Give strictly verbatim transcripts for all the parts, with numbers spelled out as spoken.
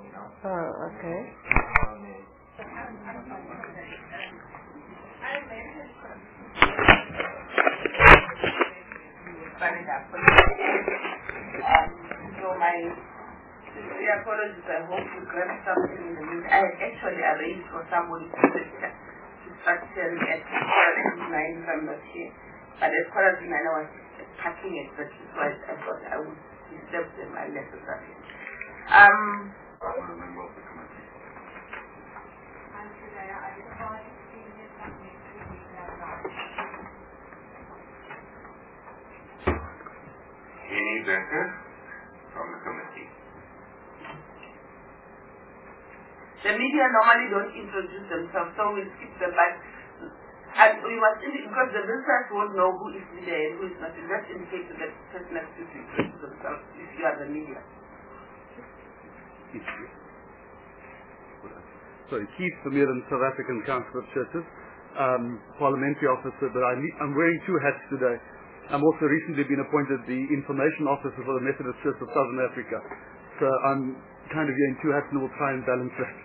Oh, okay. Um, so my sincere apologies. I hope you grab something in the meantime. I had actually arranged for somebody to to start sharing at nine if I'm not here. But as far as nine, I was packing it, but so I, I thought I would disturb them unnecessarily. Um, Any Becker from the committee. The media normally don't introduce themselves, so we skip them back. And we must indicate, because the visitors won't know who is media and who is not. You just indicate to the person next to you to introduce themselves if you are the media. Sorry, Keith Vermeulen, South African Council of Churches, um, parliamentary officer, but I need, I'm wearing two hats today. I'm also recently been appointed the information officer for the Methodist Church of Southern Africa. So I'm kind of wearing two hats and we'll try and balance that.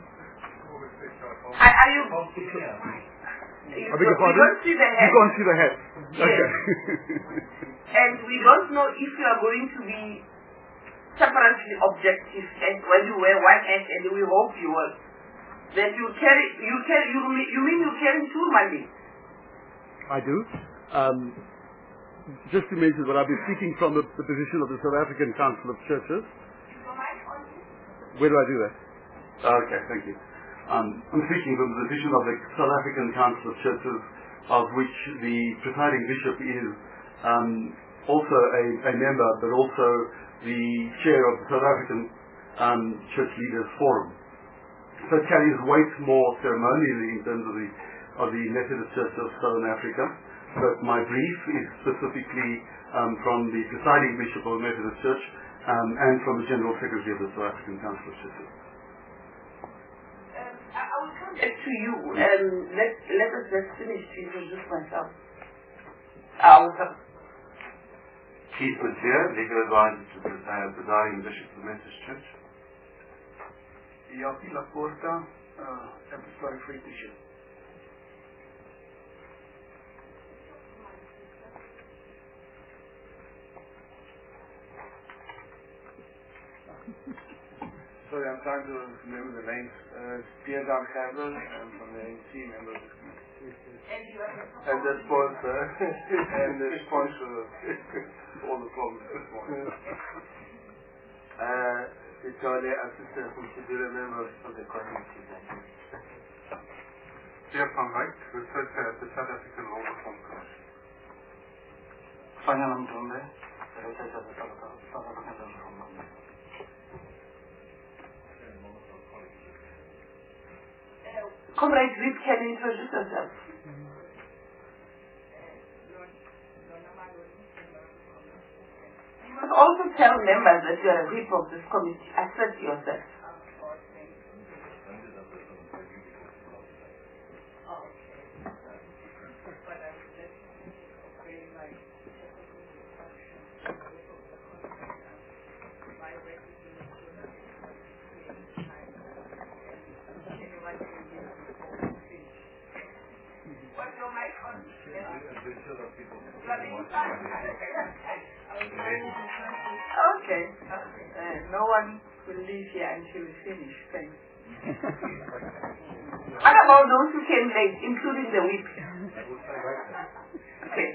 Are, are you... You, I beg your pardon? We don't see the head. You can't see the head. Yes. Okay. And we don't know if you are going to be separately objective and when you wear one hat, and we hope you will. That you carry, you carry, you mean you, mean you carry two money? I do. Um, just to mention that I've been speaking from the, the position of the South African Council of Churches. Where do I do that? Okay, thank you. Um, I'm speaking from the position of the South African Council of Churches, of which the presiding bishop is um, also a, a member, but also the chair of the South African um, Church Leaders Forum. So it carries weight more ceremonially in terms of the of the Methodist Church of Southern Africa. But my brief is specifically um, from the presiding bishop of the Methodist Church um, and from the General Secretary of the South African Council of Churches. I will come back to you. Um, let, let us just finish to introduce myself. Ourselves. Keith Matier, legal advisor to the uh, presiding bishop of the Methodist Church. Yapi Laporta, uh, Apostolic Free Bishop. Sorry, I'm trying to remember the names. Uh, Pierre Dan Gerber, I'm from the A N C, member of this committee. And the sponsor. and the sponsor of all the problems this morning. Uh, Italia assistant from Sibira, member of the committee. Pierre van Wyk, researcher at the South African Law Reform Commission. Fanyan Mtumbe, researcher at the South African Law Reform Commission. Comrade Reed, can you introduce yourself? You must also tell members that you are a whip of this committee. Assert yourself. Okay. Uh, no one will leave here until we finish. Thanks. What about those who came late, including the whip? Okay.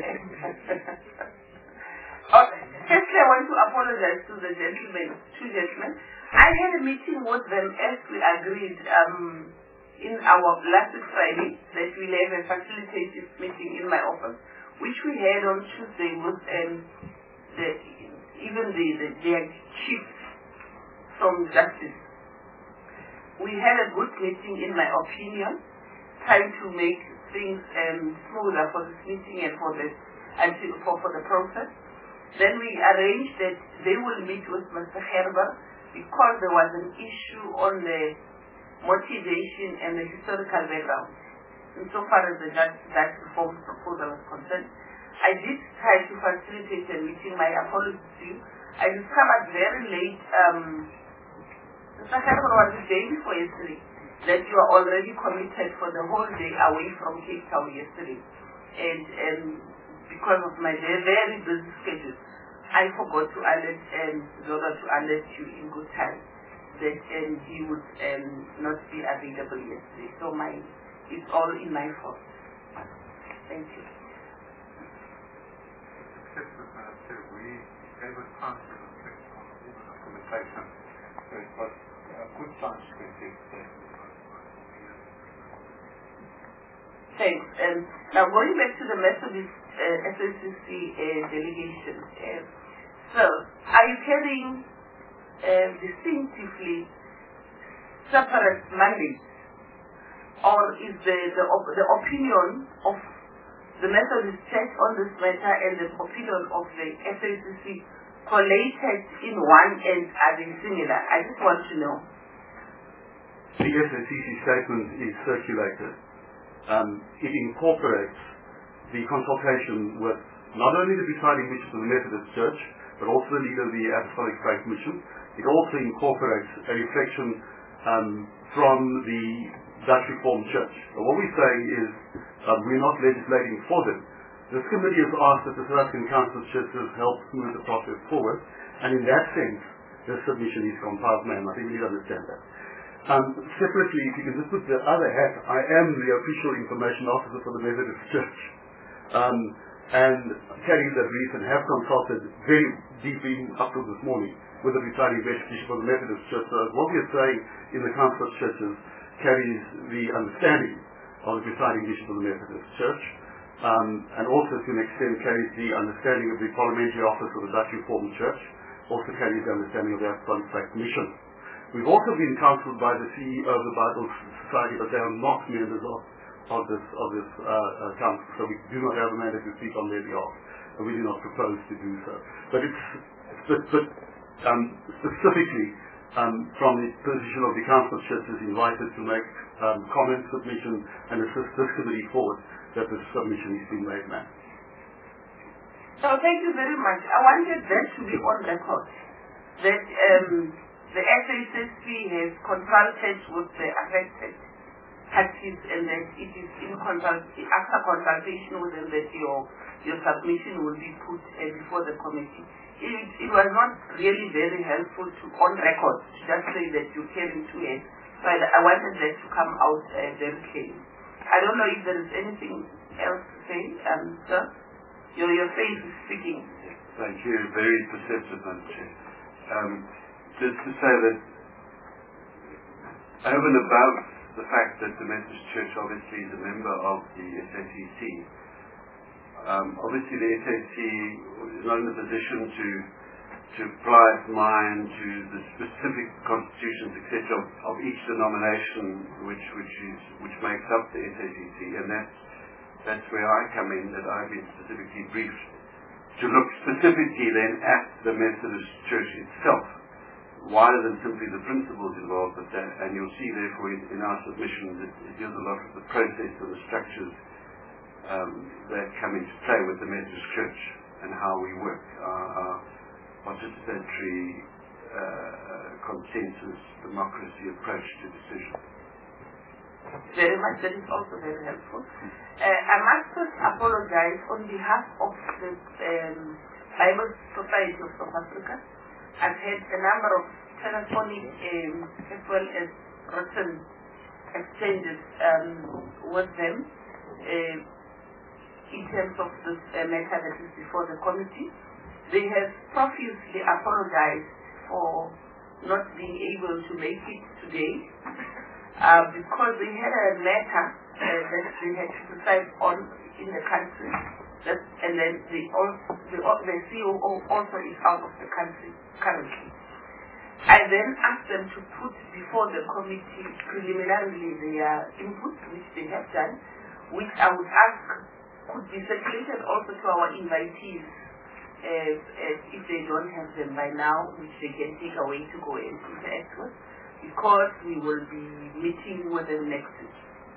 Okay. Firstly, I want to apologize to the gentlemen, two gentlemen. I had a meeting with them as we agreed um, in our last Friday that we'll have a facilitative meeting in my office, which we had on Tuesday with um, the, even the, the their chief from Justice. We had a good meeting, in my opinion, trying to make things um, smoother for this meeting and for the until for, for the process. Then we arranged that they will meet with Mister Gerber because there was an issue on the motivation and the historical background. Insofar as the that, that reform proposal was concerned, I did try to facilitate a meeting. My apologies to you. I discovered very late, um, Mister Pastor Gerber was the day before yesterday that you are already committed for the whole day away from Cape Town yesterday. And um, because of my very, very busy schedule, I forgot to alert um, Zola to alert you in good time that um, he would um, not be available yesterday. So my, it's all in my fault. Thank you. We gave us time for the conversation. So it was a good chance to get there. Thanks. Um, now going back to the Methodist uh, S A C C uh, delegation. Uh, so, are you carrying uh, distinctively separate mandates, or is the the, op- the opinion of the Methodist Church on this matter and the opinion of the S A C C collated in one, and are they similar? I just want to know. The S A C C statement is circulated. Um, it incorporates the consultation with not only the presiding bishop of the Methodist Church, but also the leader of the Apostolic Faith Mission. It also incorporates a reflection um, from the Dutch Reformed Church. So what we're saying is um, we're not legislating for them. This committee has asked that the South African Council of Churches help move the process forward, and in that sense, the submission is compiled, ma'am. I think we need to understand that. Um, separately, if you can just put the other hat, I am the official information officer for the Methodist Church. Um, and carrying that brief and have consulted very deeply up to this morning with the presiding bishop of the Methodist Church. So what we are saying in the Council of Churches carries the understanding of the presiding bishop of the Methodist Church, um, and also to an extent carries the understanding of the parliamentary office of the Dutch Reformed Church, also carries the understanding of the Apostolic Faith Mission. We've also been counseled by the C E O of the Bible Society, but they are not members of, of this, of this uh, uh, council, so we do not have a mandate to speak on their behalf, and we do not propose to do so. But it's but, but, um, specifically um, from the position of the Council of Churches invited to make um, comment, submission, and assist this committee forward that this submission is being made now. So thank you very much. I wanted that to be on record, that um, the S A C C has consulted with the affected parties, and that it is in consult after consultation with them that your your submission will be put uh, before the committee. It, it was not really very helpful to on record to just say that you came into it. So I, I wanted that to come out uh, very clearly. I don't know if there is anything else to say, um, sir. Your your face is speaking. Thank you. Very perceptive, Madam Chair. Um, Just to say that over and above the fact that the Methodist Church obviously is a member of the S A C C, um, obviously the S A C C is not in a position to to apply its mind to the specific constitutions, et cetera, of, of each denomination which which is which makes up the S A C C, and that's that's where I come in. That I've been specifically briefed to look specifically then at the Methodist Church itself, wider than simply the principles involved with that. And you'll see therefore in, in our submissions it, it deals a lot with the process and the structures um, that come into play with the Methodist Church and how we work, our, our participatory uh, consensus democracy approach to decisions. Very much, that is also very helpful. Uh, I must first apologize on behalf of the um, Bible Society of South Africa. I've had a number of telephonic um, as well as written exchanges um, with them uh, in terms of this uh, matter that is before the committee. They have profusely apologized for not being able to make it today uh, because they had a matter uh, that they had to decide on in the country. That, and then the, also, the, the C O O also is out of the country currently. I then asked them to put before the committee preliminarily their input, which they have done, which I would ask could be circulated also to our invitees uh, uh, if they don't have them by now, which they can take away to go and interact with, because we will be meeting with them next week.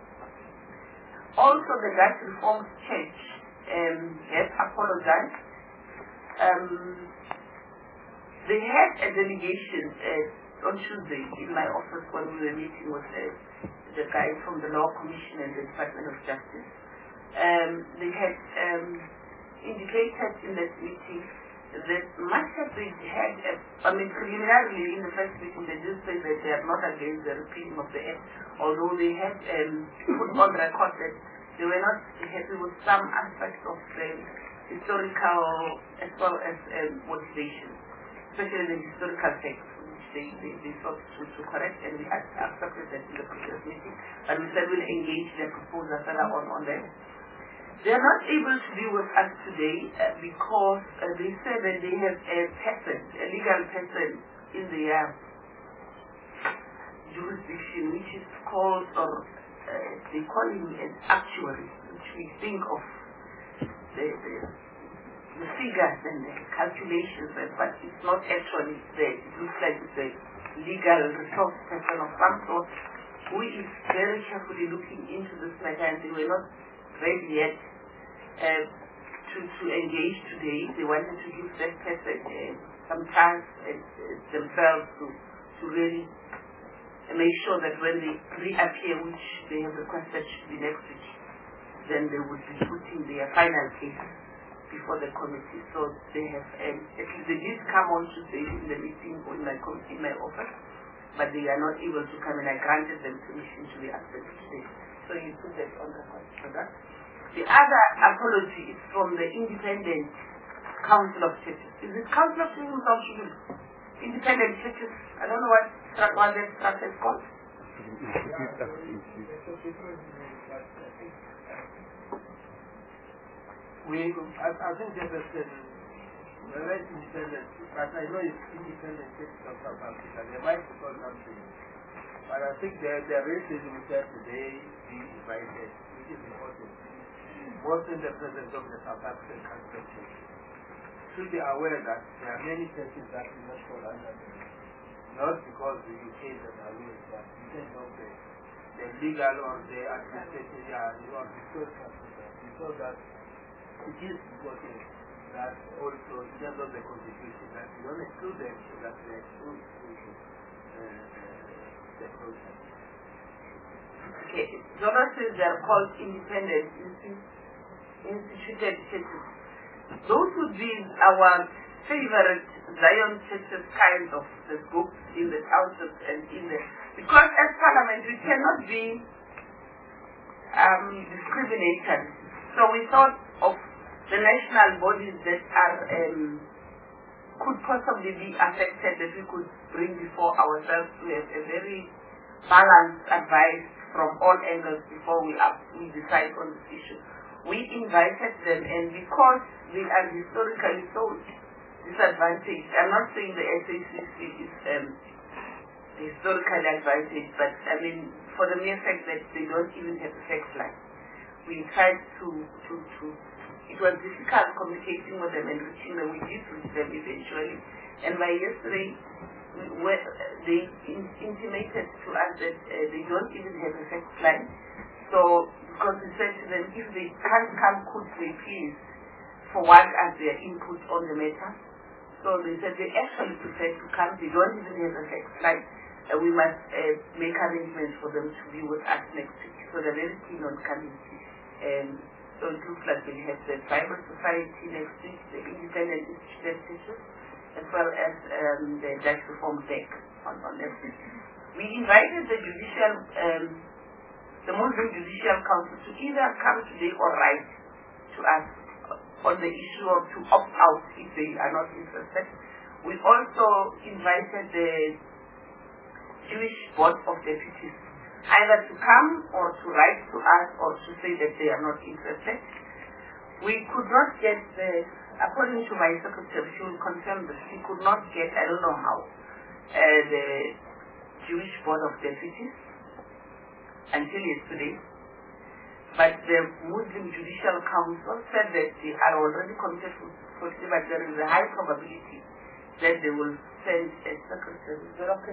Also, the Dutch Reformed Church um, has apologized. Um, they had a delegation uh, on Tuesday in my office when we were meeting with the, the guys from the Law Commission and the Department of Justice. Um, they had um, indicated in that meeting that much as they had, a, I mean, preliminarily in the first meeting, they did say that they are not against the repealing of the Act, although they had um, put on record that they were not happy with some aspects of the historical as well as um, motivation, especially the historical text, which they, they, they thought to, to correct, and we had accepted that in the previous meeting, but we said we'll engage their proposal further on on that. They are not able to be with us today uh, because uh, they said that they have a person, a legal person in their jurisdiction, which is called, or uh, they call him an actuary, which we think of the, the, the figures and the calculations, but it's not actually there. It looks like it's a legal resource person of some sort who is very carefully looking into this matter, and they were not ready yet uh, to, to engage today. They wanted to give that person uh, some chance uh, themselves to, to really make sure that when they reappear, which they have requested should be next week, then they would be putting their final case before the committee. So they have, um, at least they did come on to say in the meeting or in my committee, in my office, but they are not able to come, and I granted them permission to be absent today. So you put that on record for that. The other apology is from the Independent Council of Churches. Is it Council of Churches or Churches? Independent Churches. I don't know what, what that structure is called. We, I, I think there's a certain, well, it's independent, but I know it's independent Churches of South Africa. They might be called something. But I think the, the races we said today be invited, which is important. Both in the presence of the South African Council of Churches should be aware that there are many churches that do not fall under them. Not because the U K is not aware, but in terms of the, the legal or the administrative yeah, or the social system. So that it is important that also in terms of the constitution that we don't exclude them so that they exclude uh, the process. Okay, Zona says they are called independent instituted churches. Those would be our favorite Zion churches kind of the groups in the councils and in the, because as Parliament we cannot be um, discriminatory. So we thought of the national bodies that are um, could possibly be affected that we could bring before ourselves to have a very balanced advice from all angles before we up, we decide on this issue. We invited them, and because they are historically so disadvantaged, I'm not saying the S A C C is um, historically advantaged, but I mean for the mere fact that they don't even have a sex life. We tried to, to, to, it was difficult communicating with them and reaching them. We did reach them eventually, and by yesterday we were, they in, intimated to us that uh, they don't even have a sex life. So because we said to them, if they can't come, could they please forward us their input on the matter? So they said they actually prefer to come. They don't even have a sex life. Uh, we must uh, make arrangements for them to be with us next week. So they're very keen on coming. Um, so it looks like we have the Bible Society next week, the Independent Institute Churches, as well as um, the Dutch Reform Deck on, on next week. We invited the judicial, um, the Muslim Judicial Council to either come today or write to us on the issue of to opt out if they are not interested. We also invited the Jewish Board of Deputies either to come or to write to us or to say that they are not interested. We could not get the, according to my secretary, she will confirm this, we could not get, I don't know how, uh, the Jewish Board of Deputies until yesterday. But the Muslim Judicial Council said that they are already committed for it, but there is a high probability that they will send a secretary,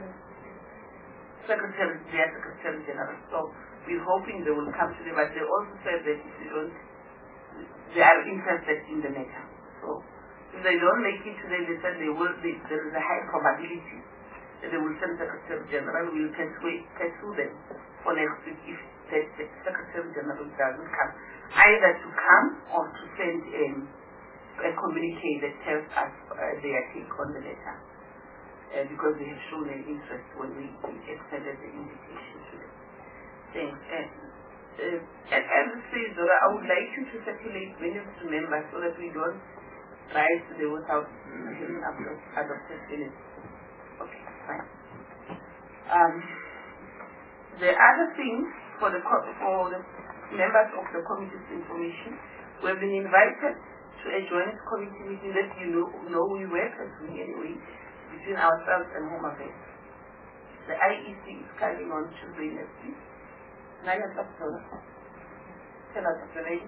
secretary, their secretary general. So we're hoping they will come today, but they also said that if they don't, they are interested in the matter. So if they don't make it today, they said they will, they, there is a high probability that they will send Secretary General. We will pursue, pursue them for next week if the, the Secretary General doesn't come, either to come or to send um, a communique that tells us uh, their take on the letter, uh, because they have shown an interest when we, we extended the invitation to them. Thanks. And, uh, and as I say, Zora, I would like you to circulate minutes to members so that we don't rise to the without having adopted minutes. Okay, fine. Um, the other thing for the for the members of the committee's information, we have been invited to a joint committee meeting that you know, know we work as we anyway between ourselves and Home Affairs. The I E C is coming on Tuesday next week. nine o'clock, tell us the name.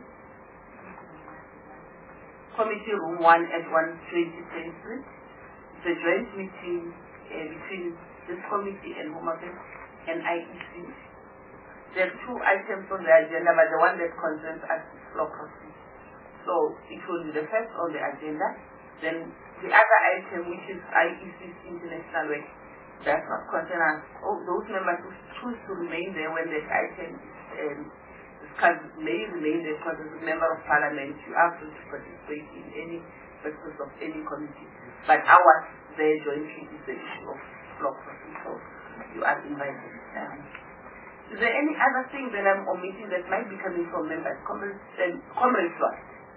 Committee room one at one twenty twenty-three. It's a joint meeting uh, between this committee and Home Affairs and I E C. There are two items on the agenda, but the one that concerns us is floor crossing. So it will be the first on the agenda. Then the other item, which is I E C's international work, does not concern us. Oh, those members who choose to remain there when that item is um, discussed may remain there because as a member of parliament, you are free to participate in any business of any committee. But ours there jointly is the issue of floor crossing. So you are invited. Um, Is there any other thing that I'm omitting that might be coming from members? Comrades, um, comrades, what?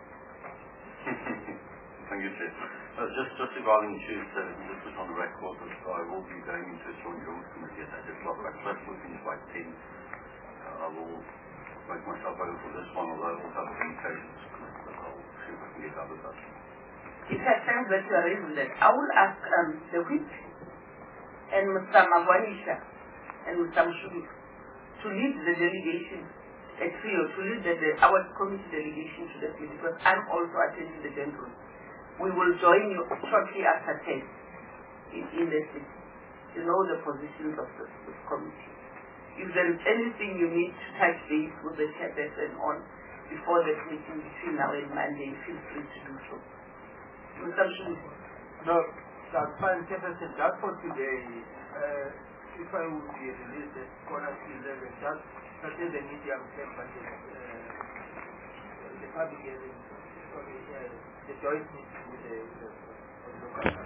Thank you, Chair. Uh, just, just regarding Tuesday, this is on the record, so I will be going into a joint rules committee at eight o'clock. I first will finish by ten. Uh, I will make myself available for this one, although I also have communications committee, but I'll see if I can get others up. It has sense that you are raising that. I will ask um, the whip and Mister Magwanisha and Mister Mshubik to lead the delegation at three or to lead the, the, our committee delegation to the meeting because I'm also attending the general. We will join you shortly after ten in, in the city. You know the positions of the, this committee. If there is anything you need to touch base with the chairperson on before the meeting between now and Monday, feel free to do so. Mister Mshubik. No, that's fine, Chairperson. Just for today, uh, if I would be released at quarter to eleven, just attend the meeting I'm saying, but the, uh, the public hearing, sorry, uh, the joint meeting with the, the, the local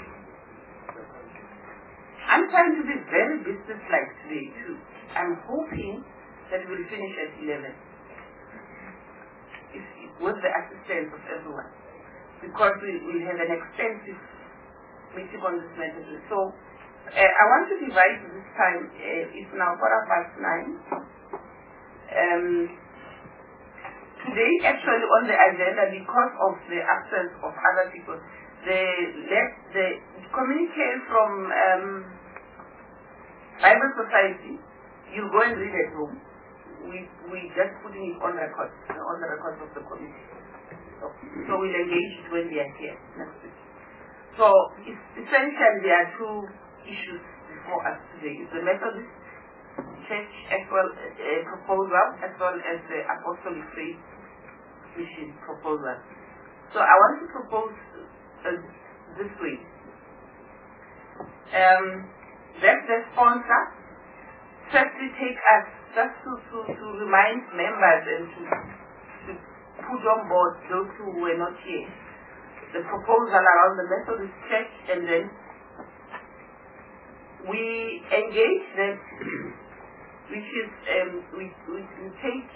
I'm trying to be very business-like today too. I'm hoping that we'll finish at eleven, if, with the assistance of everyone, because we will have an extensive meeting on this matter. So uh, I want to divide this time. Uh, it's now quarter past nine. Um, today, actually, on the agenda, because of the absence of other people, the let the communique from um, Bible Society, you go and read at home. We we just putting it on record, on the records of the committee. So, so we'll engage it when we are here next week. So it's essentially there are two issues before us today. It's the Methodist Church as well uh, proposal as well as the Apostolic Faith Mission proposal. So I want to propose uh, this way. Um, let the sponsor firstly take us just to, to, to remind members and to, to put on board those who were not here the proposal around the Methodist Church, and then we engage them, which is um, we, we, we take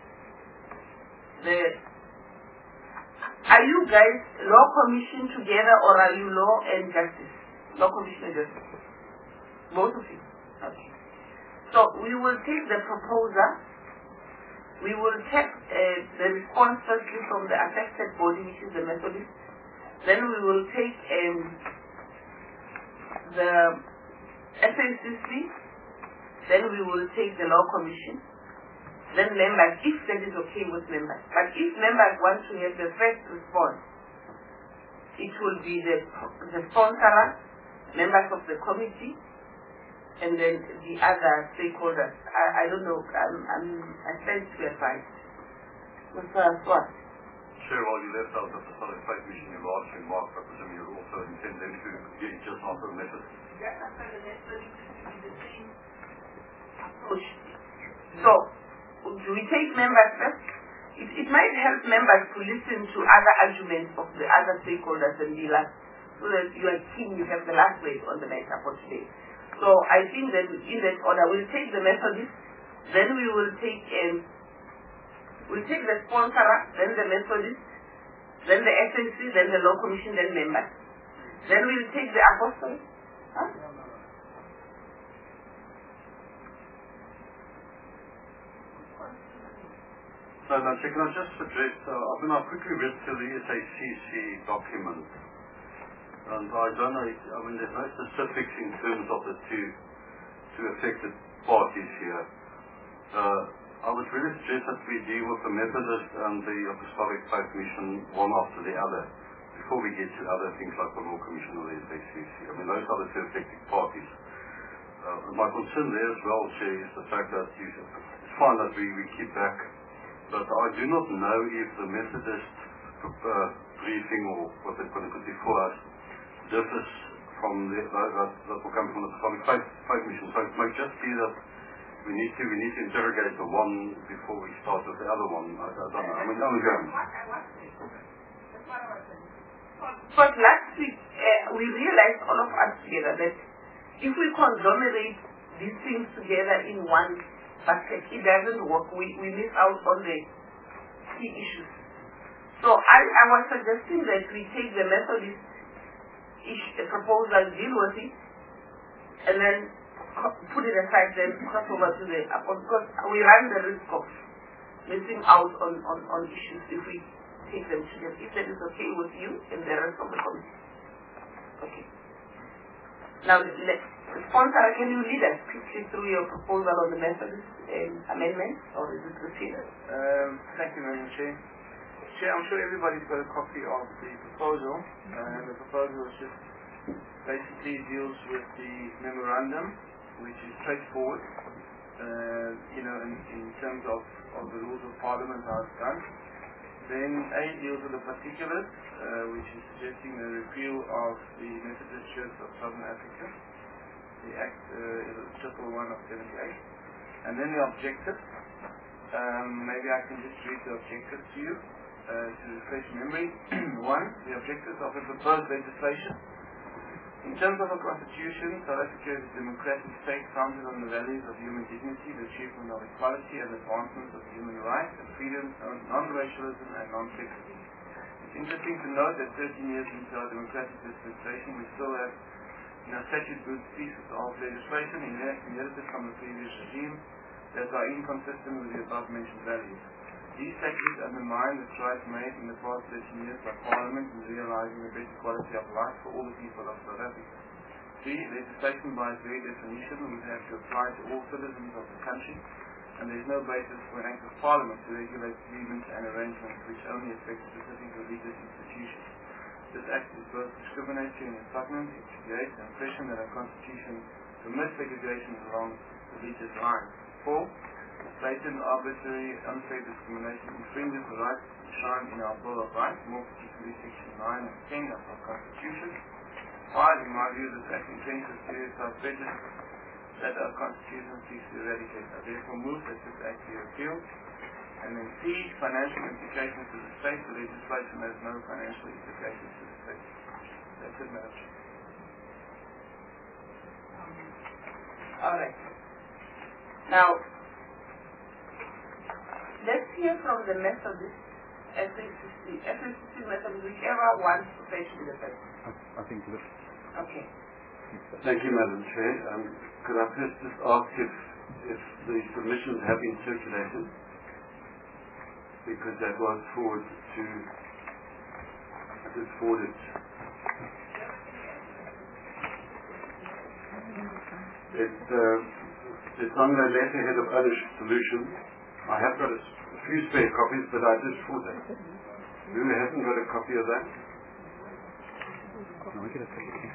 the. Are you guys law commission together, or are you law and justice? Law commission and justice. Both of you. Okay. So we will take the proposal. We will take uh, the response firstly from the affected body, which is the Methodist. Then we will take um, the S A C C. Then we will take the Law Commission. Then members, if that is okay with members. But if members want to have the first response, it will be the, the sponsor, members of the committee, and then the other stakeholders. I, I don't know, I'm, I'm, I stand to advise. Mister Swart. Chair, while you left out the Apostolic Faith Mission, you last remarked, I presume you also intend them to get just onto the Methodist. just after the method, it will be the same approach. So, do we take members first? It, it might help members to listen to other arguments of the other stakeholders and be like, so that you are keen, you have the last word on the matter for today. So I think that in that order, we'll take the Methodist, then we will take um, we'll take the sponsorer, then the Methodist, then the S N C, then the Law Commission, then members. Then we'll take the Apostles. Huh? So now, can I just address, uh, I mean, I quickly read through the S A C C document, and I don't know, I mean, there's no specifics in terms of the two, two affected parties here. Uh, I would really suggest that we deal with the Methodist and the Apostolic Faith Mission one after the other, before we get to other things like the Law Commission or the S A C C. I mean, those are the two affected parties. Uh, my concern there as well, Chair, is the fact that you, it's fine that we, we keep back, but I do not know if the Methodist uh, briefing or what they're going to put before us differs from the, uh, that, that will come from the Apostolic Faith, Faith Mission. So it might just be that we need to we need to interrogate the one before we start with the other one. I, I don't know. I mean, I'm going. But last week uh, we realized, all of us together, that if we conglomerate these things together in one basket, it doesn't work. We we miss out on the key issues. So I, I was suggesting that we take the Methodist ish, uh, proposal, deal with it, and then put it aside, then cross over to the Apostle, because we run the risk of missing out on, on, on issues if we take them together. If that is okay with you and the rest of the committee. Okay. Now, let's, sponsor, can you lead us quickly through your proposal on the Methodist um, amendment, or is it repeated? Um, thank you, Madam Chair. Chair, I'm sure everybody's got a copy of the proposal. Uh, the proposal is just basically deals with the memorandum, which is straightforward, uh, you know, in, in terms of, of the rules of Parliament, how it's done. Then A deals with the particulars, uh, which is suggesting the repeal of the Methodist Church of Southern Africa, the Act uh, is triple one of seventy-eight. And then the objectives. Um, maybe I can just read the objectives to you uh, to refresh memory. One, the objectives of the proposed legislation. In terms of a constitution, South Africa is a democratic state founded on the values of human dignity, the achievement of equality and advancement of human rights and freedoms, non-racialism and non-sexism. It's interesting to note that thirteen years into our democratic dispensation, we still have you know, statute pieces of legislation inherited from the previous regime that are inconsistent with the above-mentioned values. These statutes undermine the strides made in the past thirteen years by Parliament in realizing the better quality of life for all the people of South Africa. Three, legislation by its very definition would have to apply to all citizens of the country, and there is no basis for an Act of Parliament to regulate agreements and arrangements which only affect specific religious institutions. This Act is both discriminatory and repugnant. It creates the impression that our Constitution permits segregation along religious lines. Four, blatant, arbitrary, unfair discrimination infringes the rights enshrined in our Bill of Rights, more particularly Section nine and ten of our Constitution. Five, in my view, this Act entrenches stereotype prejudice that our Constitution seeks to eradicate. I therefore move that this Act be repealed. And then C, financial implications to the state. The legislation has no financial implications to the state. That's it, Madam Chair. All right. Now, let's hear from the Methodist, S A C C, S A C C Methodist, whichever wants to say to the first. I think this. Okay. Thank you, Madam Chair. Um, could I first just ask if, if the submissions have been circulated? Because that was forwarded to, I just forwarded. It's, uh, it's on the letterhead of Ownership Solutions. I have got a, a few spare copies, but I just forwarded them. Who hasn't got a copy of that? No, I get a copy.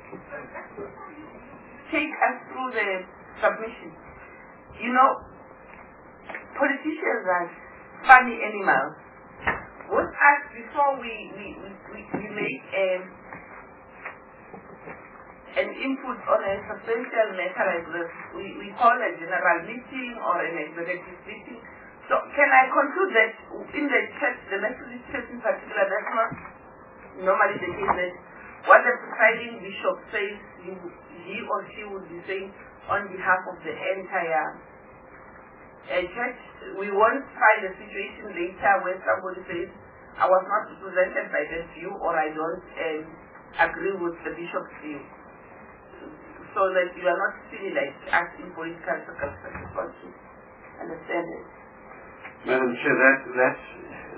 take us through the submission. You know, politicians are funny animals. With us, before we, we, we, we make a, an input on a substantial matter like this, we, we call a general meeting or an executive meeting. So can I conclude that in the church, the Methodist Church in particular, that's not normally the case, that what the presiding bishop says, he, he or she would be saying on behalf of the entire uh, church. We won't find a situation later where somebody says, I was not represented by that view, or I don't um, agree with the bishop's view. So that you are not feeling like asking political circumstances, but to understand it. Madam Chair, that, that's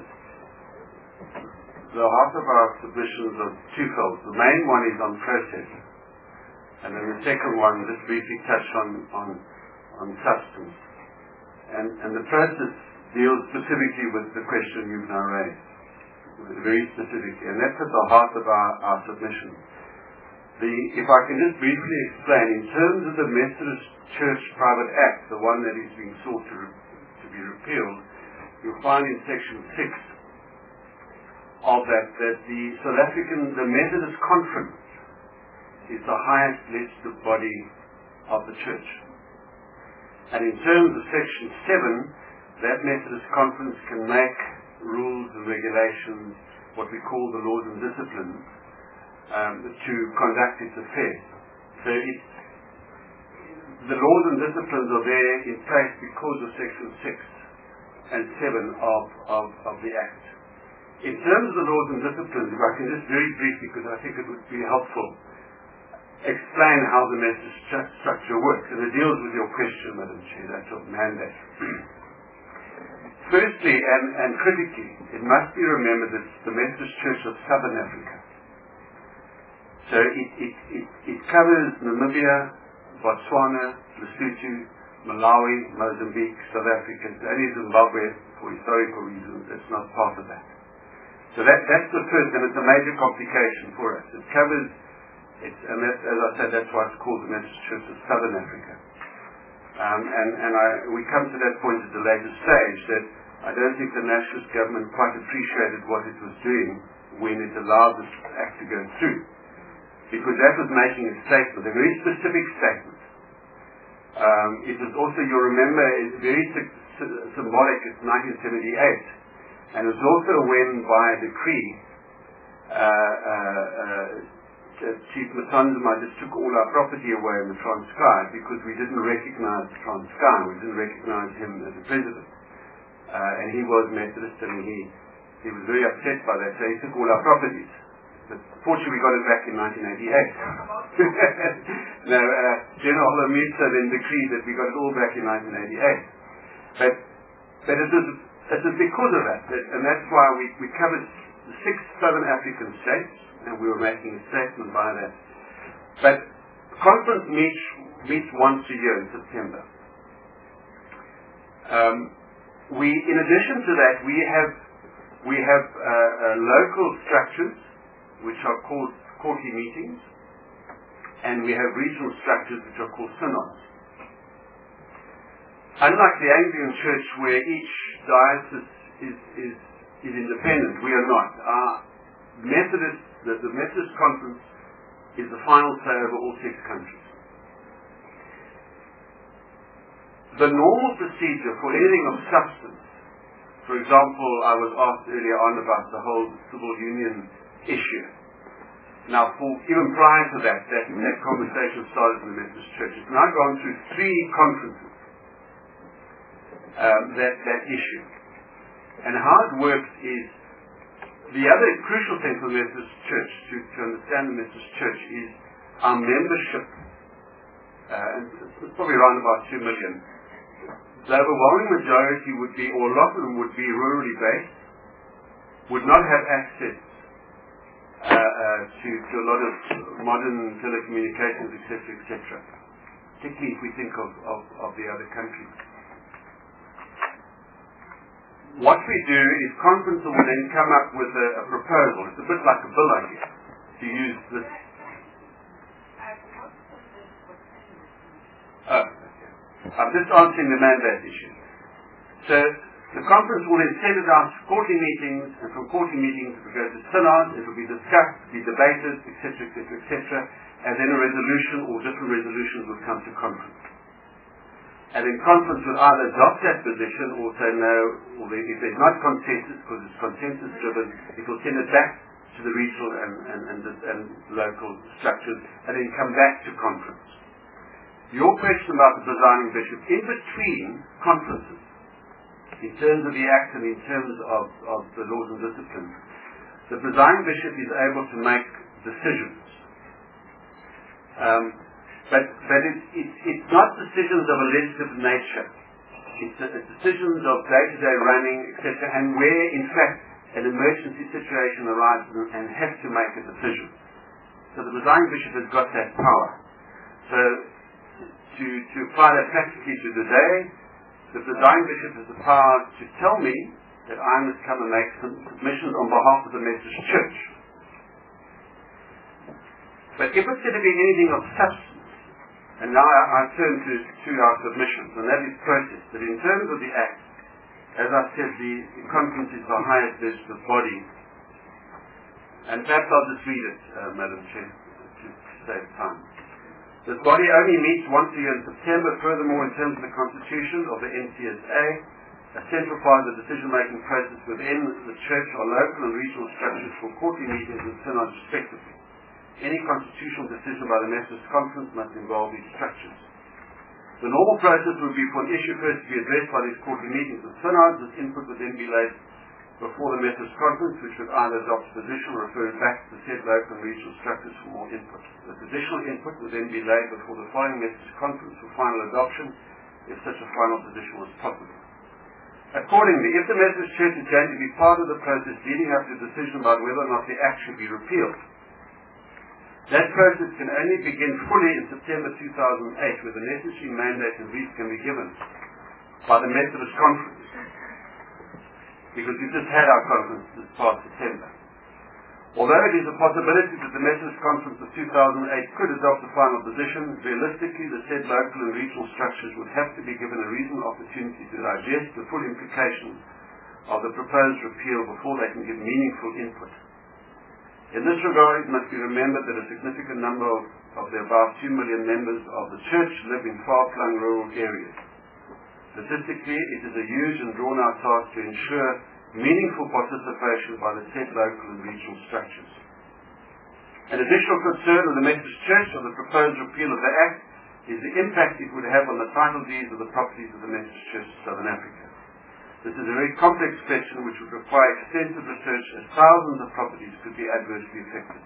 the heart of our submissions are twofold. The main one is on process, and then the second one, just briefly touch on, on, on substance. And, and the process deals specifically with the question you've now raised, very specifically, and that's at the heart of our, our submission. The, if I can just briefly explain, in terms of the Methodist Church Private Act, the one that is being sought to, re, to be repealed, you'll find in section six of that that the South African, the Methodist Conference is the highest legislative body of the church. And in terms of section seven, that Methodist Conference can make rules and regulations, what we call the laws and disciplines, um, to conduct its affairs. So it's, the laws and disciplines are there in place because of section six and seven of, of, of the Act. In terms of the laws and disciplines, if I can just very briefly, because I think it would be helpful, explain how the Methodist st structure works, and it deals with your question, Madam Chair, that's your mandate. Firstly, and, and critically, it must be remembered that the Methodist Church of Southern Africa. So it, it, it, it covers Namibia, Botswana, Lesotho, Malawi, Mozambique, South Africa, only Zimbabwe for historical reasons. It's not part of that. So that, that's the first, and it's a major complication for us. It covers, it's, and that, as I said, that's why it's called the Methodist Church of Southern Africa. Um, and and I, we come to that point at a later stage that I don't think the nationalist government quite appreciated what it was doing when it allowed this act to go through. Because that was making a statement, a very specific statement. Um, it was also, you'll remember, it's very symbolic, it's nineteen seventy-eight. And it was also when, by a decree, uh, uh, uh, Chief Matanzima just took all our property away in the Transkei because we didn't recognize the Transkei, we didn't recognize him as a president. Uh, and he was Methodist, and he, he was very upset by that, so he took all our properties. But fortunately we got it back in nineteen eighty-eight. Now, uh, General Holomisa then decreed that we got it all back in nineteen eighty-eight. But, but it was, it was because of that, that and that's why we, we covered the six Southern African states, and we were making a statement by that. But the conference meets, meets once a year in September. Um, we, in addition to that, we have, we have uh, uh, local structures, which are called quarterly meetings, and we have regional structures which are called synods. Unlike the Anglican Church, where each diocese is, is, is independent, we are not. Our Methodist, the, the Methodist Conference is the final say over all six countries. The normal procedure for anything of substance, for example, I was asked earlier on about the whole civil union issue. Now, for, even prior to that, that, that conversation started in the Methodist Church. It's now gone through three conferences, um, that, that issue. And how it works is, the other crucial thing for the Methodist Church, to, to understand the Methodist Church, is our membership, uh, and it's probably around about two million. The overwhelming majority would be, or a lot of them would be rurally based, would not have access Uh, uh, to, to a lot of modern telecommunications, et cetera, et cetera. Particularly if we think of, of, of the other countries. What we do is conference will then come up with a, a proposal. It's a bit like a bill, I guess, to use this. I'm just answering the mandate issue. So the conference will then send it out to quarterly meetings, and from quarterly meetings it will go to synods, it will be discussed, be debated, et cetera, et cetera, et cetera, and then a resolution or different resolutions will come to conference. And then conference will either adopt that position or say no, or if there's not consensus, because it's consensus driven, it will send it back to the regional and, and, and, and local structures, and then come back to conference. Your question about the presiding bishop, in between conferences, in terms of the act and in terms of, of the laws and disciplines, the presiding bishop is able to make decisions. Um, but but it's, it's, it's not decisions of a legislative nature. It's, a, it's decisions of day-to-day running, et cetera, and where, in fact, an emergency situation arises and, and has to make a decision. So the presiding bishop has got that power. So to, to apply that practically to today, the presiding bishop has the power to tell me that I must come and make some submissions on behalf of the Methodist Church. But if it's going to be anything of substance, and now I, I turn to, to our submissions, and that is process, that in terms of the Act, as I said, the, the conference is the highest legislative body, and perhaps I'll just read it, uh, Madam Chair, to, to save time. This body only meets once a year in September. Furthermore, in terms of the constitution of the N C S A, a central part of the decision-making process within the church are local and regional structures for quarterly meetings and synods respectively. Any constitutional decision by the Methodist Conference must involve these structures. The normal process would be for an issue first to be addressed by these quarterly meetings and synods. This input would then be laid before the Methodist Conference, which would either adopt a position or refer it back to the said local and regional structures for more input. This additional input would then be laid before the following Methodist Conference for final adoption, if such a final position was possible. Accordingly, if the Methodist Church is going to be part of the process leading up to a decision about whether or not the Act should be repealed, that process can only begin fully in September two thousand eight, where the necessary mandate and brief can be given by the Methodist Conference. Because we just had our conference this past September. Although it is a possibility that the Methodist Conference of two thousand eight could adopt a final position, realistically the said local and regional structures would have to be given a reasonable opportunity to digest the full implications of the proposed repeal before they can give meaningful input. In this regard, it must be remembered that a significant number of, of the about two million members of the Church live in far-flung rural areas. Statistically, it is a huge and drawn-out task to ensure meaningful participation by the said local and regional structures. An additional concern of the Methodist Church of the proposed repeal of the Act is the impact it would have on the title deeds of the properties of the Methodist Church of Southern Africa. This is a very complex question which would require extensive research, as thousands of properties could be adversely affected.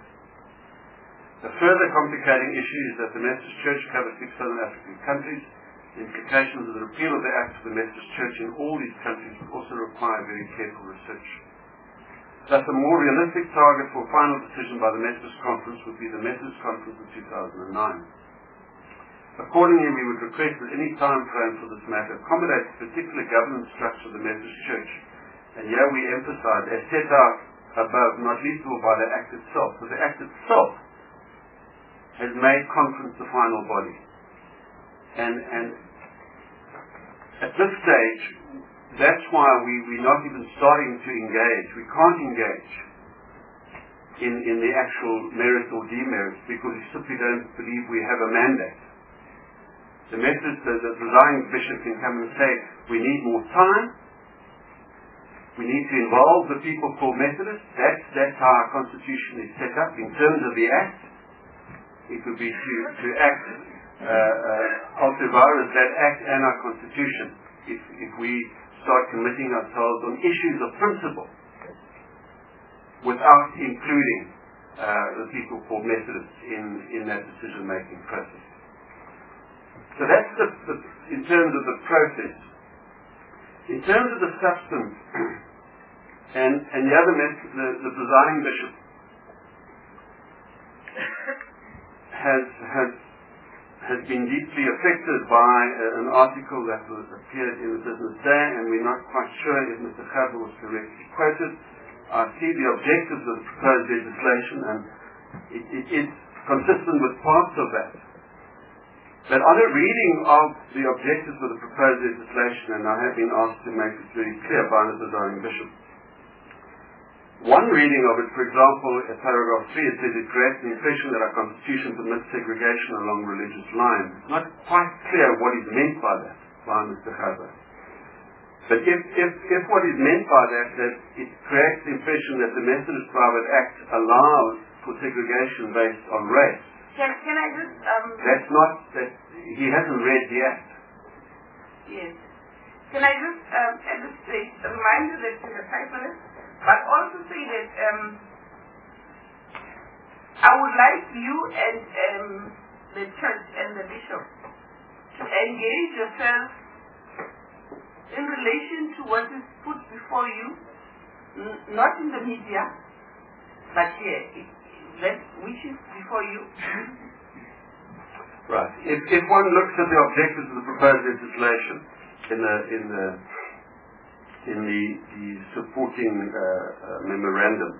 A further complicating issue is that the Methodist Church covers six Southern African countries. The implications of the repeal of the Act of the Methodist Church in all these countries would also require very careful research. Thus, a more realistic target for final decision by the Methodist Conference would be the Methodist Conference of two thousand nine. Accordingly, we would request that any time frame for this matter accommodates the particular governance structure of the Methodist Church. And here we emphasize, as set out above, not least of all by the Act itself, because the Act itself has made conference the final body. And, and at this stage, that's why we, we're not even starting to engage. We can't engage in, in the actual merits or demerits because we simply don't believe we have a mandate. The Methodist, the, the presiding bishop can come and say, we need more time, we need to involve the people called Methodists. That's, that's how our constitution is set up. In terms of the Act, it would be to, to act Uh, uh, alter virus that Act and our Constitution if, if we start committing ourselves on issues of principle without including uh, the people called Methodists in, in that decision-making process. So that's the, the, in terms of the process. In terms of the substance, and, and the other method, the, the presiding bishop has has has been deeply affected by uh, an article that was appeared in the Business Day, and we're not quite sure if Mister Khadr was correctly quoted. I see the objectives of the proposed legislation, and it, it is consistent with parts of that. But on a reading of the objectives of the proposed legislation, and I have been asked to make it very clear by the presiding bishop, one reading of it, for example, at paragraph three, it says it creates the impression that our constitution permits segregation along religious lines. It's not quite clear what is meant by that, by Mister Khaza. But if, if, if what is meant by that, that it creates the impression that the Methodist Private Act allows for segregation based on race, Can, can I just... Um, that's not, that he hasn't read the Act. Yes. Can I just, um, at this stage, remind you that in the five minutes, but also say that um, I would like you and um, the church and the bishop to engage yourselves in relation to what is put before you, n not in the media, but here, it, that which is before you. Right. If, if one looks at the objectives of the proposed legislation in the in the in the, the supporting uh, uh, memorandum,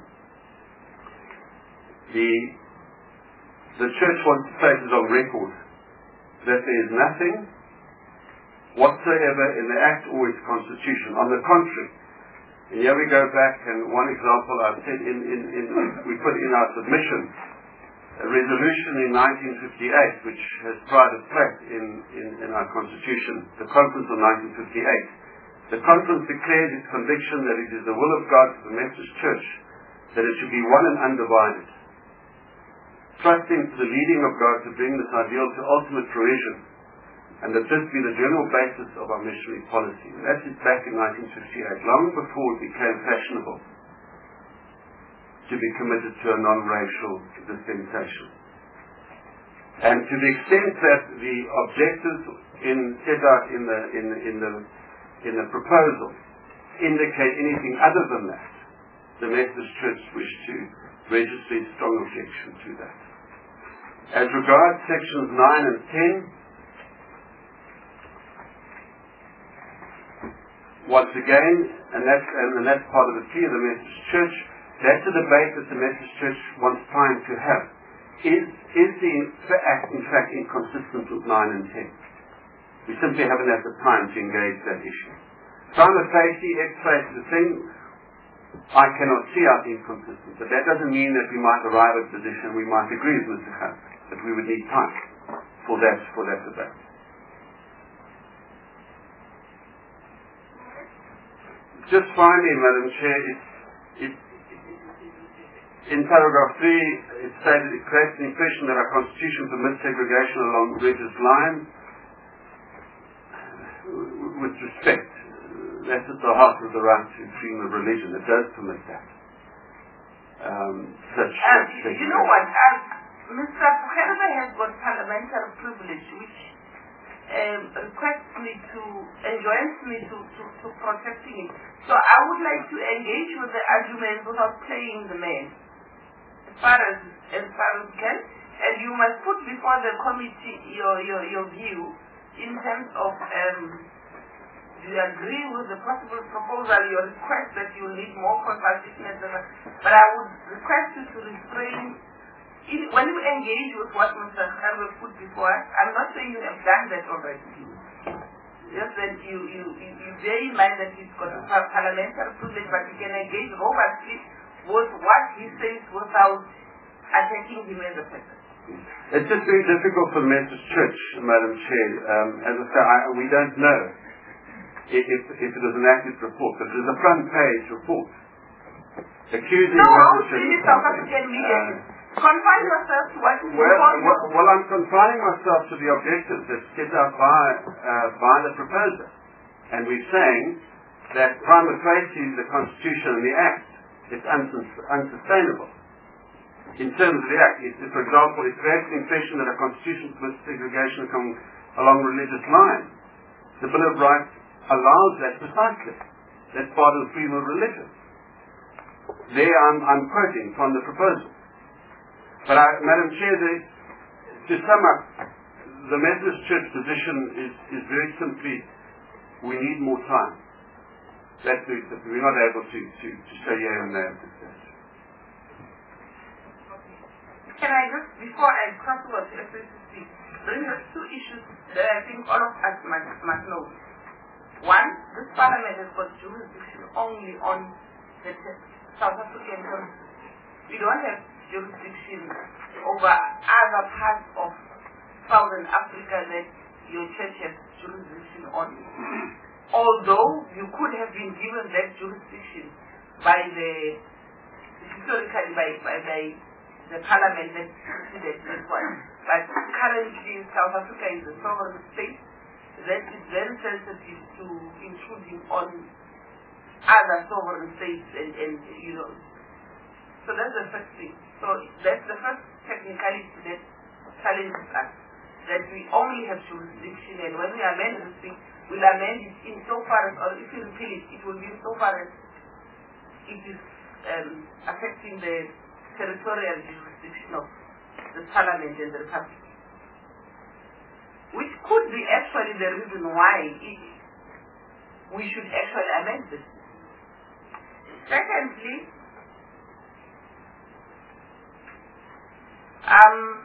the the church wants to place it on record that there is nothing whatsoever in the Act or its Constitution. On the contrary, and here we go back, and one example I've said in, in, in we put in our submission a resolution in nineteen fifty-eight, which has pride of place in, in, in our Constitution, the Conference of nineteen fifty-eight. The Conference declared its conviction that it is the will of God for the Methodist Church that it should be one and undivided, trusting to the leading of God to bring this ideal to ultimate fruition, and that this be the general basis of our missionary policy. And that is back in nineteen fifty-eight, long before it became fashionable to be committed to a non-racial dispensation. And to the extent that the objectives in, set out in the, in, in, the, in the proposal indicate anything other than that, the Methodist Church wish to register its strong objection to that. As regards sections nine and ten, once again, and that's, and that's part of the plea of the Methodist Church, that's a debate that the Methodist Church wants time to have. Is, is the Act in fact inconsistent with nine and ten? We simply haven't had the time to engage that issue. Prima facie, ex face, the thing I cannot see are inconsistent, but that doesn't mean that we might arrive at a position we might agree with Mister Khan, but we would need time for that, for that debate. Just finally, Madam Chair, it, it, in paragraph three, it stated it creates the impression that our Constitution permits segregation along religious lines. With respect, that's at the heart of the right to freedom of religion. It does permit that. Um, such, uh, such you know what? Uh, Mister Fuherba has got parliamentary privilege, which um, requests me to, enjoins me to, to, to protecting it. So I would like to engage with the argument without playing the man, as far as as far as can. And you must put before the committee your your, your view in terms of um, do you agree with the possible proposal, your request that you need more consultation, et cetera. But I would request you to refrain in, when you engage with what Mister Kharwe put before us. I'm not saying you have done that already. Just that you, you, you, you bear in mind that he's got a parliamentary privilege, but you can engage robustly with what he says without attacking him as a person. It's just very difficult for the Methodist Church, Madam Chair. Um, as I say, I, we don't know if, if, if it is an active report, but it is a front page report accusing no, the Church. No, South African media. Uh, Confine yourself to what is well, important. Well, well, I'm confining myself to the objectives that set out by, uh, by the proposer. And we're saying that prima facie the Constitution and the Act is unsus unsustainable. In terms of the Act, it, for example, it creates the impression that a Constitution permits segregation along religious lines. The Bill of Rights allows that precisely. That's part of the freedom of religion. There I'm, I'm quoting from the proposal. But I, Madam Chair, the, to sum up, the Methodist Church position is, is very simply, we need more time. That's very simple. We're not able to, to, to say yeah and no at this stage. Can I just before I cross over to S A C C, bring us two issues that I think all of us must, must know. One, this parliament has got jurisdiction only on the South African country. We don't have jurisdiction over other parts of Southern Africa that your church has jurisdiction on. Although you could have been given that jurisdiction by the, historically by, by, by the parliament that succeeded this one. But currently South Africa is a sovereign state that is very sensitive to intruding on other sovereign states and, and you know. So that's the first thing. So that's the first technicality that challenges us. That we only have jurisdiction, and when we amend this thing, we'll amend it in so far as, or if you repeal it, it will be so far as it is um, affecting the territorial jurisdiction of the parliament and the republic. Which could be actually the reason why it, we should actually amend this. Secondly, um,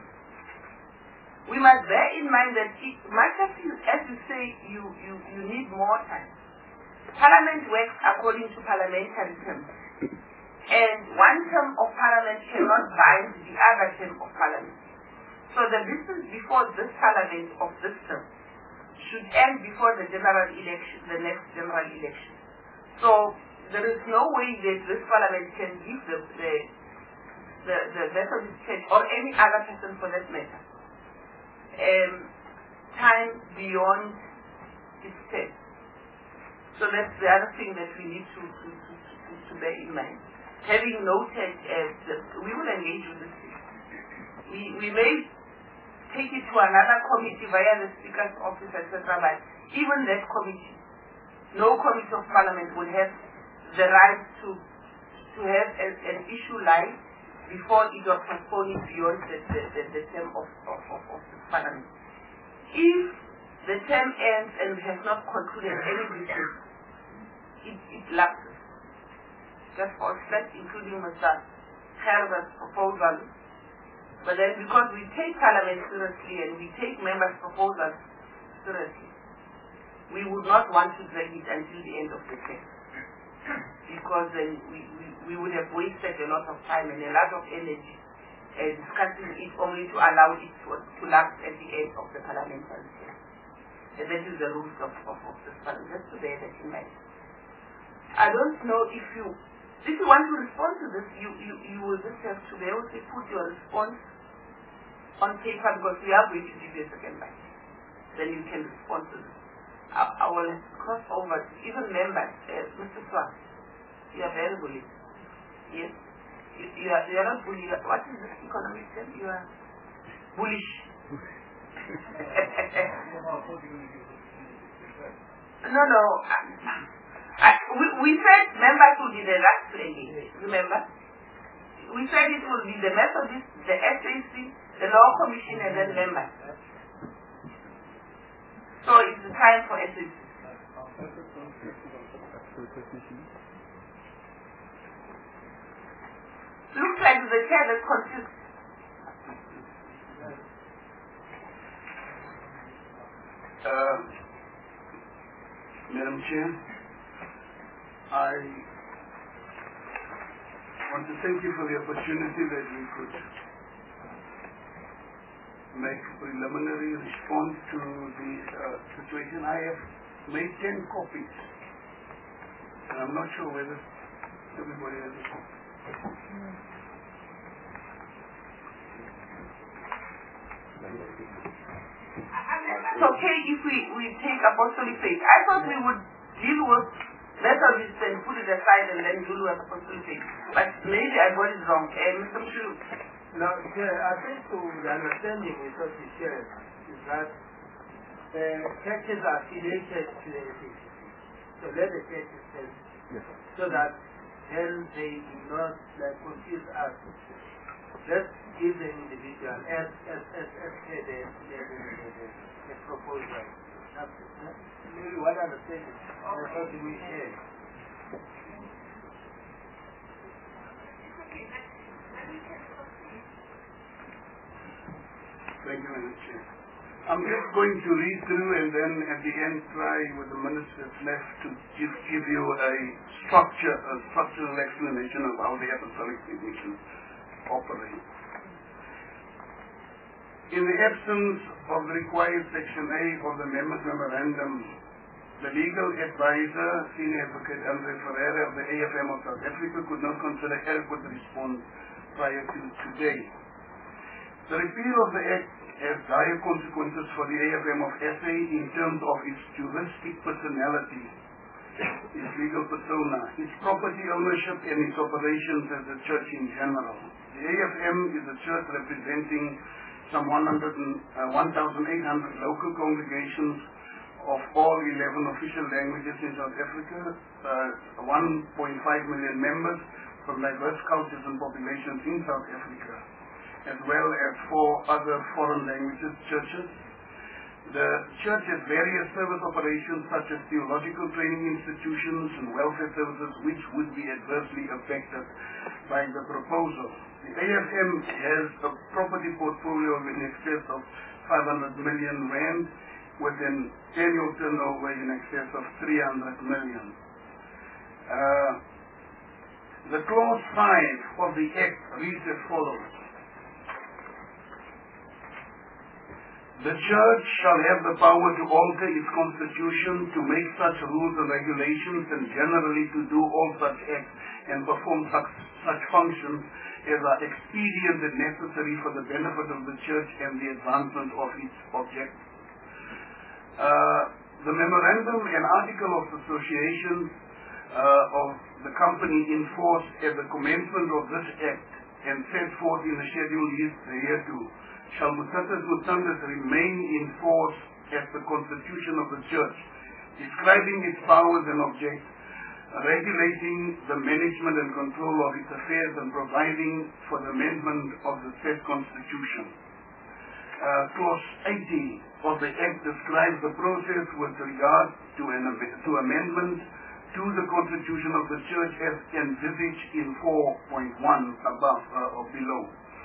we must bear in mind that it, much as you, as you say, you, you, you need more time. Parliament works according to parliamentary terms. And one term of parliament cannot bind the other term of parliament. So the business before this parliament of this term should end before the general election, the next general election. So there is no way that this parliament can give the, the, the, the Methodist Church or any other person for that matter Um, time beyond its term. So that's the other thing that we need to, to, to, to, to bear in mind. Having noted, uh, that we will engage with this thing. We, we may take it to another committee via the Speaker's office, et cetera. But even that committee, no committee of parliament will have the right to to have a, an issue live before it was postponed beyond the, the, the, the term of, of, of, of the parliament. If the term ends and has not concluded any business, it, it lapses. Just for that, including Mister Herbert's proposal. But then because we take parliament seriously and we take members' proposals seriously, we would not want to drag it until the end of the term. Because then we, we, we would have wasted a lot of time and a lot of energy uh, discussing it only to allow it to, to last at the end of the parliamentary term. And that is the rules of, of, of this parliament. Just to bear that in mind. I don't know if you, if you want to respond to this, you, you, you will just have to be able to put your response on paper because we are going to give you a second bite. Then you can respond to this. I, I will cross over to even members. Uh, Mister Swart, you are very bullish. Yes? You, you, are, you are not bullish. What is this economic term? You are bullish. no, no. I, I, we, we said members would be the last to engage. Remember? We said it would be the Methodist, the S A C, the Law Commission, and then members. So it's the time for S A C. Looks like the chair is confused. Uh, Madam Chair, I want to thank you for the opportunity that we could make preliminary response to the uh, situation. I have made ten copies, and I'm not sure whether everybody has a copy. It's okay if we, we take apostolic faith. I thought we would deal with Methodist and put it aside and then deal with apostolic faith. But maybe I got it wrong. Uh, Mister Mshiru. No, yeah, I think to the understanding is what he shared is that the churches are affiliated to the S A C C. So let the churches tell yes. So that then they do not like confuse us. Let's give the individual as as as as the the, the, the, the proposal. That's maybe what understanding. That's what we share. Thank you, Mister Chair. I'm just going to read through and then at the end try with the ministers left to give, give you a structure, a structural explanation of how the Apostolic Mission operates. In the absence of the required Section A of the Members' Memorandum, the legal advisor, Senior Advocate Andre Ferreira of the A F M of South Africa, could not consider adequate response prior to today. The repeal of the Act has dire consequences for the A F M of S A in terms of its juristic personality, its legal persona, its property ownership and its operations as a church in general. The A F M is a church representing some one thousand eight hundred local congregations of all eleven official languages in South Africa, uh, one point five million members from diverse cultures and populations in South Africa, as well as four other foreign languages churches. The church has various service operations such as theological training institutions and welfare services which would be adversely affected by the proposal. The A F M has a property portfolio in excess of five hundred million rand with an annual turnover in excess of three hundred million. Uh, the clause five of the Act reads as follows. The church shall have the power to alter its constitution, to make such rules and regulations, and generally to do all such acts and perform such, such functions as are expedient and necessary for the benefit of the church and the advancement of its objects. Uh, the memorandum and article of association uh, of the company enforced at the commencement of this act and set forth in the schedule hereto shall mutatis mutandis remain in force as the constitution of the church, describing its powers and objects, regulating the management and control of its affairs, and providing for the amendment of the said constitution. Uh, clause eighty of the Act describes the process with regard to an to amendment to the constitution of the church as envisaged in four point one above uh, or below.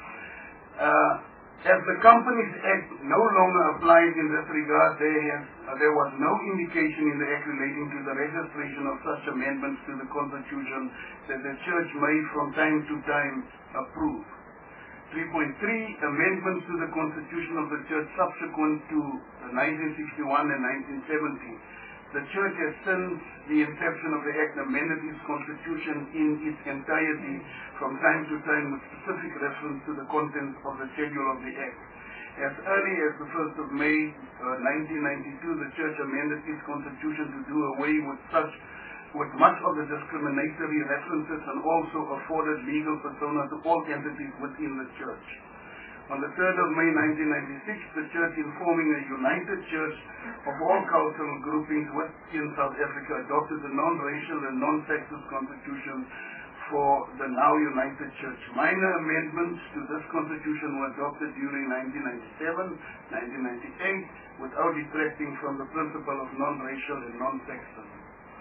Uh, As the Companies Act no longer applies in this regard, there, has, uh, there was no indication in the Act relating to the registration of such amendments to the Constitution that the Church may from time to time approve. three point three Amendments to the Constitution of the Church subsequent to nineteen sixty-one and nineteen seventy. The Church has since the inception of the Act amended its Constitution in its entirety from time to time with specific reference to the contents of the schedule of the Act. As early as the first of May uh, nineteen ninety-two, the Church amended its Constitution to do away with such with much of the discriminatory references and also afforded legal persona to all entities within the Church. On the third of May nineteen ninety-six, the Church, informing a united church of all cultural groupings within South Africa, adopted the non-racial and non-sexist constitution for the now united church. Minor amendments to this constitution were adopted during nineteen ninety-seven, nineteen ninety-eight, without detracting from the principle of non-racial and non-sexism.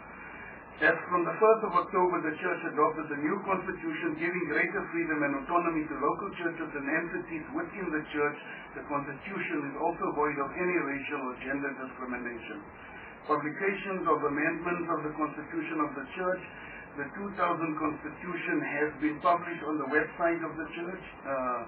As from the first of October, the Church adopted the new Constitution, giving greater freedom and autonomy to local churches and entities within the Church. The Constitution is also void of any racial or gender discrimination. Publications of amendments of the Constitution of the Church. The two thousand Constitution has been published on the website of the Church. Uh,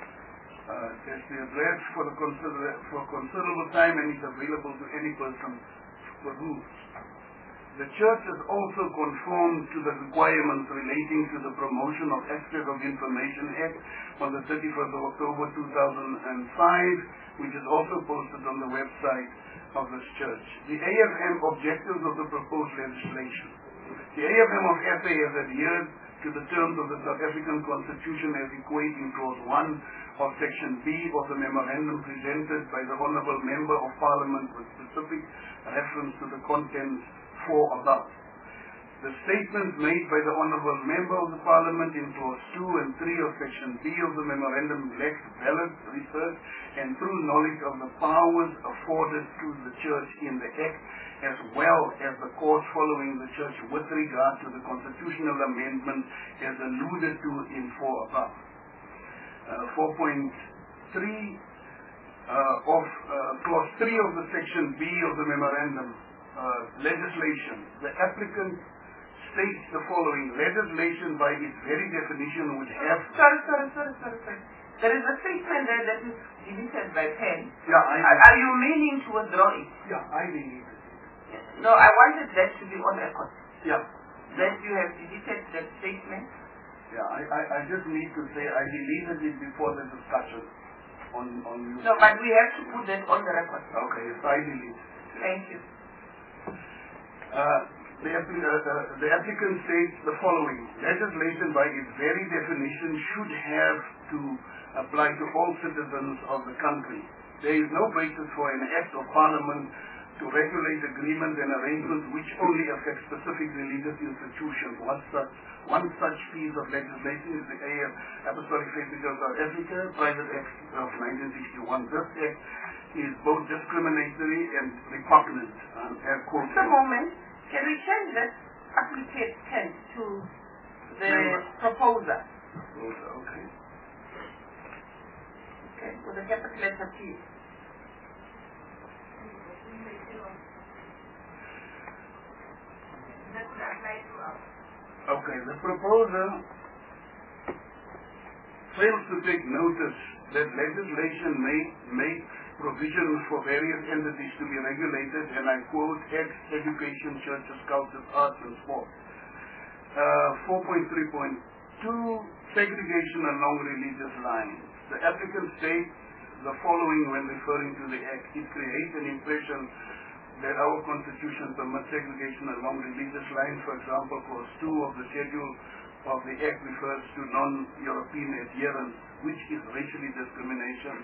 uh, as the address for, the consider for considerable time, and is available to any person for use. The Church has also conformed to the requirements relating to the Promotion of Access of Information Act on the thirty-first of October two thousand five, which is also posted on the website of this Church. The A F M objectives of the proposed legislation. The A F M of S A has adhered to the terms of the South African Constitution as equated in Clause one of Section B of the memorandum presented by the Honourable Member of Parliament with specific reference to the contents four above. The statements made by the Honourable Member of the Parliament in Clause two and three of Section B of the memorandum lack valid research and true knowledge of the powers afforded to the Church in the Act, as well as the course following the Church with regard to the constitutional amendment as alluded to in four above. Uh, four point three uh, of uh, clause three of the section B of the memorandum uh, legislation, the applicant states the following: legislation by its very definition would have... Sorry, sorry, sorry, sorry, sorry. There is a statement there that is deleted by pen. Yeah, I... Are, are you meaning to withdraw it? Yeah, I believe it. No, I wanted that to be on record. Yeah. That you have deleted that statement. Yeah, I, I, I just need to say I deleted it before the discussion on, on you. No, but we have to put that on the record. Okay, yes, I delete. Thank you. Uh, the, appli- uh, uh, the applicant states the following: legislation by its very definition should have to apply to all citizens of the country. There is no basis for an act of parliament to regulate agreements and arrangements which only affect specific religious institutions. One such, one such piece of legislation is the Apostolic Faith Church of South Africa, Private Act of nineteen sixty-one. This act is both discriminatory and repugnant. Um, as quoted. Just a moment. Can we change that applicant to the Member. proposer? Okay. Okay, with a capital letter P. Okay, the proposer fails to take notice that legislation may make provisions for various entities to be regulated, and I quote, Acts, Education, Churches, Cultures, Arts and Sport. Uh, four point three point two, segregation along religious lines. The applicant states the following when referring to the Act: it creates an impression that our Constitution permits segregation along religious lines. For example, clause two of the schedule of the Act refers to non-European adherents, which is racially discrimination,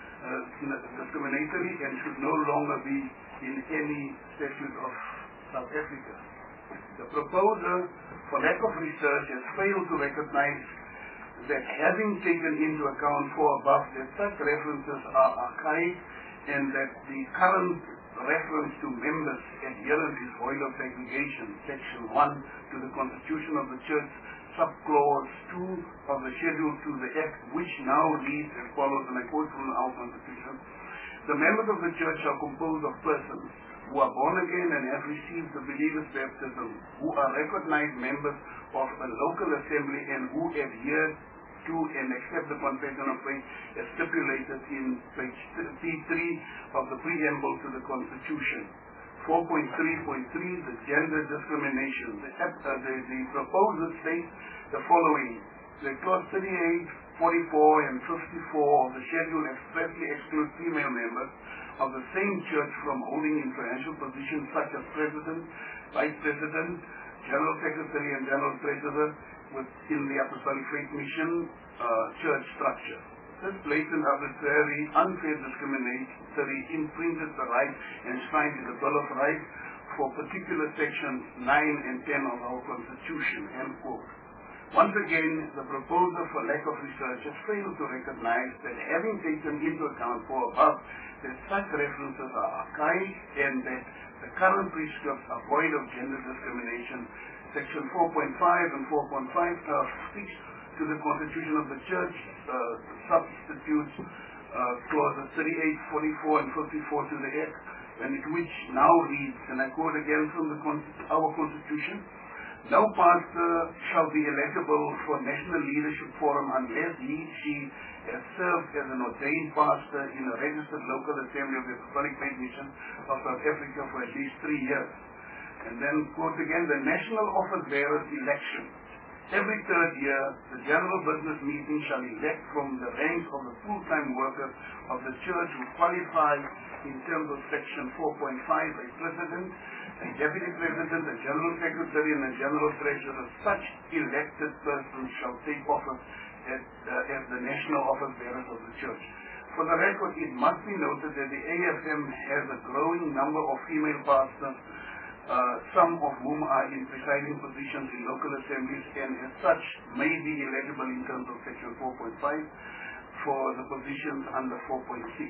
uh, discriminatory and should no longer be in any statute of South Africa. The proposer, for lack of research, has failed to recognize that having taken into account for above that such references are archaic and that the current reference to members adherent is void of segregation, section one to the Constitution of the Church, subclause two of the schedule to the Act, which now reads as follows, and I quote from our Constitution: the members of the Church are composed of persons who are born again and have received the believer's baptism, who are recognized members of a local assembly and who adhere to and accept the confession of faith as stipulated in page P three of the preamble to the Constitution. four point three point three, the gender discrimination. The, uh, the, the proposal states the following: the clause thirty-eight, forty-four and fifty-four of the schedule expressly exclude female members of the same church from holding influential positions such as president, vice president, general secretary and general treasurer within the Apostolic Faith Mission uh, church structure. This blatant, arbitrary, unfair discriminatory infringes the right enshrined in the Bill of Rights for particular sections nine and ten of our Constitution, end quote. Once again, the proposer, for lack of research, has failed to recognize that having taken into account for above that such references are archaic and that the current prescripts are void of gender discrimination, section four point five and four point five uh, speaks to the Constitution of the Church, uh, substitutes uh, clauses thirty-eight, forty-four and fifty-four to the Act, and it which now reads, and I quote again from the con- our Constitution: no pastor shall be eligible for National Leadership Forum unless he, she has served as an ordained pastor in a registered local assembly of the Apostolic Faith Mission of South Africa for at least three years. And then, quote again, the National Office Bearers election. Every third year, the General Business Meeting shall elect from the ranks of the full-time workers of the church who qualify in terms of section four point five, a president, a deputy president, a general secretary, and a general treasurer. Such elected persons shall take office at, uh, as the national office bearers of the church. For the record, it must be noted that the A F M has a growing number of female pastors, uh, some of whom are in presiding positions in local assemblies and as such may be eligible in terms of section four point five for the positions under four point six.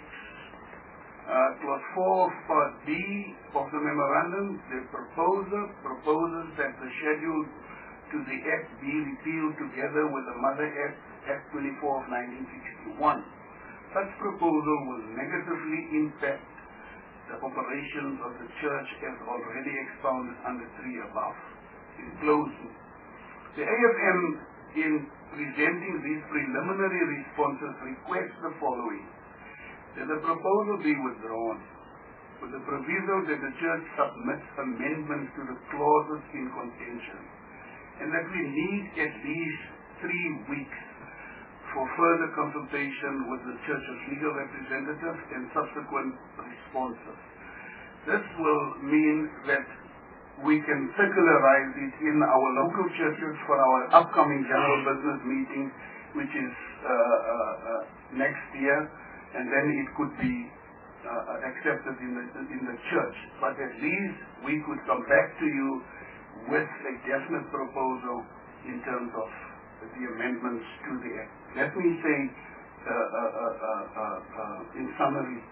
Uh, clause four of part B of the memorandum, the proposer proposes that the schedule to the Act be repealed together with the Mother Act, Act twenty-four of nineteen sixty-one. such proposal will negatively impact the operations of the church as already expounded under three above. In closing, the A F M, in presenting these preliminary responses, requests the following: that the proposal be withdrawn, with the proviso that the church submits amendments to the clauses in contention, and that we need at least three weeks for further consultation with the church's legal representatives and subsequent responses. This will mean that we can circularize it in our local churches for our upcoming general business meeting, which is uh, uh, uh, next year, and then it could be uh, accepted in the, in the church. But at least we could come back to you with a definite proposal in terms of the amendments to the Act. Let me say, uh, uh, uh, uh, uh, in summary,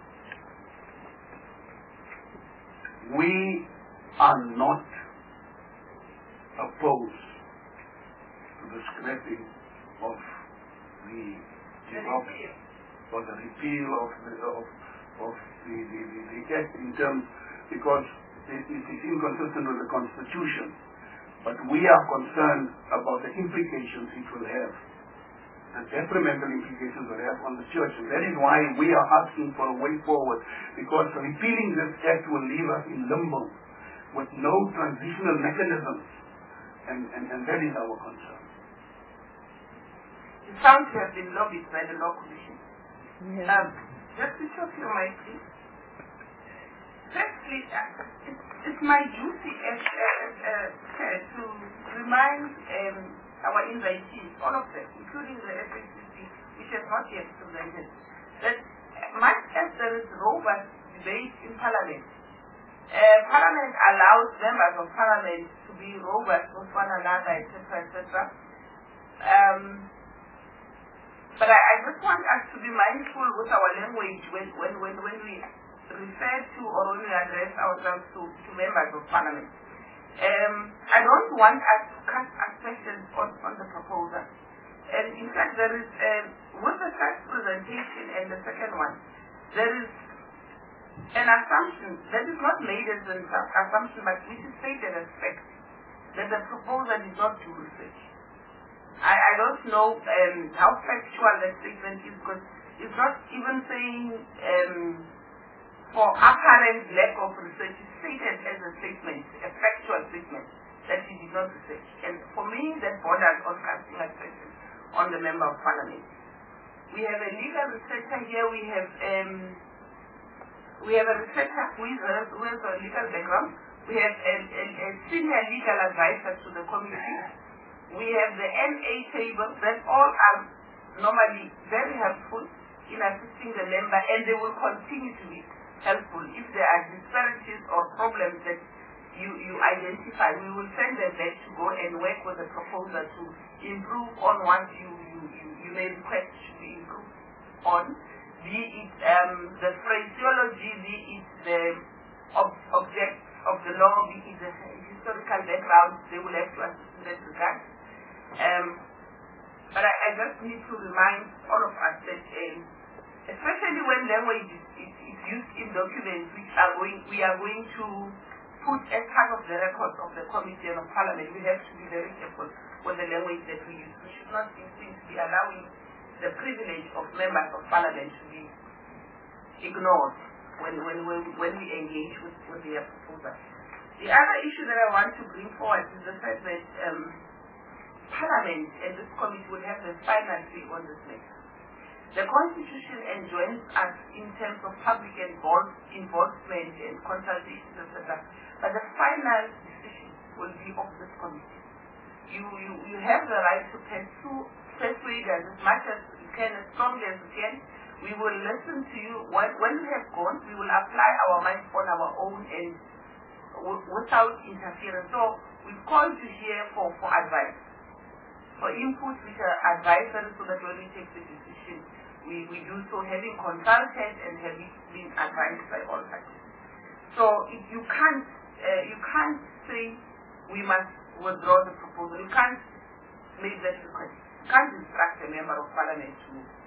we are not opposed to the scrapping of the development or the repeal of the, of, of the, the, the, the Act in terms, because it, it is inconsistent with the Constitution. But we are concerned about the implications it will have, the detrimental implications it will have on the church. And that is why we are asking for a way forward, because repealing this Act will leave us in limbo with no transitional mechanisms, and, and, and that is our concern. You sound to have been lobbied by the Law Commission. Yes. Um, just to show you my please. Firstly, uh, it's, it's my duty as uh, uh, uh, to remind um, our invitees, all of them, including the S A C C, which has not yet presented, that much as there is robust debate in Parliament, uh, Parliament allows members of Parliament to be robust with one another, et cetera, et cetera. Um, but I, I just want us to be mindful with our language when, when, when, when we refer to or when we address ourselves to, to members of Parliament. Um, I don't want us to cast aspersions on, on the proposal. And in fact, there is, um, with the first presentation and the second one, there is an assumption that is not made as an assumption, but which is stated as fact, that the proposal is not do research. I, I don't know um, how factual that statement is, because it's not even saying um, for apparent lack of research. It's stated as a statement, a factual statement, that he did not research. And for me, that borders on casting aspersion on the Member of Parliament. We have a legal researcher here. We have um, we have a researcher who, is a, who has a legal background. We have a, a, a senior legal advisor to the committee. We have the N A table that all are normally very helpful in assisting the member, and they will continue to be helpful. If there are disparities or problems that you, you identify, we will send them back to go and work with the proposal to improve on what you, you, you, you may request should be improved on, be it um, the phraseology, be it the ob- object of the law, be it the historical background. They will have to assist in that regard. Um, but I, I just need to remind all of us that, um, especially when language is, is, is used in documents which are going, we are going to put as part of the records of the Committee and of Parliament, we have to be very careful with the language that we use. We should not seem to be allowing the privilege of members of Parliament to be ignored when, when, when, when we engage with, with their proposal. The other issue that I want to bring forward is the fact that um, Parliament and this committee will have the final say on this matter. The Constitution enjoins us in terms of public involve, involvement and consultations, et cetera. But the final decision will be of this committee. You, you, you have the right to pursue, persuade us as much as you can, as strongly as you can. We will listen to you. When, when we have gone, we will apply our minds on our own and w- without interference. So we call to hear for, for advice, for input which are advisory, so that when we take the decision, we, we do so having consulted and having been advised by all parties. So if you can't, uh, you can't say we must withdraw the proposal. You can't make that request. You can't instruct a member of Parliament to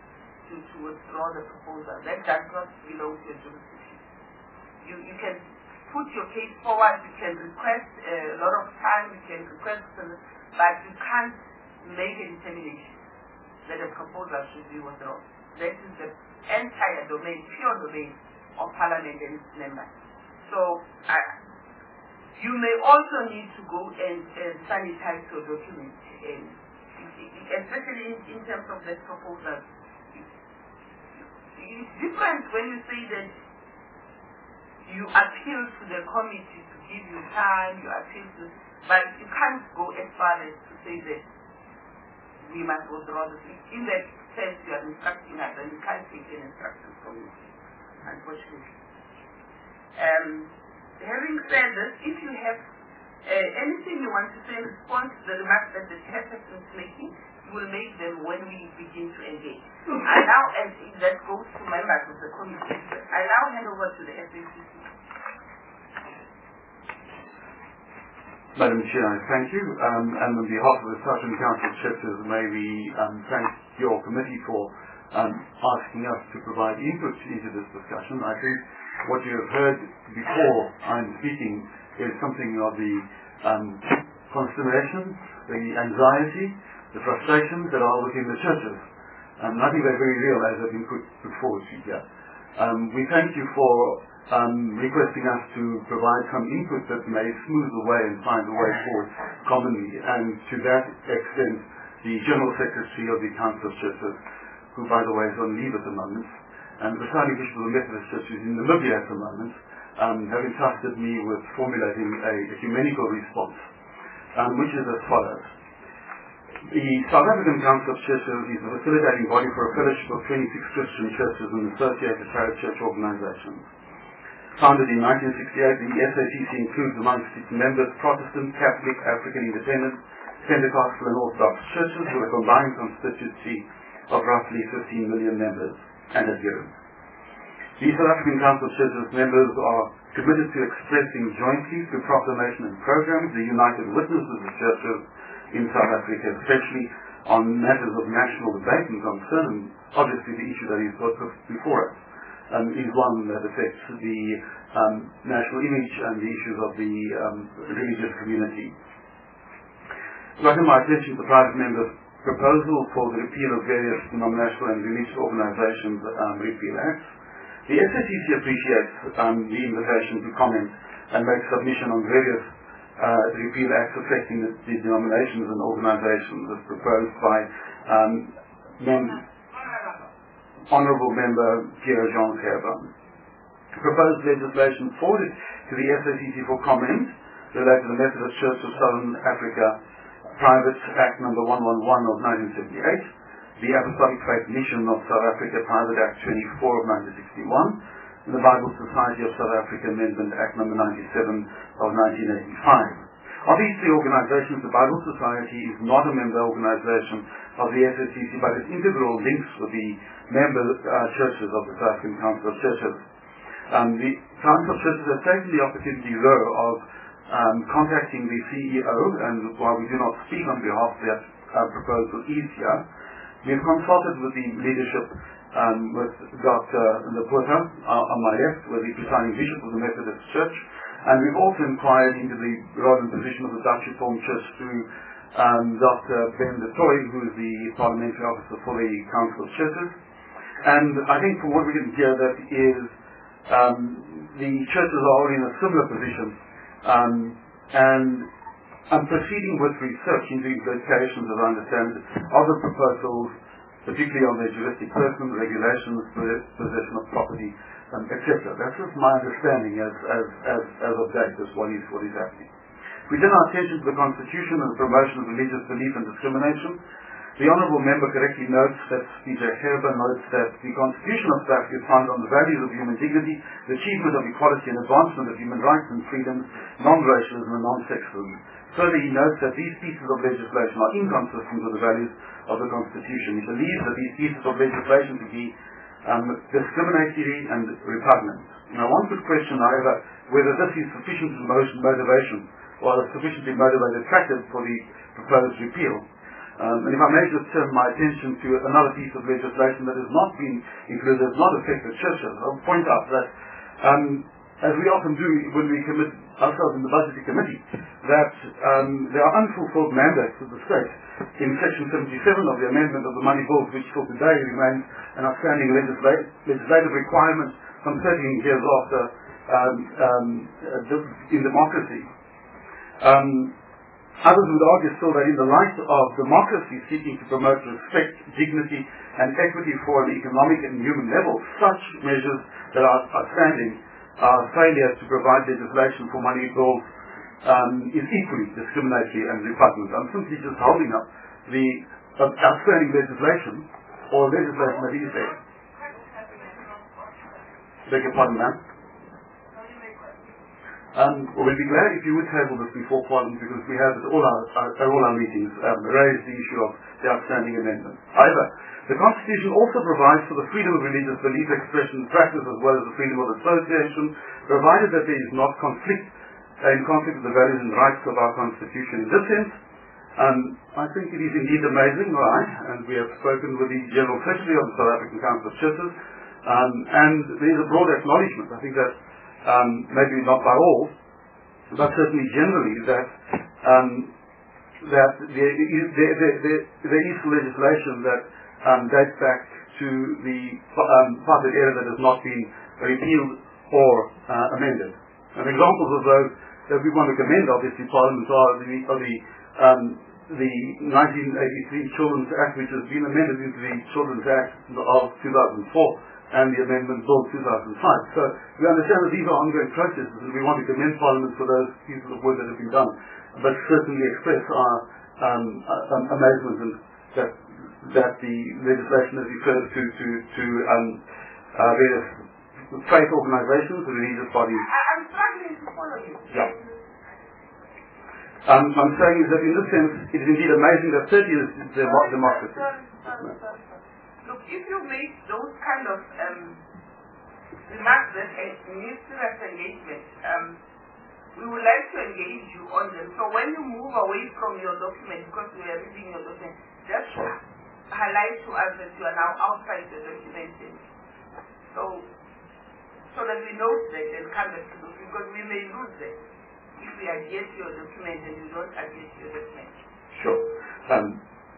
to, to withdraw the proposal. That does not belong to your jurisdiction. You, you can put your case forward, you can request a lot of time, you can request, but you can't make a determination that a proposal should be withdrawn. That is the entire domain, pure domain of Parliament and its members. So uh, you may also need to go and, and sanitize your document, and especially in, in terms of that proposal. It's different when you say that you appeal to the committee to give you time, you appeal to, but you can't go as far as to say that we must withdraw the thing. In that sense, you are instructing us, and you can't take any instructions from you, unfortunately. Um, having said this, if you have uh, anything you want to say in response to the remarks that the chairperson is making, you will make them when we begin to engage. I now, and that goes to members of the committee, I now hand over to the S A C C. Madam Chair, thank you. Um, and on behalf of the Southern Council chapters, may we um, thank your committee for um, asking us to provide input into this discussion. I think what you have heard before I'm speaking is something of the um, consternation, the anxiety, the frustrations that are within the churches. Um, I think they're very real as they've been put, put forward to you here. Um, we thank you for um, requesting us to provide some input that may smooth the way and find the way forward commonly. And to that extent, the General Secretary of the Council of Churches, who by the way is on leave at the moment, and the presiding bishop of the Methodist Church is in Namibia at the moment, um, have entrusted me with formulating a ecumenical response, um, which is as follows. The South African Council of Churches is a facilitating body for a fellowship of twenty-six Christian churches and associated parachurch organizations. Founded in nineteen sixty-eight, the S A C C includes amongst its members Protestant, Catholic, African Independent, Pentecostal and Orthodox churches with a combined constituency of roughly fifteen million members and adherents. The South African Council of Churches members are committed to expressing jointly through proclamation and programs the united witnesses of churches in South Africa, especially on matters of national debate and concern. And obviously the issue that is before us um, is one that affects the um, national image and the issues of the um, religious community. Brought to my attention the private members' proposal for the repeal of various denominational and religious organizations um, repeal acts. The S A C C appreciates um, the invitation to comment and make submission on various uh, repeal acts affecting the, the denominations and organizations as proposed by um, mem- Honourable Member Pierre Jean Kerban. Proposed legislation forwarded to the S A C C for comment related to the Methodist Church of Southern Africa Private Act number one eleven of nineteen seventy-eight, the Apostolic Faith Mission of South Africa Private Act twenty-four of nineteen sixty-one, and the Bible Society of South Africa Amendment Act number ninety-seven of nineteen eighty-five. Of these three organizations, the Bible Society is not a member organization of the S A C C, but has integral links with the member uh, churches of the South African Council of Churches. Um, the Council of Churches has taken the opportunity, though, of um, contacting the C E O, and while we do not speak on behalf of that uh, proposal is here, we have consulted with the leadership, um, with Doctor Leputa uh, on my left, with the presiding bishop of the Methodist Church, and we've also inquired into the role and position of the Dutch Reformed Church through um, Doctor Ben de Toy, who is the parliamentary officer for the Council of Churches. And I think from what we can hear, that is um, the churches are all in a similar position, um, and I'm proceeding with research into implications, as I understand, of the proposals, particularly on their juristic person, regulations, possession of property, um, et cetera. That's just my understanding as, as, as, as of date, as what is, what is happening. We turn our attention to the Constitution and the promotion of religious belief and discrimination. The Honourable Member correctly notes that Peter Herber notes that the Constitution of South Africa is founded on the values of human dignity, the achievement of equality and advancement of human rights and freedoms, non-racialism and non-sexism. Further, he notes that these pieces of legislation are inconsistent with the values of the Constitution. He believes that these pieces of legislation to be um, discriminatory and repugnant. Now, one could question, however, whether this is sufficient motivation or sufficiently motivated attractive for the proposed repeal. Um, and if I may just turn my attention to another piece of legislation that has not been included, has not affected churches, I'll point out that, um, as we often do when we commit ourselves in the budgetary committee, that um, there are unfulfilled mandates of the state in section seventy-seven of the amendment of the money bills, which till today remains an outstanding legisla- legislative requirement some thirteen years after um, um, uh, in democracy. Um, Others would argue still that in the light of democracy seeking to promote respect, dignity, and equity for an economic and human level, such measures that are outstanding are failure to provide legislation for money bills um, is equally discriminatory and repugnant. I'm simply just holding up the uh, outstanding legislation or legislation that is there. Beg your pardon, ma'am? Um, well, we'd be glad if you would table this before Parliament, because we have at all our, our, at all our meetings um, raised the issue of the outstanding amendment. However, the Constitution also provides for the freedom of religious belief, expression, and practice, as well as the freedom of association, provided that there is not conflict uh, in conflict with the values and rights of our Constitution. In this sense, um, I think it is indeed amazing, right? And we have spoken with the General Secretary of the South African Council of Churches, um, and there is a broad acknowledgement. I think that Um, maybe not by all, but certainly generally, that um, that there is, there, there, there, there is legislation that um, dates back to the um, part of the era that has not been repealed or uh, amended. And examples of those that we want to commend, obviously, Parliament are the, are the, um, the nineteen eighty-three Children's Act, which has been amended into the Children's Act of two thousand four. And the Amendment Bill two thousand five. So we understand that these are ongoing processes, and we want to commend Parliament for those pieces of work that have been done, but certainly express our um, um, amazement and that that the legislation has referred to to, to um, uh, various faith organizations, religious bodies. I'm struggling to follow you. Yeah. Um, I'm saying is that in this sense, it is indeed amazing that thirty years is the sorry, democracy. Sorry, sorry, sorry, sorry. Look, if you make those kind of um, remarks that need serious engagement, um, we would like to engage you on them. So when you move away from your document, because we are reading your document, just highlight to us that you are now outside the document. So, so that we know that and come back to this, because we may lose them if we adhere to your document and you don't adhere to your document. Sure. Um,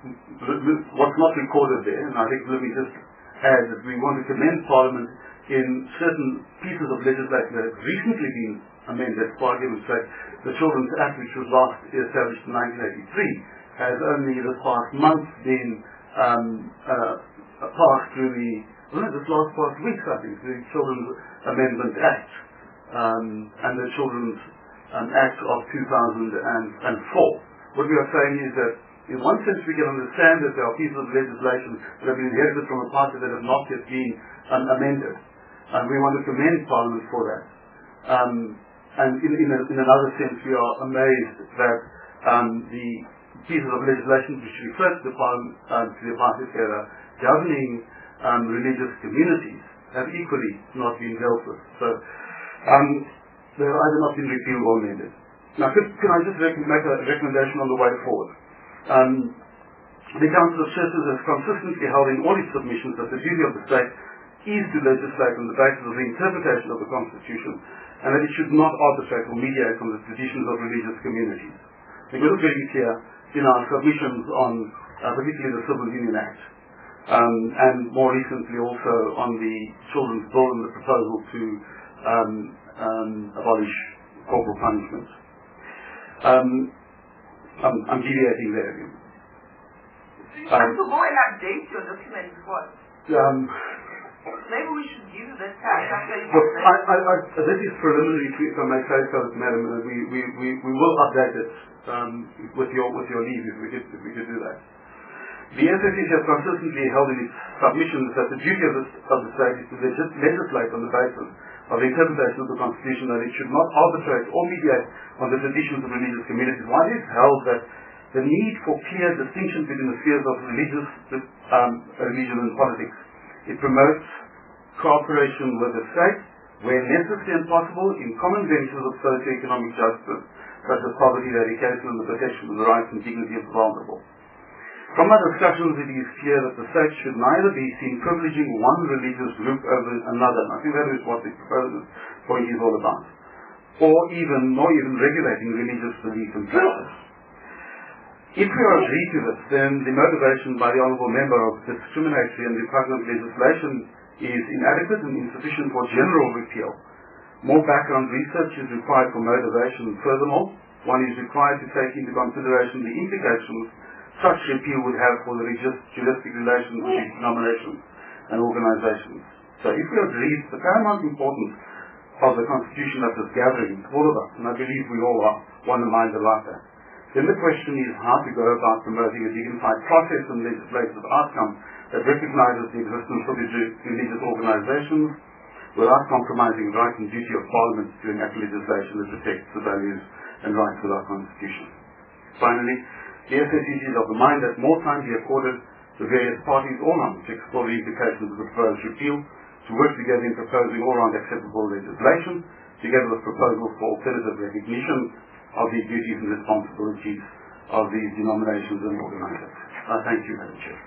What's not recorded there, and I think let me just add that we want to commend Parliament in certain pieces of legislation that have recently been amended. For argument's sake, the Children's Act, which was last established in nineteen eighty-three, has only this past month been um, uh, passed through the, well, this last past week, I think, the Children's Amendment Act um, and the Children's um, Act of two thousand four. What we are saying is that in one sense, we can understand that there are pieces of legislation that have been inherited from a party that have not yet been um, amended. And we want to commend Parliament for that. Um, and in, in, a, in another sense, we are amazed that um, the pieces of legislation which refer to the, Parliament, uh, to the apartheid era governing um, religious communities have equally not been dealt with. So um, they have either not been repealed or amended. Now, could, can I just rec- make a recommendation on the way forward? Um, the Council of Churches has consistently held in all its submissions that the duty of the state is to legislate on the basis of the interpretation of the Constitution, and that it should not arbitrate or mediate on the traditions of religious communities. We were very clear in our submissions on uh, particularly the Civil Union Act, um, and more recently also on the Children's Bill and the proposal to um, um, abolish corporal punishment. Um, I'm, I'm deviating there again. So you have um, to go and update your document before. Um, Maybe we should give you that time after you well, I, I, I, this is preliminary, if I may say so, Madam. Uh, we, we, we, we will update it um, with your with your leave if we could if we could do that. The S S C has consistently held in its submissions that the duty of the, of the state is to legis- legislate on the basis of the interpretation of the Constitution, that it should not arbitrate or mediate on the traditions of religious communities. While it is held that the need for clear distinction between the spheres of religious, um, religion and politics, it promotes cooperation with the state where necessary and possible in common ventures of socio-economic justice, such as poverty eradication and the protection of the rights and dignity of the vulnerable. From our discussions, it is clear that the state should neither be seen privileging one religious group over another. And I think that is what the proposed point is all about. Or even, nor even regulating religious belief and practice. If we are agreed to this, then the motivation by the Honourable Member of discriminatory and repugnant legislation is inadequate and insufficient for general repeal. More background research is required for motivation. Furthermore, one is required to take into consideration the implications such repeal would have for the juristic relations of these denominations and organizations. So if we agree to the paramount importance of the constitution of this gathering, all of us, and I believe we all are, one mind about that, then the question is how to go about promoting a dignified process and legislative outcome that recognizes the existence of these religious organizations without compromising the right and duty of Parliament to enact legislation that protects the values and rights of our Constitution. Finally, the S A C C is of the mind that more time be accorded to various parties all round to explore the implications of the proposed repeal, to work together in proposing all-round acceptable legislation, together with proposals for alternative recognition of the duties and responsibilities of these denominations and organizations. Uh, thank you, Madam Chair.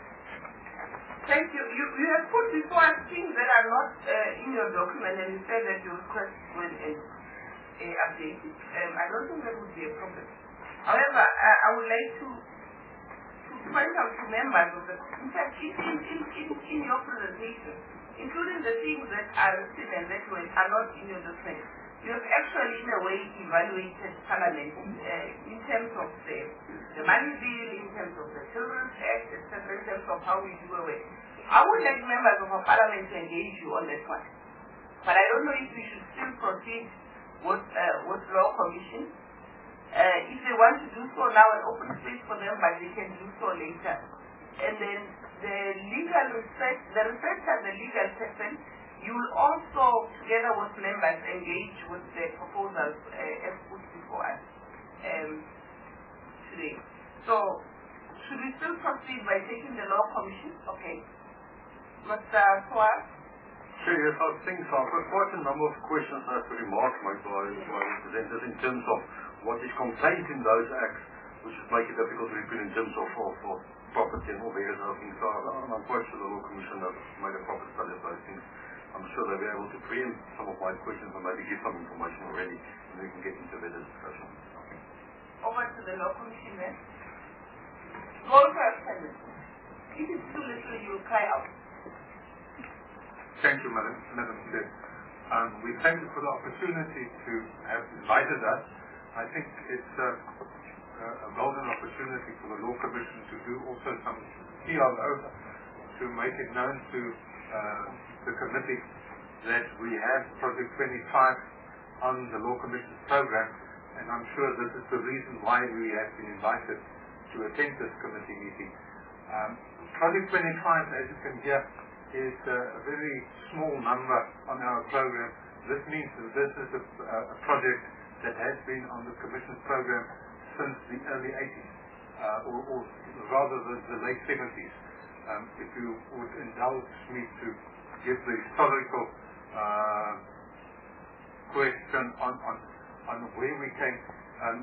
Thank you. You, you have put before us things that are not uh, in your document, and you said that your request will be uh, updated. Um, I don't think that would be a problem. However, uh, I would like to, to point out to members of the, in fact, in, in, in, in, in your presentation, including the things that are listed and that way are not in your document. You have actually, in a way, evaluated Parliament uh, in terms of the, the money bill, in terms of the Children's Act, et cetera, in terms of how we do away. I would like members of our Parliament to engage you on that one. But I don't know if we should still proceed with, uh, with Law Commission. Uh, if they want to do so now, an open space for them, but they can do so later. And then the legal research, the research and the legal section, you will also, together with members, engage with the proposals uh, as put before us um, today. So, should we still proceed by taking the Law Commission? Okay. Mister Swar? Sure, yes, I think so. I've got quite a number of questions and remarks made by, by representatives in terms of what is contained in those acts, which is make it difficult to repeal in terms of, of, of property and all various other things. So I'm quite sure the Law Commission has made a proper study of those things. I'm sure they'll be able to preempt some of my questions and maybe give some information already, and we can get into a better discussion. Over to the Law Commission then. Go to our attendance. If it's too little, you will cry out. Thank you, Madam, Madam Chair. Um, we thank you for the opportunity to have invited us. I think it's a, a golden opportunity for the Law Commission to do also some P R O to make it known to uh, the committee that we have Project twenty-five on the Law Commission's program, and I'm sure this is the reason why we have been invited to attend this committee meeting. Um, Project twenty-five, as you can hear, is uh, a very small number on our program. This means that this is a, a project that has been on the Commission's program since the early eighties, uh, or, or rather the, the late seventies. Um, if you would indulge me to give the historical uh, question on, on, on where we came, um,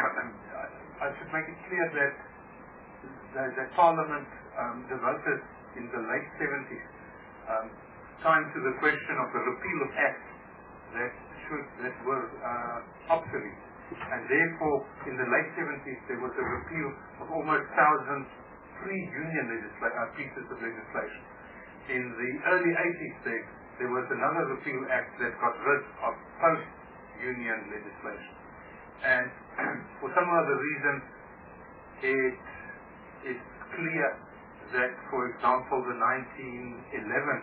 I should make it clear that the, the Parliament um, devoted in the late seventies um, time to the question of the repeal of acts that should that were uh, obsolete, and therefore in the late seventies there was a repeal of almost thousand pre-union legisla- uh, pieces of legislation. In the early eighties there, there was another repeal act that got rid of post-union legislation, and for some other reason it is clear that, for example, the nineteen eleven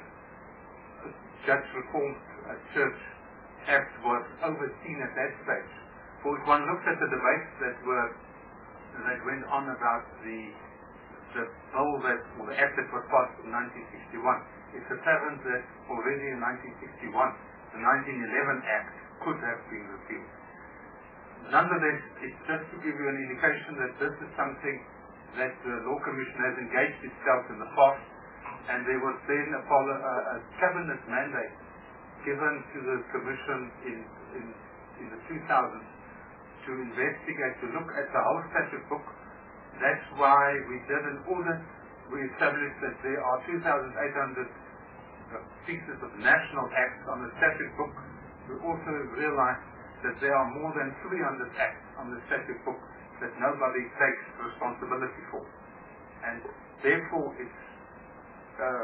Judge Reformed uh, Church Act was overseen at that stage. For if one looks at the debates that were that went on about the the bill that or the act that was passed in nineteen sixty-one, it's apparent that already in nineteen sixty-one the nineteen eleven Act could have been repealed. Nonetheless, it's just to give you an indication that this is something that the Law Commission has engaged itself in the past, and there was then a, a, a cabinet mandate given to the Commission in, in, in the two thousands to investigate, to look at the whole statute book that's why we did an audit. We established that there are two thousand eight hundred uh, pieces of national acts on the statute book. We also realized that there are more than three hundred acts on the statute book that nobody takes responsibility for. And therefore, it's, uh,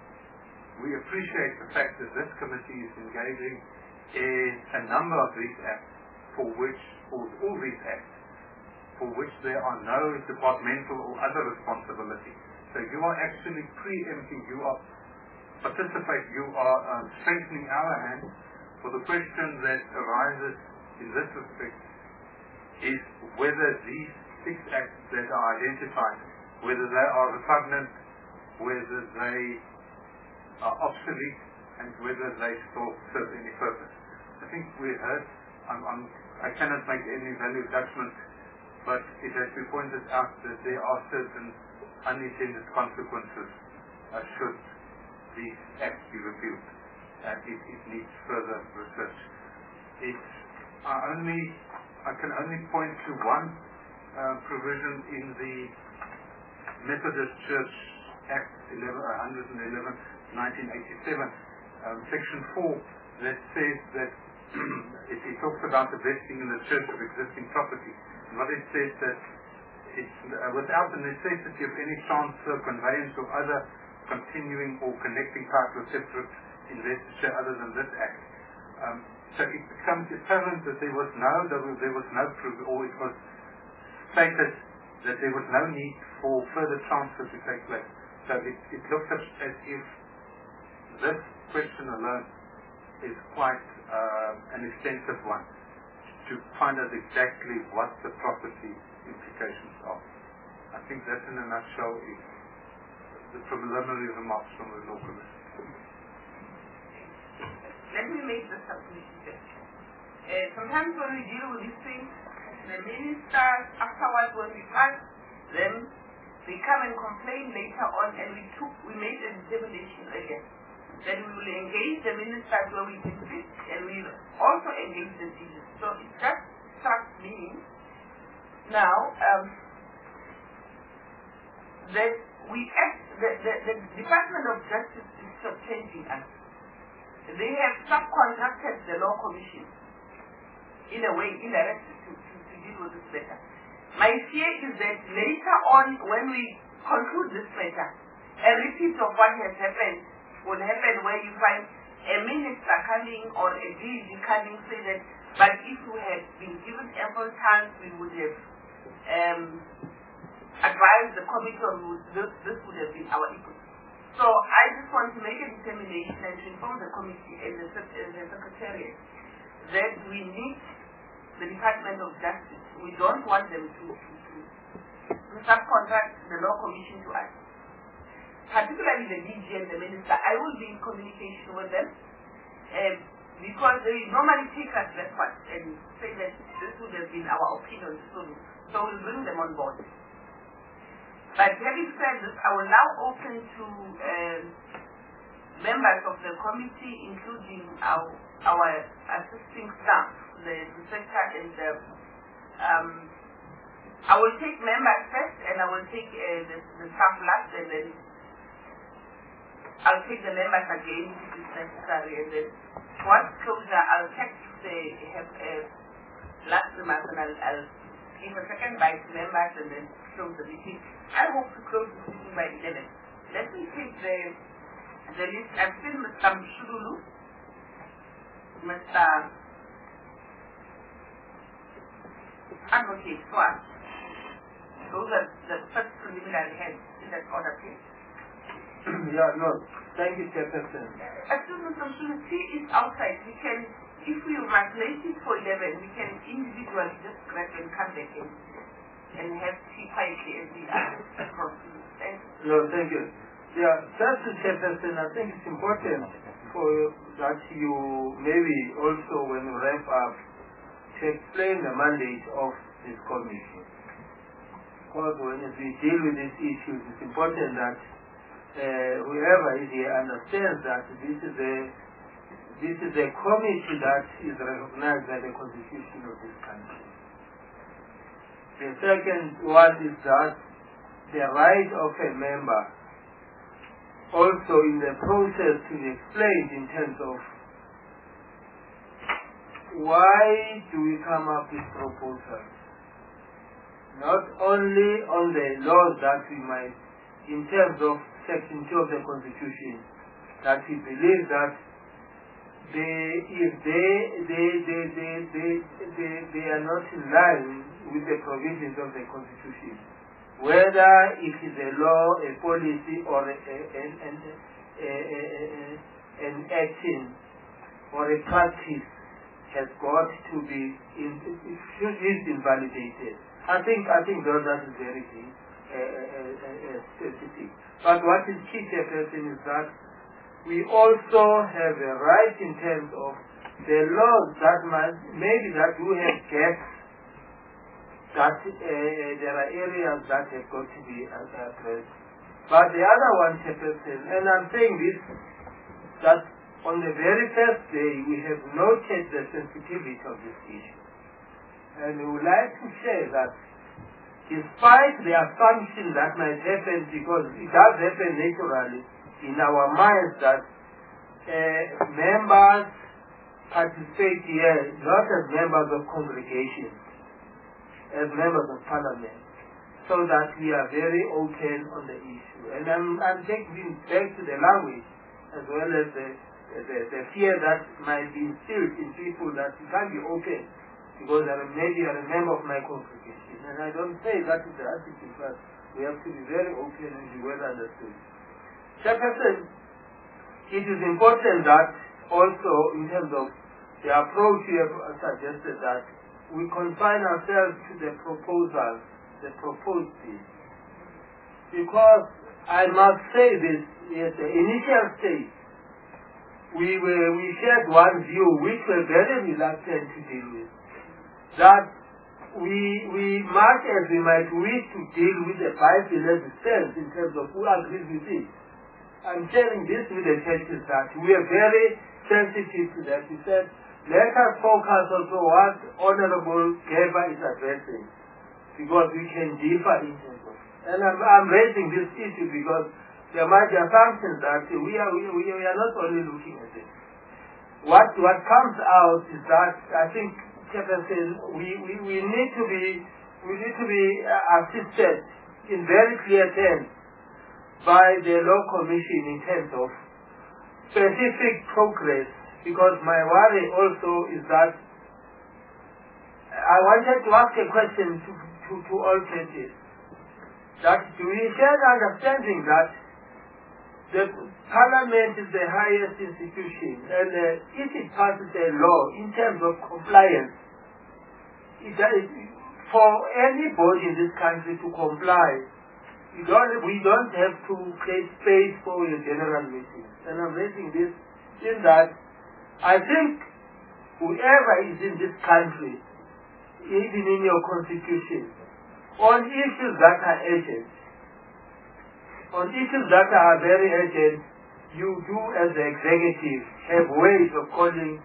we appreciate the fact that this committee is engaging in a number of these acts for which, or all these acts, for which there are no departmental or other responsibility. So you are actually preempting, you are participating, you are um, strengthening our hands. For the question that arises in this respect is whether these six acts that are identified, whether they are repugnant, whether they are obsolete, and whether they still serve any purpose. I think we heard, I'm, I'm, I cannot make any value judgment, but it has been pointed out that there are certain unintended consequences uh, should these acts be repealed. And it, it needs further research. It's I only I can only point to one uh, provision in the Methodist Church Act one eleven, nineteen eighty-seven, um, Section four, that says that it, it talks about the vesting in the church of existing property. And what it says that it's uh, without the necessity of any transfer, conveyance, or other continuing or connecting title or separate investiture other than this act. Um, so it becomes apparent that there was no, there was, there was no proof, or it was stated that there was no need for further transfer to take place. So it, it looks as, as if this question alone is quite uh, an extensive one to find out exactly what the property implications are. I think that in a nutshell is the preliminary remarks from the law commission. Let me make the submission. Uh, sometimes when we deal with these things, the ministers, afterwards when we ask them, they come and complain later on, and we took, we made a determination again. Then we will engage the ministers where we can fit, and we will also engage the citizens. So it just starts meaning now um, that we act, the, the, the Department of Justice is changing us. They have subcontracted the law commission in a way, indirectly, to, to, to deal with this matter. My fear is that later on, when we conclude this matter, a repeat of what has happened will happen, where you find a minister coming or a D G coming say that, but if we had been given ample chance, we would have um, advised the committee, or this, this would have been our equal. So I just want to make a determination and to inform the committee and the, and the Secretariat that we need the Department of Justice. We don't want them to, to, to, to subcontract the law commission to us. Particularly the D G and the minister, I will be in communication with them um, because they normally take us backwards and say that this would have been our opinion soon. So we'll bring them on board. But having said this, I will now open to uh, members of the committee, including our, our assisting staff, the researcher and the, um, I will take members first, and I will take uh, the, the staff last, and then I'll take the members again if it's necessary, and then once closure, I'll check if they have a last remark, and I'll, I'll give a second bite to members and then close the meeting. I hope to close the meeting by eleven. Let me take the the list. I've seen Mister Mshululu, Mister Advocate Swat. Those are the first preliminary heads in that order, please. Yeah, no. Thank you, Chairperson. Excuse me, Mister Mshululu, he is outside. We can, if we must make it for eleven, we can individually just grab and come back in and have tea quietly as we are. Thank you. No, thank you. Yeah, just to Chairperson, I think it's important for that you maybe also, when you wrap up, to explain the mandate of this commission. Because when we deal with these issues, it's important that uh, whoever is here understands that this is a this is a committee that is recognized by the Constitution of this country. The second one is that the right of a member also in the process to be explained in terms of why do we come up with proposals? Not only on the laws that we might, in terms of Section two of the Constitution, that we believe that they, if they, they, they, they, they, they, they are not in line with the provisions of the Constitution, whether it is a law, a policy, or a, a, an, an, a, a, a, an action or a practice has got to be in, it should be invalidated. I think I think that that is very key, uh, uh, uh, specific. But what is key, Chairperson, is that we also have a right in terms of the laws that must, maybe that do have gaps, that uh, there are areas that have got to be addressed. But the other one, Chairperson, and I'm saying this, that on the very first day we have noted the sensitivity of this issue. And we would like to say that despite the assumption that might happen, because it does happen naturally in our minds that uh, members participate here not as members of congregations, as members of parliament, so that we are very open on the issue. And I'm, I'm taking back to the language as well as the, the, the fear that might be instilled in people that we can't be open because I'm maybe I'm a member of my congregation. And I don't say that is the attitude, but we have to be very open and be well understood. Chairperson, it is important that also in terms of the approach we have suggested that we confine ourselves to the proposal, the proposed bill. Because I must say this, at the initial stage, we were we shared one view which we're very reluctant to deal with. That we we much as we might wish to deal with the Bible as it stands in terms of who agrees with it. I'm sharing this with the churches that we are very sensitive to that. We said, let us focus on what Honorable Geba is addressing, because we can differ in terms of. And I'm, I'm raising this issue because there might be assumptions that we are we, we are not only looking at it. What what comes out is that I think Chairperson, we, we, we need to be we need to be uh, assisted in very clear terms by the Law Commission in terms of specific progress, because my worry also is that I wanted to ask a question to, to, to all churches, that do we share the understanding that the Parliament is the highest institution, and uh, if it passes a law in terms of compliance, it, it, for anybody in this country to comply, we don't, we don't have to create space for a general meeting. And I'm raising this in that I think whoever is in this country, even in your constitution, on issues that are urgent, on issues that are very urgent, you do as the executive have ways of calling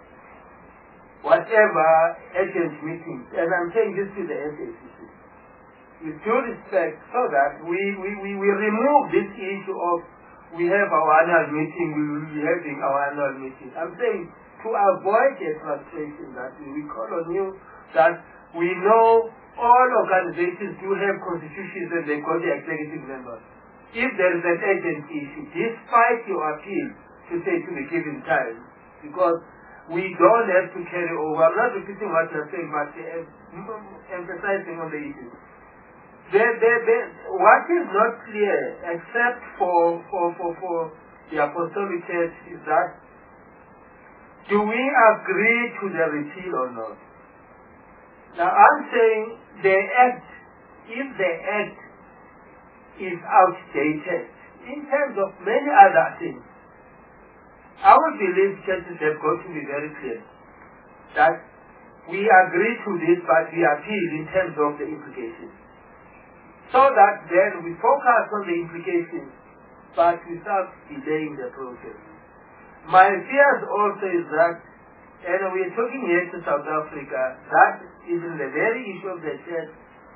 whatever urgent meetings. And I'm saying this to the S A C C. With due respect, so that we, we, we, we remove this issue of we have our annual meeting, we will be having our annual meeting. I'm saying to avoid the frustration that we call on you, that we know all organizations do have constitutions and they got the executive members. If there is an urgent issue, despite your appeal to say to be given time, because we don't have to carry over. I'm not repeating what you're saying, but uh, emphasizing on the issue. There, there, there, what is not clear, except for, for, for, for the Apostolic Church, is that do we agree to the repeal or not? Now I'm saying the act, if the act is outdated in terms of many other things, I would believe churches have got to be very clear that we agree to this, but we appeal in terms of the implications. So that then we focus on the implications, but without delaying the process. My fears also is that, and we're talking here to South Africa, that is in the very issue of the church,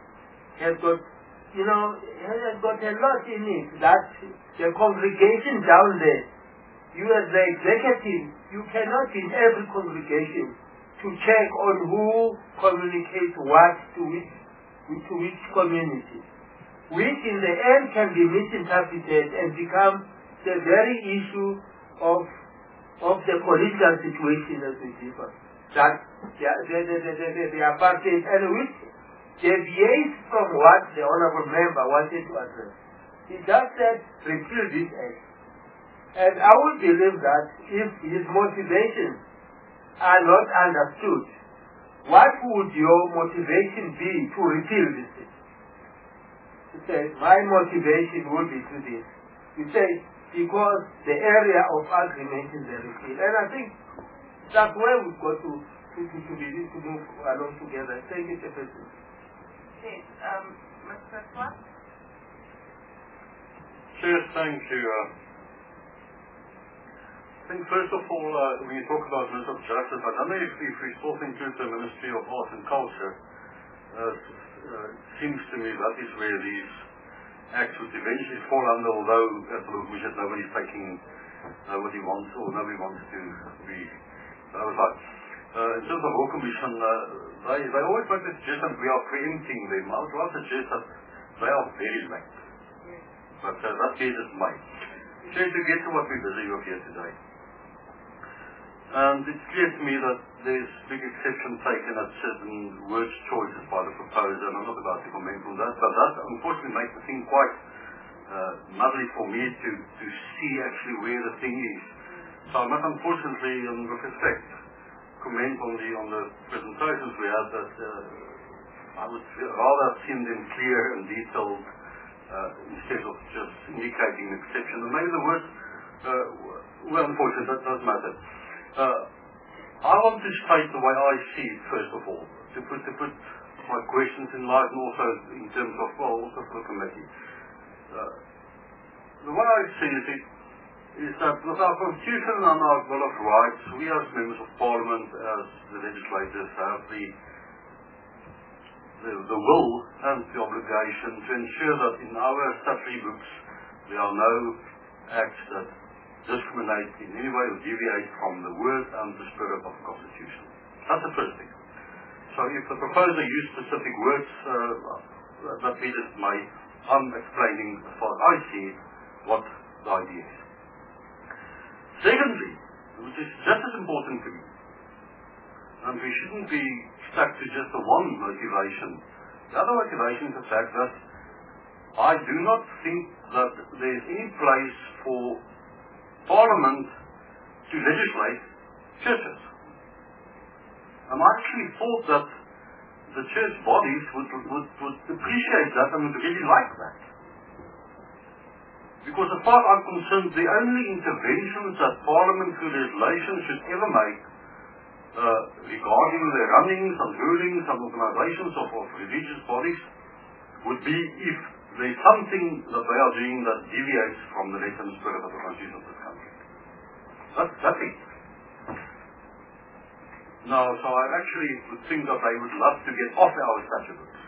has got, you know, has got a lot in it. That the congregation down there, you as the executive, you cannot in every congregation to check on who communicates what to which, to which community, which in the end can be misinterpreted and become the very issue of of the political situation as we differ. That the, the, the, the, the, the apartheid, and which deviates from what the honourable member wanted to address. He just said, repeal this act. And I would believe that if his motivations are not understood, what would your motivation be to repeal this thing? He said, my motivation would be to this. He said, because the area of agreement is the repeal. And I think that's where we've got to, to, to, to, be, to move along together. Thank you, Chairperson. Yes, um, Mister Swart? Chair, thank you. Uh, I think first of all, uh, when you talk about Minister of Justice, I don't know if, if we still include the Ministry of Arts and Culture. Uh, uh, it seems to me that is where these acts would eventually fall under, although at the Commission nobody's taking, nobody wants or nobody wants to be oversight. Uh, in terms of Law Commission, uh, they, they always make the suggestion that we are preempting them. I would rather suggest that they are very late. But uh, that case is mine. So to get to what we're busy with here today. And it's clear to me that there's big exception taken at certain word choices by the proposer, and I'm not about to comment on that, but that unfortunately makes the thing quite uh, muddly for me to, to see actually where the thing is. So I must unfortunately, and with respect, comment on the on the presentations we had that uh, I would rather have seen them clear and detailed uh, instead of just indicating an exception. And maybe the word, uh, well, unfortunately, that does matter. Uh, I want to state the way I see it, first of all, to put to put my questions in light, and also in terms of, well, also for the committee. Uh, the way I see it is that with our Constitution and our Bill of Rights, we as members of Parliament, as the legislators, have the the, the will and the obligation to ensure that in our statutory books there are no acts that discriminate in any way or deviate from the word and the spirit of the Constitution. That's the first thing. So if the proposer used specific words uh, that we just made, I'm explaining as far as I see it, what the idea is. Secondly, which is just as important to me, and we shouldn't be stuck to just the one motivation. The other motivation is the fact that I do not think that there is any place for Parliament to legislate churches. And I actually thought that the church bodies would, would, would appreciate that and would really like that. Because as far as I'm concerned, the only interventions that Parliament through legislation should ever make uh, regarding the runnings and rulings and organizations of, of religious bodies would be if there's something that they are doing that deviates from the letter and spirit of the Constitution of this country. That's, that's it. Now, so I actually would think that they would love to get off our statute books.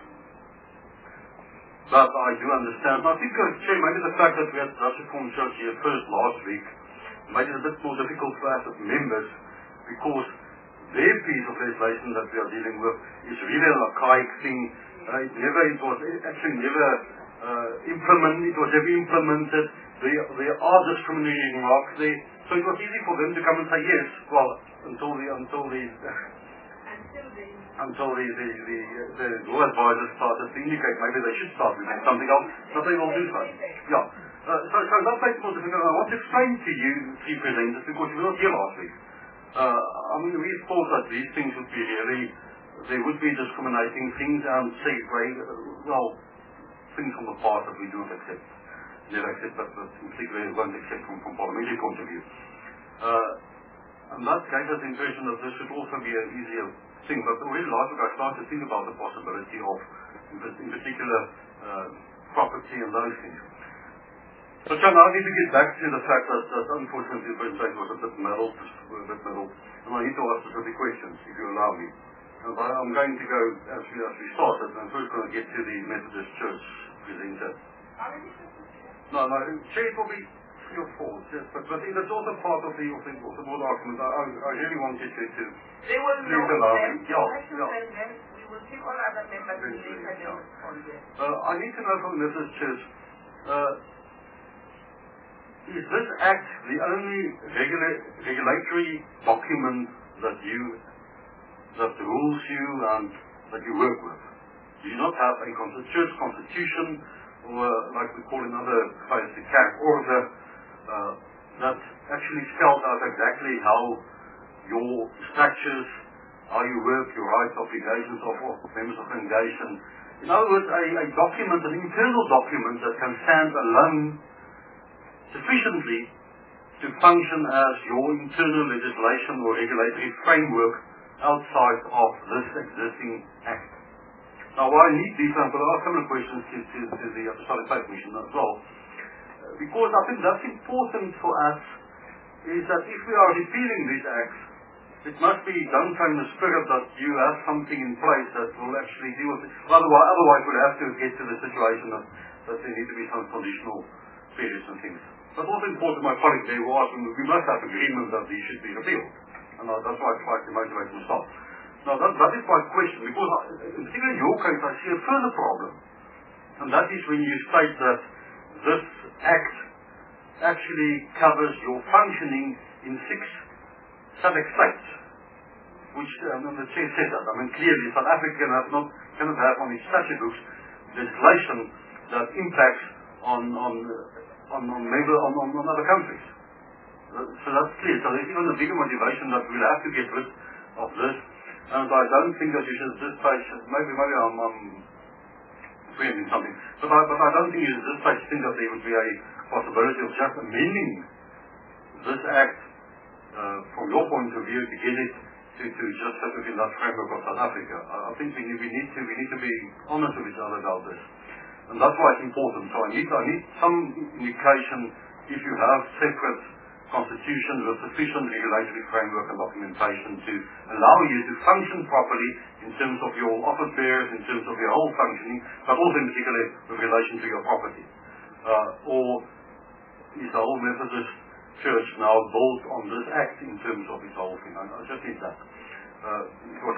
But I do understand. I think, uh, Chair, maybe the fact that we had Dutch Reformed Church here first last week made it a bit more difficult for us as members, because their piece of legislation that we are dealing with is really an archaic thing. Uh, it never, it was actually never uh, implemented, it was never implemented. There, there are discriminating remarks there. So it was easy for them to come and say yes, well, until the, until the, until the, the, the, the law advisors started to indicate maybe they should start doing something else, but they will do so. Yeah. Uh, so, so that makes more difficult. I want to explain to you, three presenters, because you were not here last week. Uh, I mean, we thought that these things would be really, they would be discriminating things and say, well, things from the past that we do not accept. Never accept, but, but in particular we won't accept from, from parliamentary point of view. Uh, and that gave us the impression that this should also be an easier thing. But already last week I started to think about the possibility of, in particular, uh, property and those things. So John, I need to get back to the fact that, that unfortunately the presentation was a bit muddled, a bit muddled, and I need to ask specific questions, if you allow me. Uh, but I'm going to go, as we, as we started, I'm first going to get to the Methodist Church presenter. No, no, Chair, it will be three or four, yes, but, but it's also part of the, of the, of the board argument. I, I, I really wanted to, to They will please know allow them, me. Yeah, yeah. them. We will take all other members and later Yeah. them respond there. Uh, I need to know from the Methodist Church, uh, is this Act the only regula regulatory document that you, that rules you and that you work with? Do you not have a con church constitution, or uh, like we call in other places, the Carrick Order, uh, that actually spells out exactly how your structures, how you work, your rights, obligations of, of members of congregation. In other words, a, a document, an internal document that can stand alone sufficiently to function as your internal legislation or regulatory framework outside of this existing Act. Now, why I need these, but there are similar questions to, to, to the Apostolic Faith Mission as well, uh, because I think that's important for us, is that if we are repealing these Acts, it must be done from the spirit that you have something in place that will actually deal with it. Otherwise, otherwise we'll have to get to the situation that, that there need to be some conditional periods and things. But also important, my colleague there was, we must have agreement that these should be repealed. And uh, that's why I tried to motivate myself. Now that, that is my question, because I, in particular in your case I see a further problem. And that is when you state that this Act actually covers your functioning in six SADC states, which um, the chair said that. I mean, clearly South Africa cannot, not, cannot have on its statute books legislation that impacts on on on, on, member, on, on, on other countries. Uh, so that's clear. So there's even a bigger motivation that we'll have to get rid of this. And I don't think that you should at this stage, maybe, maybe I'm, I'm preempting something, but I, but I don't think you at this stage think that there would be a possibility of just amending this Act uh, from your point of view to get it to, to just set within that framework of South Africa. I, I think we need, we need to we need to be honest with each other about this, and that's why it's important. So I need I need some indication if you have separate constitutions with sufficient regulatory framework and documentation to allow you to function properly in terms of your office bearers, in terms of your whole functioning, but also in particular with relation to your property. Uh, or is the whole Methodist Church now built on this Act in terms of its whole thing? I, I just need that. Uh, what,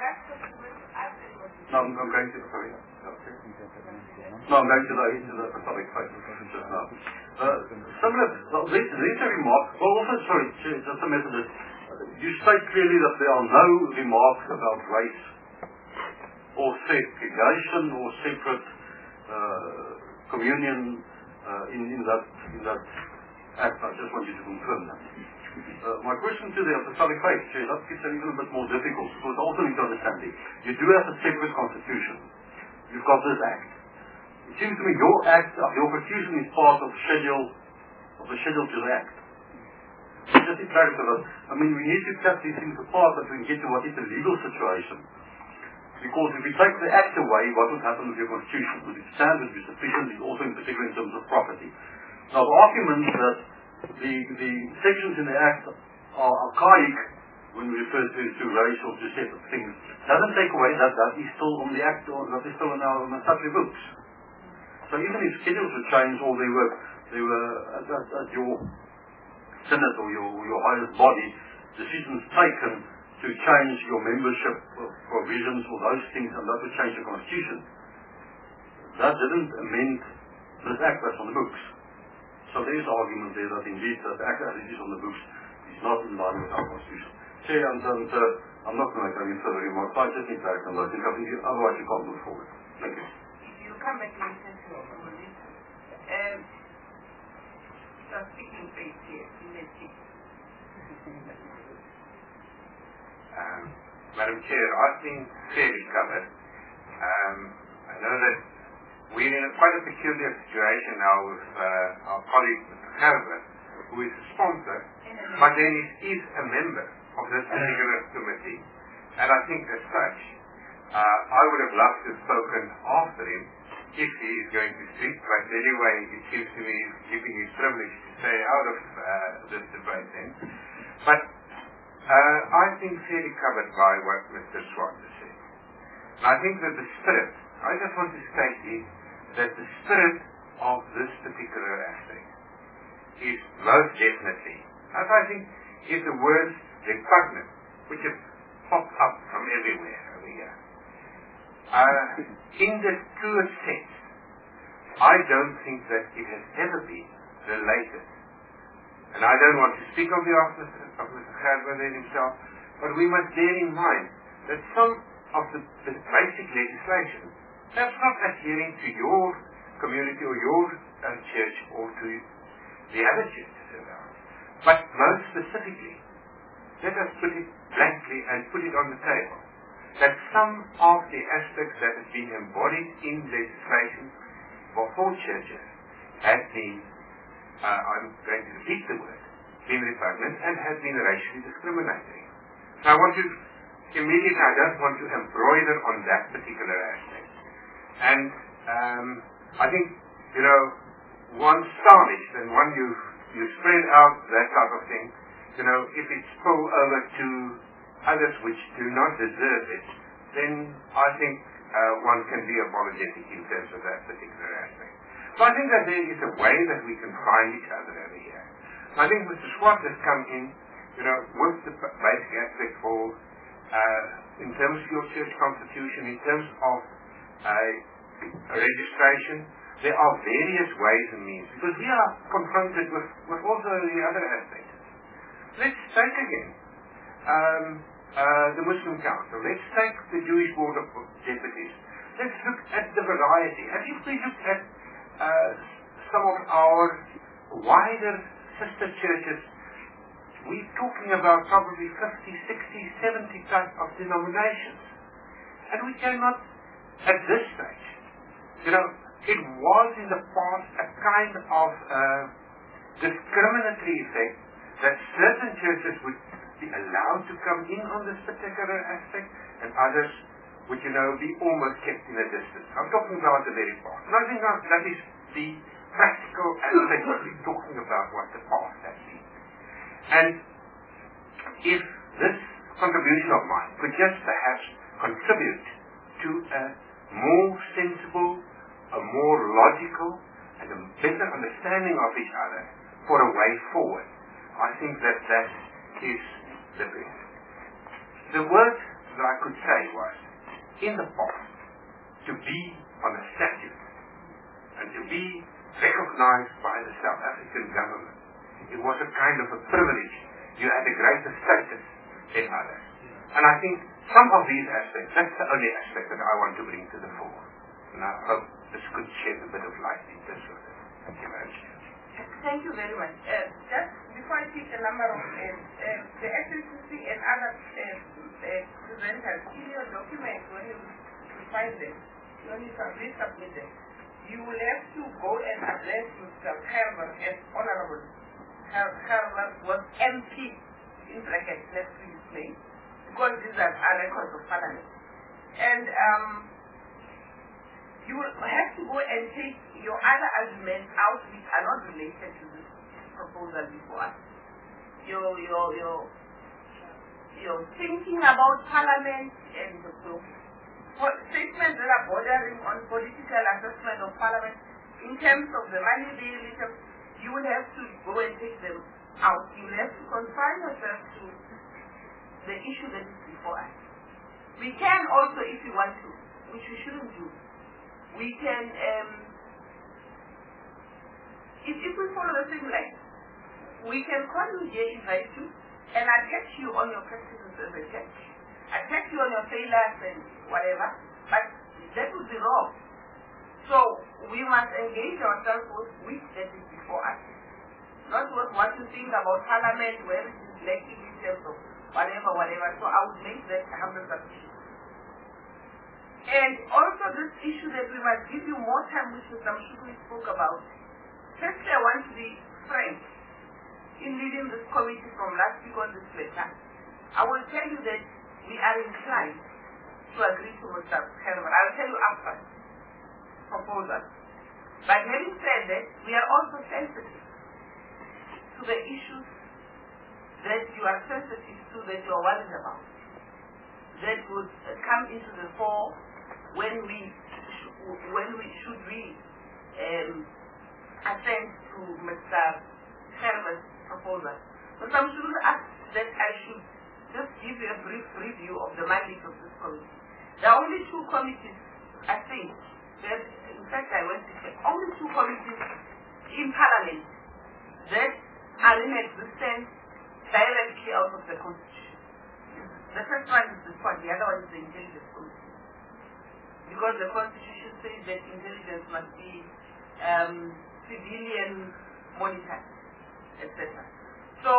no, I'm, I'm going to, sorry. No, I'm going to the, to the Apostolic Faith just now. Uh, similar, well, there's, there's a remark, well also, sorry, just a Methodist, you state clearly that there are no remarks about race or segregation or separate uh, communion uh, in, in, that, in that Act. I just want you to confirm that. Uh, my question to the Apostolic Faith, that gets a little bit more difficult, because I also need to understand it. You do have a separate constitution. You've got this Act. It seems to me your Act, uh, your constitution is part of the schedule, of the schedule to the Act. Just in fact, I mean, we need to cut these things apart that we can get to what is the legal situation. Because if we take the Act away, what would happen with your constitution? Would it stand, would it be sufficient, also in particular in terms of property? Now the argument that the, the sections in the Act are archaic when we refer to, to race or to separate things, doesn't take away that that is still on the Act, or that is still in our, in our statutory books. So even if schedules were changed, or they were, they were at, at, at your Senate or your, your highest body, decisions taken to change your membership provisions or those things, and that would change the Constitution. That didn't amend this Act that's on the books. So there is an argument there that indeed that the Act as it is on the books is not in line with our Constitution. Chair, and, and uh, I'm not going to make any further remarks, I just need to act on that. I think, I think you, otherwise you can't move forward. Thank you. You come back later to um, so speaking face here, let's see. Um, Madam Chair, I've been fairly covered. Um, I know that we're in a quite a peculiar situation now with uh, our colleague Mister Gerber, who is a sponsor, but then he is a member of this particular committee, and I think as such, uh, I would have loved to have spoken after him if he is going to speak, but anyway, it seems to me he's giving his privilege to stay out of uh, this debate then. But Uh, I've been fairly covered by what Mister Swart has And I think that the spirit, I just want to state is that the spirit of this particular aspect is most definitely, as I think, is the word repugnant, which have popped up from everywhere over here. Uh, in the truest sense, I don't think that it has ever been related. And I don't want to speak on behalf of Mister Gerber himself, but we must bear in mind that some of the, the basic legislation, perhaps not adhering to your community or your uh, church or to the other churches around, but most specifically, let us put it blankly and put it on the table, that some of the aspects that have been embodied in legislation for four churches have been, uh, I'm going to repeat the word, been repugnant and have been racially discriminatory. Now I want to, immediately I don't want to embroider on that particular aspect. And um, I think, you know, one tarnished and one you, you spread out that type of thing, you know, if it's spill over to others which do not deserve it, then I think uh, one can be apologetic in terms of that particular aspect. So I think that there is a way that we can find each other over here. I think Mister Swart has come in, you know, with the basic aspect for, uh, in terms of your church constitution, in terms of uh, registration, there are various ways and means, because we are confronted with, with also the other aspects. Let's take again um, uh, the Muslim Council. Let's take the Jewish Board of Deputies. Let's look at the variety. And if we look at uh, some of our wider sister churches, we're talking about probably fifty, sixty, seventy types of denominations. And we cannot, at this stage, you know, it was in the past a kind of uh, discriminatory effect that certain churches would be allowed to come in on this particular aspect and others would, you know, be almost kept in a distance. I'm talking about the very past. And I think that, that is the practical aspect that we're talking about what the past has been. And if this contribution of mine could just perhaps contribute to a more sensible, a more logical, and a better understanding of each other for a way forward, I think that that is the best. The word that I could say was, in the past, to be on a statute and to be recognized by the South African government, it was a kind of a privilege. You had a greater status than others. And I think some of these aspects, that's the only aspect that I want to bring to the fore. And I hope this could shed a bit of light in this sort of. Thank you very much. Thank you very much. Uh, just before I take a number of uh, uh, the S N C C and other uh, uh, presenters, in your documents, when you find them, when you resubmit them, you will have to go and address Mister Gerber as Honorable. Gerber was M P, in brackets, next to his name, because these are our records of Parliament. And um, you will have to go and take your other arguments out which are not related to this proposal before us. Your, your, your, your thinking about Parliament and the statements that are bordering on political assessment of Parliament in terms of the money bill, you will have to go and take them out. You will have to confine yourself to the issue that is before us. We can also, if you want to, which we shouldn't do, we can, um, if, if we follow the same line, we can call you here, invite you, and attack you on your practices as a church, attack you on your failures and whatever, but that would be wrong. So we must engage ourselves with which that is before us, not with what you think about Parliament, where it is lacking in terms of whatever, whatever. So I would make that humble submission. And also this issue that we must give you more time, which Mister Mshukwi spoke about. Firstly, I want to be frank in leading this committee from last week on this letter. I will tell you that we are inclined to agree to Mister Gerber. I will tell you upfront proposal. But having said that, we are also sensitive to the issues that you are sensitive to, that you are worried about, that would come into the fore when we when we should we um, attend to Mister Herman's proposal. Mister Mshulu asked that I should just give you a brief review of the mandate of this committee. There are only two committees, I think. That, in fact, I went to check. Only two committees in Parliament that are in existence directly out of the Constitution. The first one is this one, the other one is the Intelligence Committee. Because the Constitution says that intelligence must be um, civilian monitored, et cetera. So,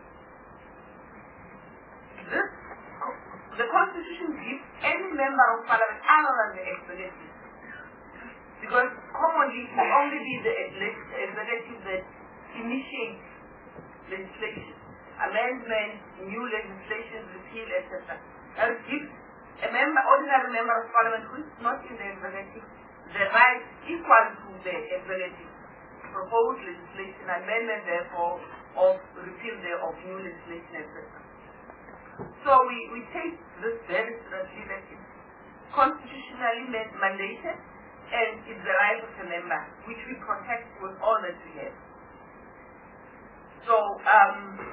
this, the Constitution gives any member of Parliament other than the executive. Because commonly it will only be the executive that initiates legislation, amendments, new legislation, repeal, et cetera. And gives a member, ordinary member of Parliament who is not in the executive the right equal to the executive to propose legislation, amendment therefore, of repeal there of new legislation, et cetera. So we, we take this very seriously that it's constitutionally mandated and it's the right of a member, which we protect with all that we have. So um,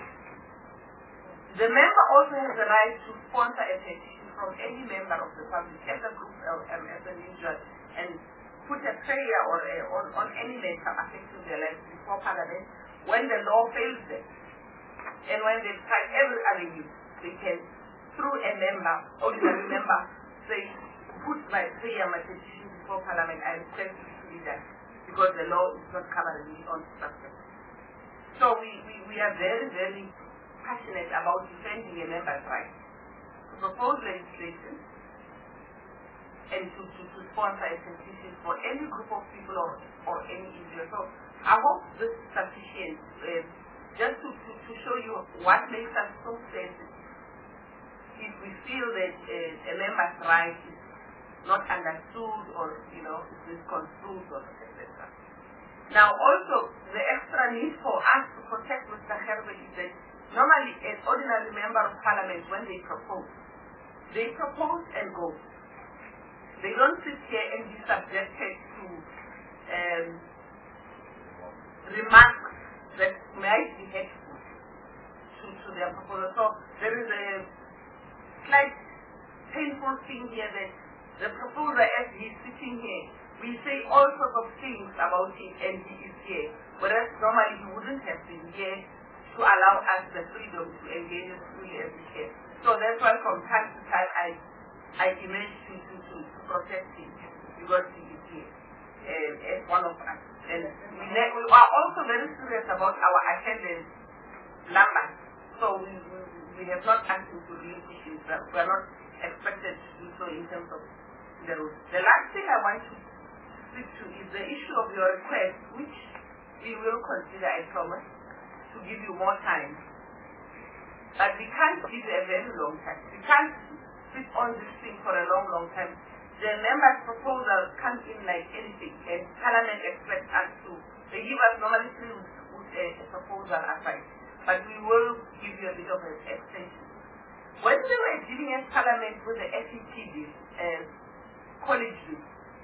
the member also has the right to sponsor a petition from any member of the public, as a group or um, as an individual, and put a prayer or a, on, on any matter affecting their lives before Parliament when the law fails them. And when they've tried every avenue, they can, through a member, ordinary member, say, put my prayer, my petition before Parliament, I request it to be done, because the law is not covering me on structure. So we, we, we are very, very passionate about defending a member's right to propose legislation and to, to, to sponsor a petition for any group of people or, or any individual. So I hope this is sufficient, uh, just to, to, to show you what makes us so sensitive. If we feel that uh, a member's right is not understood or, you know, misconstrued or et cetera. Now also, the extra need for us to protect Mister Herbert is that normally an ordinary member of Parliament, when they propose, they propose and go. They don't sit here and be subjected to um, remarks that might be hateful to, to their proposal. So there is a slight painful thing here that the proposer, as he's sitting here, we say all sorts of things about him and he is here, whereas normally he wouldn't have been here to allow us the freedom to engage as fully as we can. So that's why from time to time I I emerge to, to, to, to protect him, because he is here uh, as one of us. And we, we are also very serious about our attendance numbers. So we, we, we have not asked him to relinquish it. We are not expected to do so in terms of the rules. The last thing I want to speak to is the issue of your request, which we will consider, I promise, to give you more time. But we can't give you a very long time. We can't sit on this thing for a long, long time. The members' proposal comes in like anything, and Parliament expects us to, they give us normally three weeks with a, a proposal aside. But we will give you a bit of an extension. When we were dealing as Parliament with the F E T D, uh, college bill,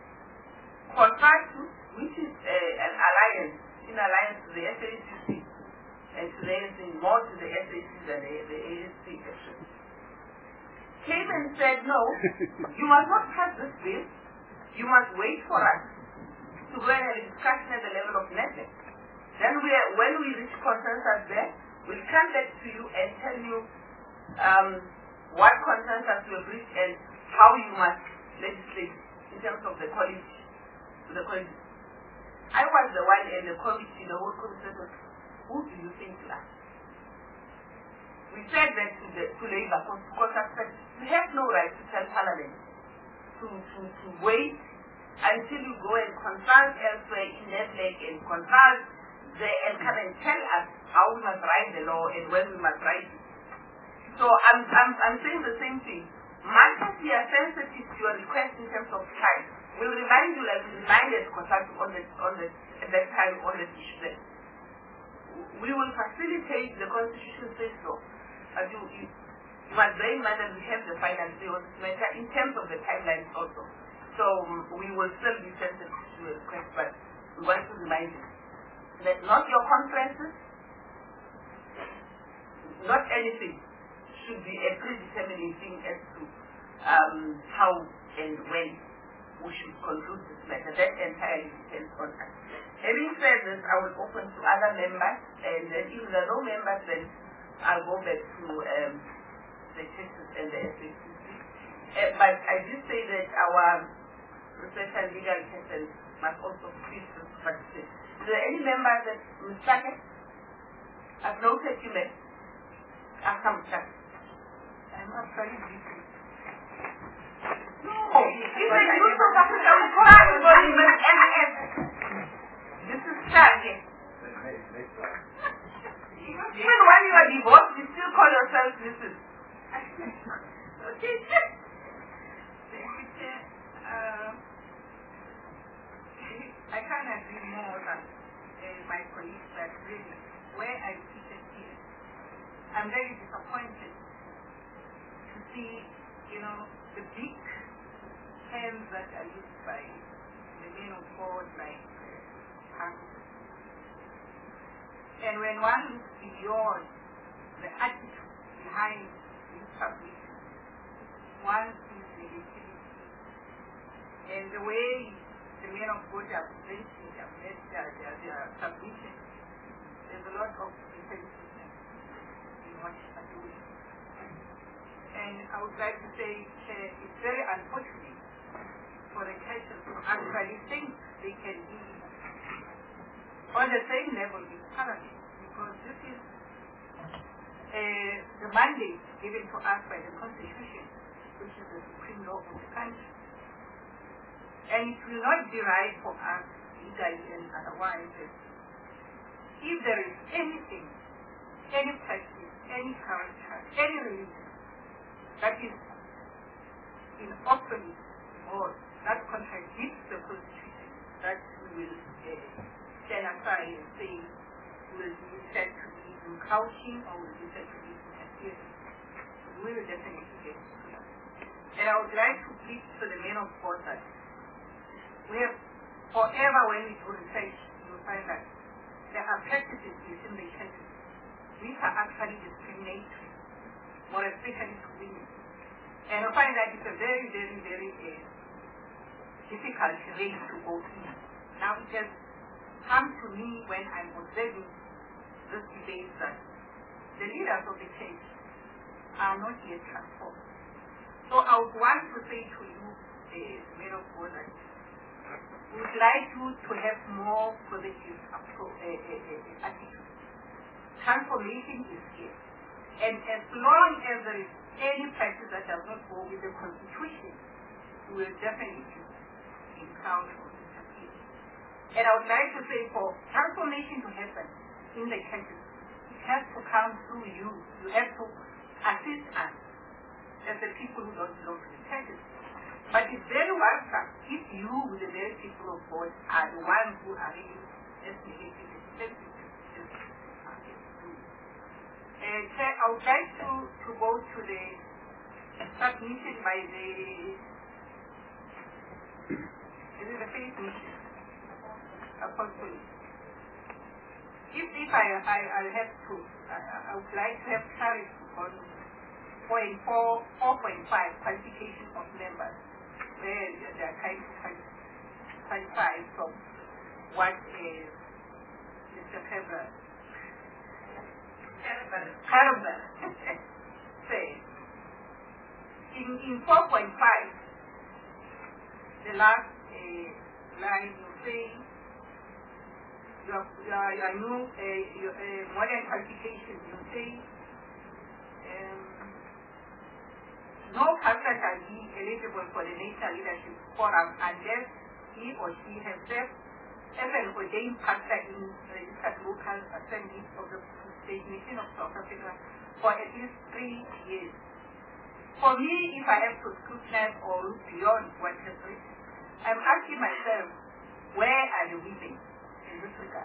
contract, which is uh, an alliance, in alliance to the S A C C, and to the A S C, more to the S A C than the, the A S C actually, came and said, no, you must not pass this bill, you must wait for us to go and have a discussion at the level of NETEC. Then we are, when we reach consensus there, we'll come back to you and tell you um, what consensus we have reached and how you must legislate in terms of the college. The college. I was the one in the committee, the whole consensus. Who do you think you are? We said that to, the, to Labour, because I said, you have no right to tell Parliament to, to, to wait until you go and consult elsewhere in NETEC and consult there and come and tell us how we must write the law and when we must write it. So I'm, I'm, I'm saying the same thing. Much as we are sensitive to your request in terms of time, we'll remind you like we reminded consulting on the, on the, at that time on the issue there. We will facilitate, the Constitution says so. But you, you, you must bear in mind that we have the final say on this matter in terms of the timelines also. So um, we will still be sensitive to the request, but we want to remind you that not your conferences, not anything should be a predetermining thing as to um, how and when we should conclude this matter. That entirely depends on us. Having said this, I will open to other members, and then if there are no members, then I'll go back to um, the churches and the S A C C. Uh, but I did say that our research and legal person must also please participate. Is there any member that Miz Sackett? I've noted you, ma'am. Ah, come, Sackett. I'm not very busy. No, even you South Africa will cry for him as M S. This is Sackett. Even when you are divorced, you still call yourself Missus Okay. Uh, I can't agree more than uh, my colleagues that really, where I seated here, I'm very disappointed to see, you know, the big terms that are used by the men of God, like uh, and when one looks beyond the attitude behind this submission, one sees the utility and the way the men of God have presented have made their, their, their submission. There's a lot of intelligence in what they are doing. And I would like to say uh, it's very unfortunate for the churches to actually think they can be on the same level with Parliament, because this is uh, the mandate given to us by the Constitution, which is the supreme law of the country. And it will not be right for us, legally and otherwise, if there is anything, any practice, any culture, any religion that is in obsolete or that contradicts the Constitution, that we will uh, stand aside and say will be said to be encroaching or will be said to be interfering. We will definitely get to that. And I would like to plead to the men of God that we have forever, when we do research, you will find that there are practices within the churches which are actually discriminatory, more especially to women. And I find that it's a very, very, very uh, difficult race to go in. Now it has come to me when I'm observing this debate that the leaders of the church are not yet transformed. So I would want to say to you, the uh, men of God, that we would like you to have more positive approach, uh, uh, uh, attitude. Transformation is here. And as long as there is any practice that does not go with the Constitution, we will definitely encounter interference. And I would like to say, for transformation to happen in the churches, it has to come through you. You have to assist us as the people who don't belong to the churches. But it's very welcome if you, with the very people of God, are the ones who are really estimating and sensitive to And Chair, I would like to, to go to the submission by the, is it the faith mission? Apostle. If, if I, I, I have to, I, I would like to have clarity on point four, four point five, qualification of members, where they are trying to qualify from what is Mister Hebron Caramel says. In, in four point five, the last uh, line you say, your, your, your new uh, your, uh, modern qualification, you say, um, no pastor shall be eligible for the National Leadership Forum unless he or she has served as an ordained pastor in registered local assembly of the State Mission of South Africa for at least three years. For me, if I have to scrutinize or look beyond what has written, I'm asking myself, where are the women in this regard?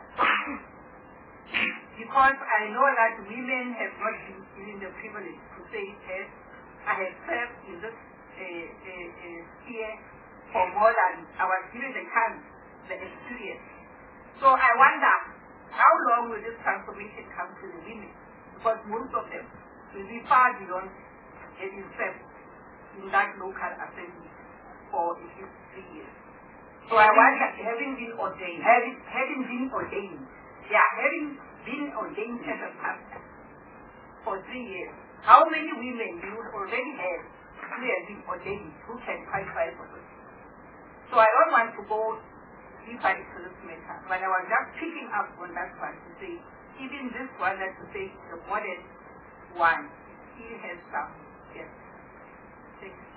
Because I know that women have not been given the privilege to say, yes, I have served in this uh, uh, uh, sphere for more than I was given the chance, the experience. So I wonder, how long will this transformation come to the women? Because most of them will be far beyond getting served in that local assembly for at least three years. So I wonder, having been ordained, having, having been ordained, yeah, having been ordained as a pastor for three years, how many women do you already have who have been ordained who can qualify for this? So I don't want to go deeper into this matter, but I was just picking up on that one to say, even this one, that to say the modern one, he has some, yes. Thank you.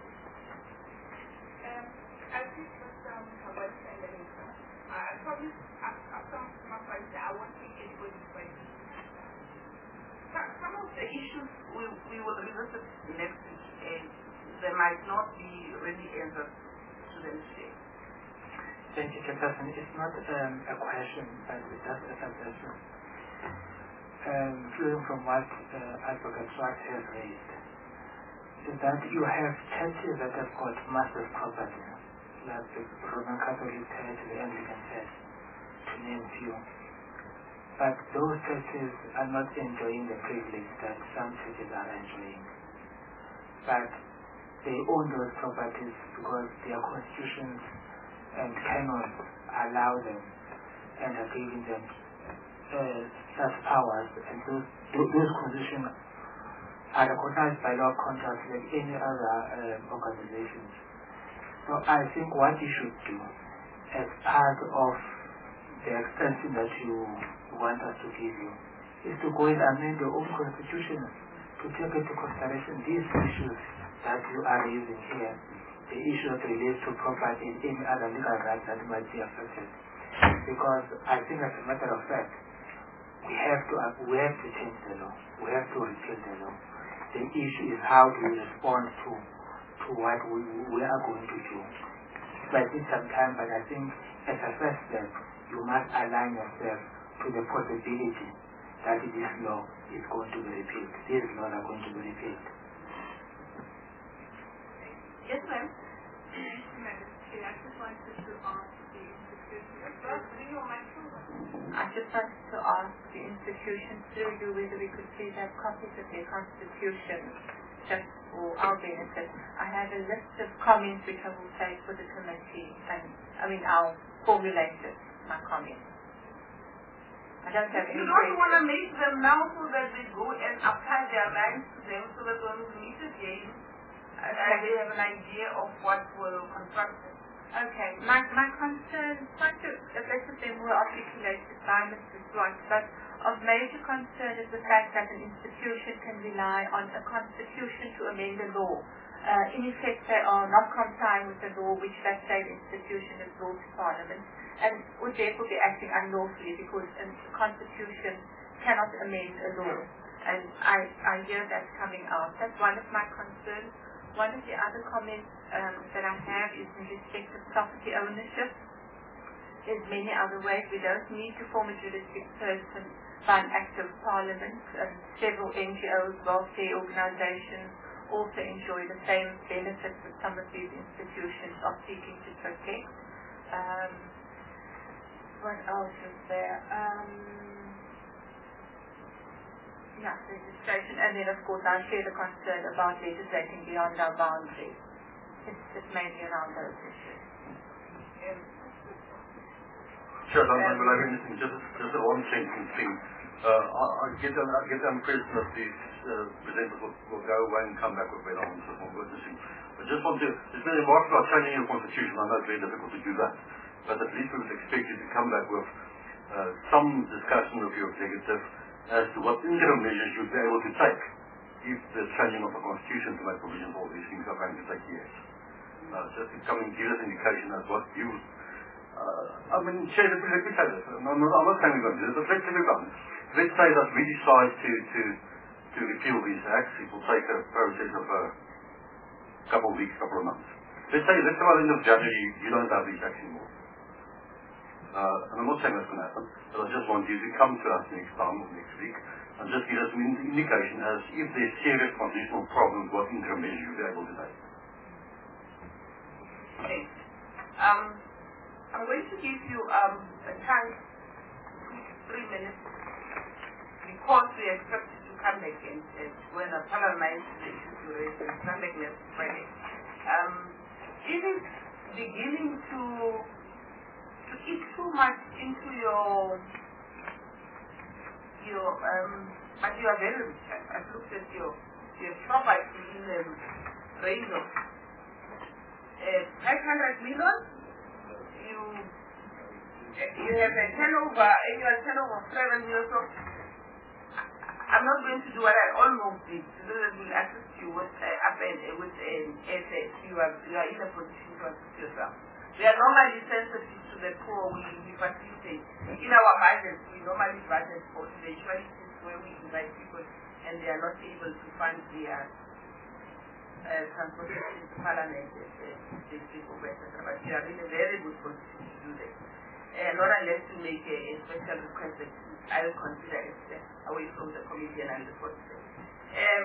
Um, I think with um, her website and everything, I promise after my question, I won't take anybody's question. Some of the issues we, we will revisit next week, and there might not be really answers to them today. Thank you, Chairperson. It's not um, a question, but it's just a suggestion. Um, Flowing from what uh, Advocate Swart has raised, is that you have churches that have got massive property, like the Roman Catholic Church, the Anglican Church, to name few. But those churches are not enjoying the privilege that some churches are enjoying. But they own those properties because their constitutions and canons allow them and are giving them uh, such powers, and those, those constitutions are recognized by law contracts like any other uh, organizations. So I think what you should do as part of the extension that you want us to give you is to go and amend your own constitution to take into consideration these issues that you are raising here, the issue that relates to property and any other legal rights that might be affected. Because I think as a matter of fact, we have to uh, we have to change the law. We have to repeal the law. The issue is how do we respond to to what we, we are going to do. It might take some time, but I think as a first step, you must align yourself to the possibility that this law is going to be repealed. These laws are going to be repealed. Yes, ma'am. I just wanted to ask the institution. I just wanted to ask the institution through you whether we could please have copies of their constitution just for our benefit. I have a list of comments which I will take for the committee, and I mean I'll formulate it, my comments. I don't have any. You don't want to make them now so that they go and apply their rights to them so that when we meet again, and uh, they have an idea of what will construct them. Okay, my, my concern, quite a, a bit of them were articulated by Mister Swart, but of major concern is the fact that an institution can rely on a constitution to amend a law. Uh, in effect, they are not complying with the law which that same institution has brought to Parliament, and would therefore be acting unlawfully because a constitution cannot amend a law. And I, I hear that coming out. That's one of my concerns. One of the other comments um, that I have is in respect of property ownership. There's many other ways. We don't need to form a juristic person by an act of Parliament. Um, several N G Os, welfare organizations also enjoy the same benefits that some of these institutions are seeking to protect. Um, what else is there? Um, Yeah, registration, and then of course I share the concern about legislating beyond our boundaries. It's, it's mainly around those issues. Yeah. Sure, um, well, I mean, just, just a one sentence thing. Uh, I, I get the, I get the impression that these uh, presenters will, will go away and come back with better answers on witnessing. I just want to, it's very important about changing your constitution. I know it's very difficult to do that, but at least we would expect you to come back with uh, some discussion of your executive as to what interim measures you'd be able to take if the changing of the constitution to make provision for all these things are going to take years. Uh, just to come and give us indication as what you, uh, I mean, Chair, let me say this, I'm not, I'm not saying we're going to do this, but let's say we're going. Let's say that we decide to, to, to repeal these acts. It will take a process of a couple of weeks, couple of months. Let's say, let's say by the end of January, you don't have these acts anymore. Uh, and I'm not saying that's going to happen, but I just want you to come to us next time or next week and just give us an ind- indication as if there's serious constitutional problems, what interim measures you'll be able to take. Okay. Um, I'm going to give you um, a chance, two to three minutes, because we expect you to come back and uh, when a parliament the issues you raise and come back next Friday. Um, is it beginning to to eat too much into your your um? But you are very rich. I've looked at your your property in the range of uh, five hundred million. You you have a turnover, annual turnover of seven million. So I'm not going to do what I almost did. So that will assist you with uh, up and, uh, with an uh, asset. You are you are in a position to assist yourself. We are normally sensitive to the poor. We, we facilitate in our budgets. We normally budget for eventualities where we invite people and they are not able to fund their uh, transportation to Parliament, they speak over, et cetera. But we are in a very good position to do that. Uh, not unless you make a, a special request that I will consider it uh, away from the committee and I'll report to them. Um,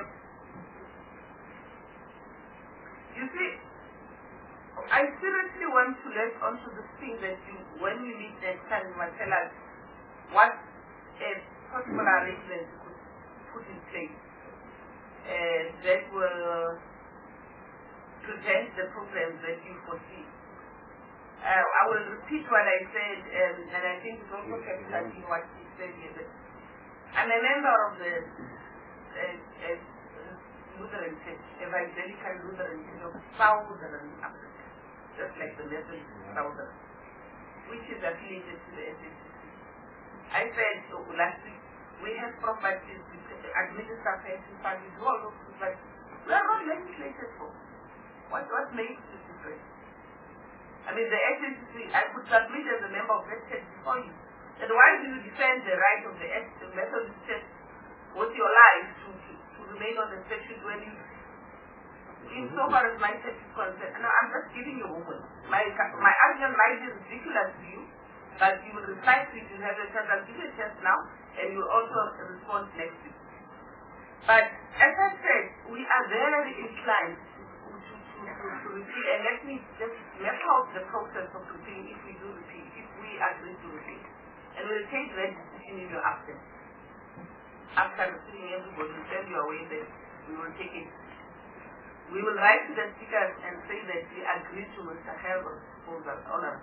you see, I seriously want to let onto the thing that you, when we meet next time, you must tell us what a possible arrangement you could put in place uh, that will prevent the problems that you foresee. Uh, I will repeat what I said, um, and I think it's also capital in what he said here. That I'm a member of the uh, uh, Lutheran Church, Evangelical Lutheran Church of Southern Africa, just like the Methodist Southern, which is affiliated to the S A C C. I said so last week, we have properties, we administer pension funds, we do all those things, but we are not legislated for. What, what makes this difference? I mean, the S A C C, I could submit as a member of that church before you. And why do you defend the right of the Methodist Church with your life to, to, to remain on the statute when you, in so far as my church is concerned? No, I'm just giving you a moment. My, my argument might be ridiculous to you, but you will reply to it. You have a chance. I'll give you a chance now, and you will also respond next week. But as I said, we are very inclined to, to, to, to repeat, and let me just map out the process of repeating if we do repeat, if we agree to repeat. And we'll take that decision in your absence. After receiving everybody, we'll tell you away that we will take it. We will write to the speakers and say that we agree to Mister Herbert's proposal, honor.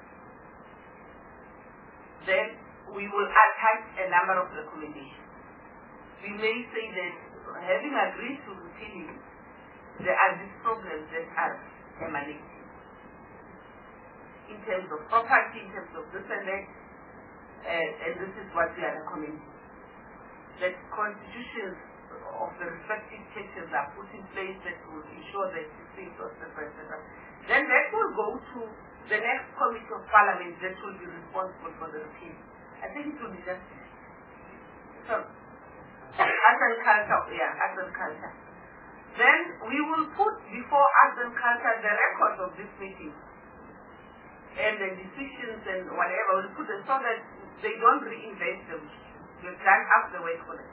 Then we will attach a number of recommendations. We may say that having agreed to repealing, there are these problems that are emanating in terms of property, in terms of this and that, uh, and this is what we are recommending. That constitutions of the respective churches are put in place that will ensure that these things are separate, et cetera. Then that will go to the next committee of parliament that will be responsible for the repeal. I think it will be just so. Arts and culture, yeah, arts and culture. Then we will put before arts and culture the record of this meeting and the decisions and whatever. We'll put it so that they don't reinvent them. We've done half the work for them.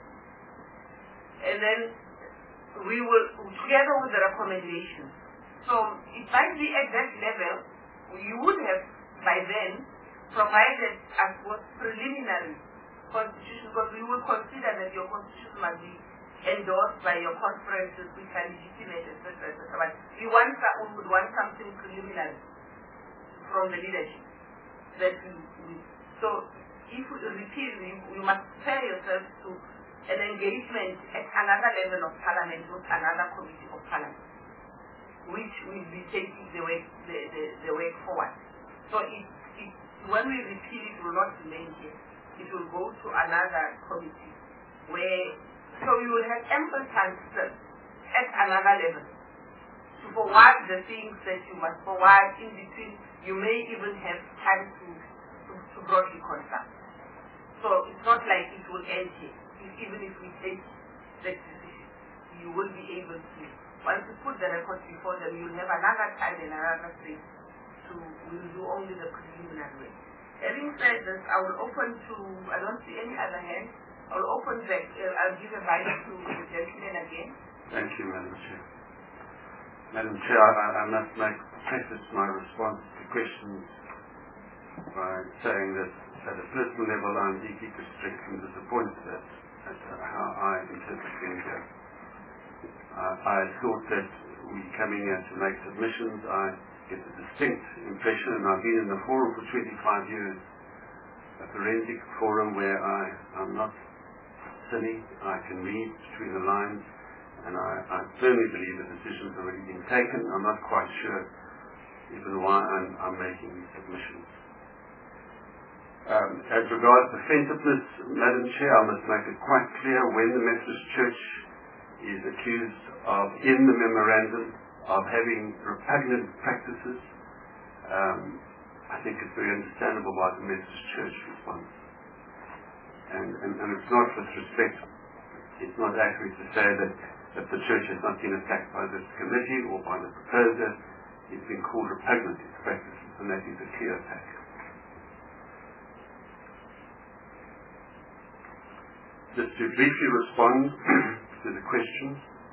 And then we will, together with the recommendations. So it might be at that level, you would have by then provided us with preliminary constitution, because we will consider that your constitution must be endorsed by your conferences which are legitimate, et cetera, et cetera. But we want we would want something preliminary from the leadership. That we, we, so if we repeal, we, we must prepare yourselves to an engagement at another level of parliament with another committee of parliament, which will be taking the way the, the, the way forward. So it, it, when we repeal, it will not remain here. It will go to another committee where, so we will have ample time at another level to forward the things that you must forward in between. You may even have time to, to, to broadly consult. So it's not like it will end here. If, even if we take that decision, you will be able to, once you put the record before them, you'll have another time and another place to, we'll do only the preliminary way. Having said this, I will open to, I don't see any other hand, I'll open the, uh, I'll give a mic to the gentleman again. Thank you, Madam Chair. Madam Chair, I, I must make preface my response to questions by saying that at a personal level I'm deeply distressed and disappointed at, at how I interpret things here. Uh, I thought that we coming here to make submissions. I get a distinct impression, and I've been in the forum for twenty-five years, a forensic forum where I am not silly. I can read between the lines, and I, I firmly believe the decision's already been taken. I'm not quite sure even why I'm, I'm making these submissions. Um, as regards defensiveness, Madam Chair, I must make it quite clear when the Methodist Church is accused of, in the memorandum, of having repugnant practices. Um, I think it's very understandable why the Methodist Church responds. And, and, and it's not with respect, it's not accurate to say that, that the Church has not been attacked by this committee or by the proposer. It's been called repugnant, its practices, and that is a clear attack. Just to briefly respond to the questions.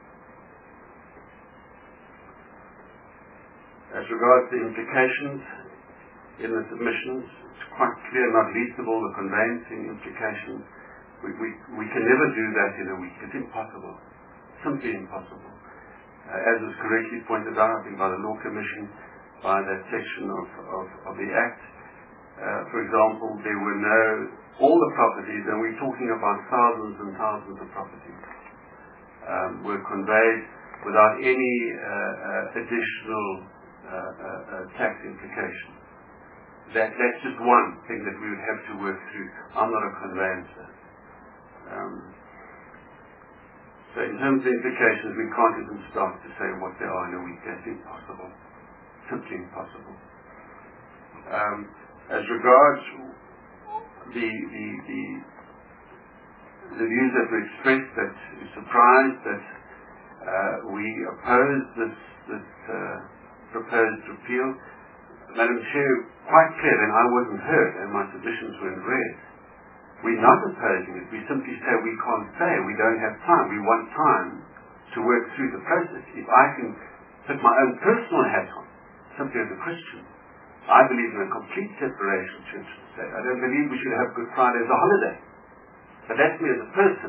As regards the implications in the submissions, it's quite clear, not least of all the conveyancing implications. We, we, we can never do that in a week. It's impossible. Simply impossible. Uh, as was correctly pointed out, I think, by the Law Commission, by that section of, of, of the Act. Uh, for example, there were no, all the properties, and we're talking about thousands and thousands of properties, um, were conveyed without any uh, uh, additional uh, uh, uh, tax implications. That, that's just one thing that we would have to work through. I'm not a conveyancer. Um, so in terms of implications, we can't even start to say what they are in a week. That's impossible. Simply impossible. Um, as regards the, the, the, the views that were expressed, that we're surprised that uh, we oppose this, this uh, proposed repeal, Madam Chair, quite clear, and I wasn't heard, and my submissions weren't read. We're not opposing it. We simply say we can't say, we don't have time. We want time to work through the process. If I can put my own personal hat on, simply as a Christian, I believe in a complete separation of church and state. I don't believe we should have Good Friday as a holiday. But that's me as a person.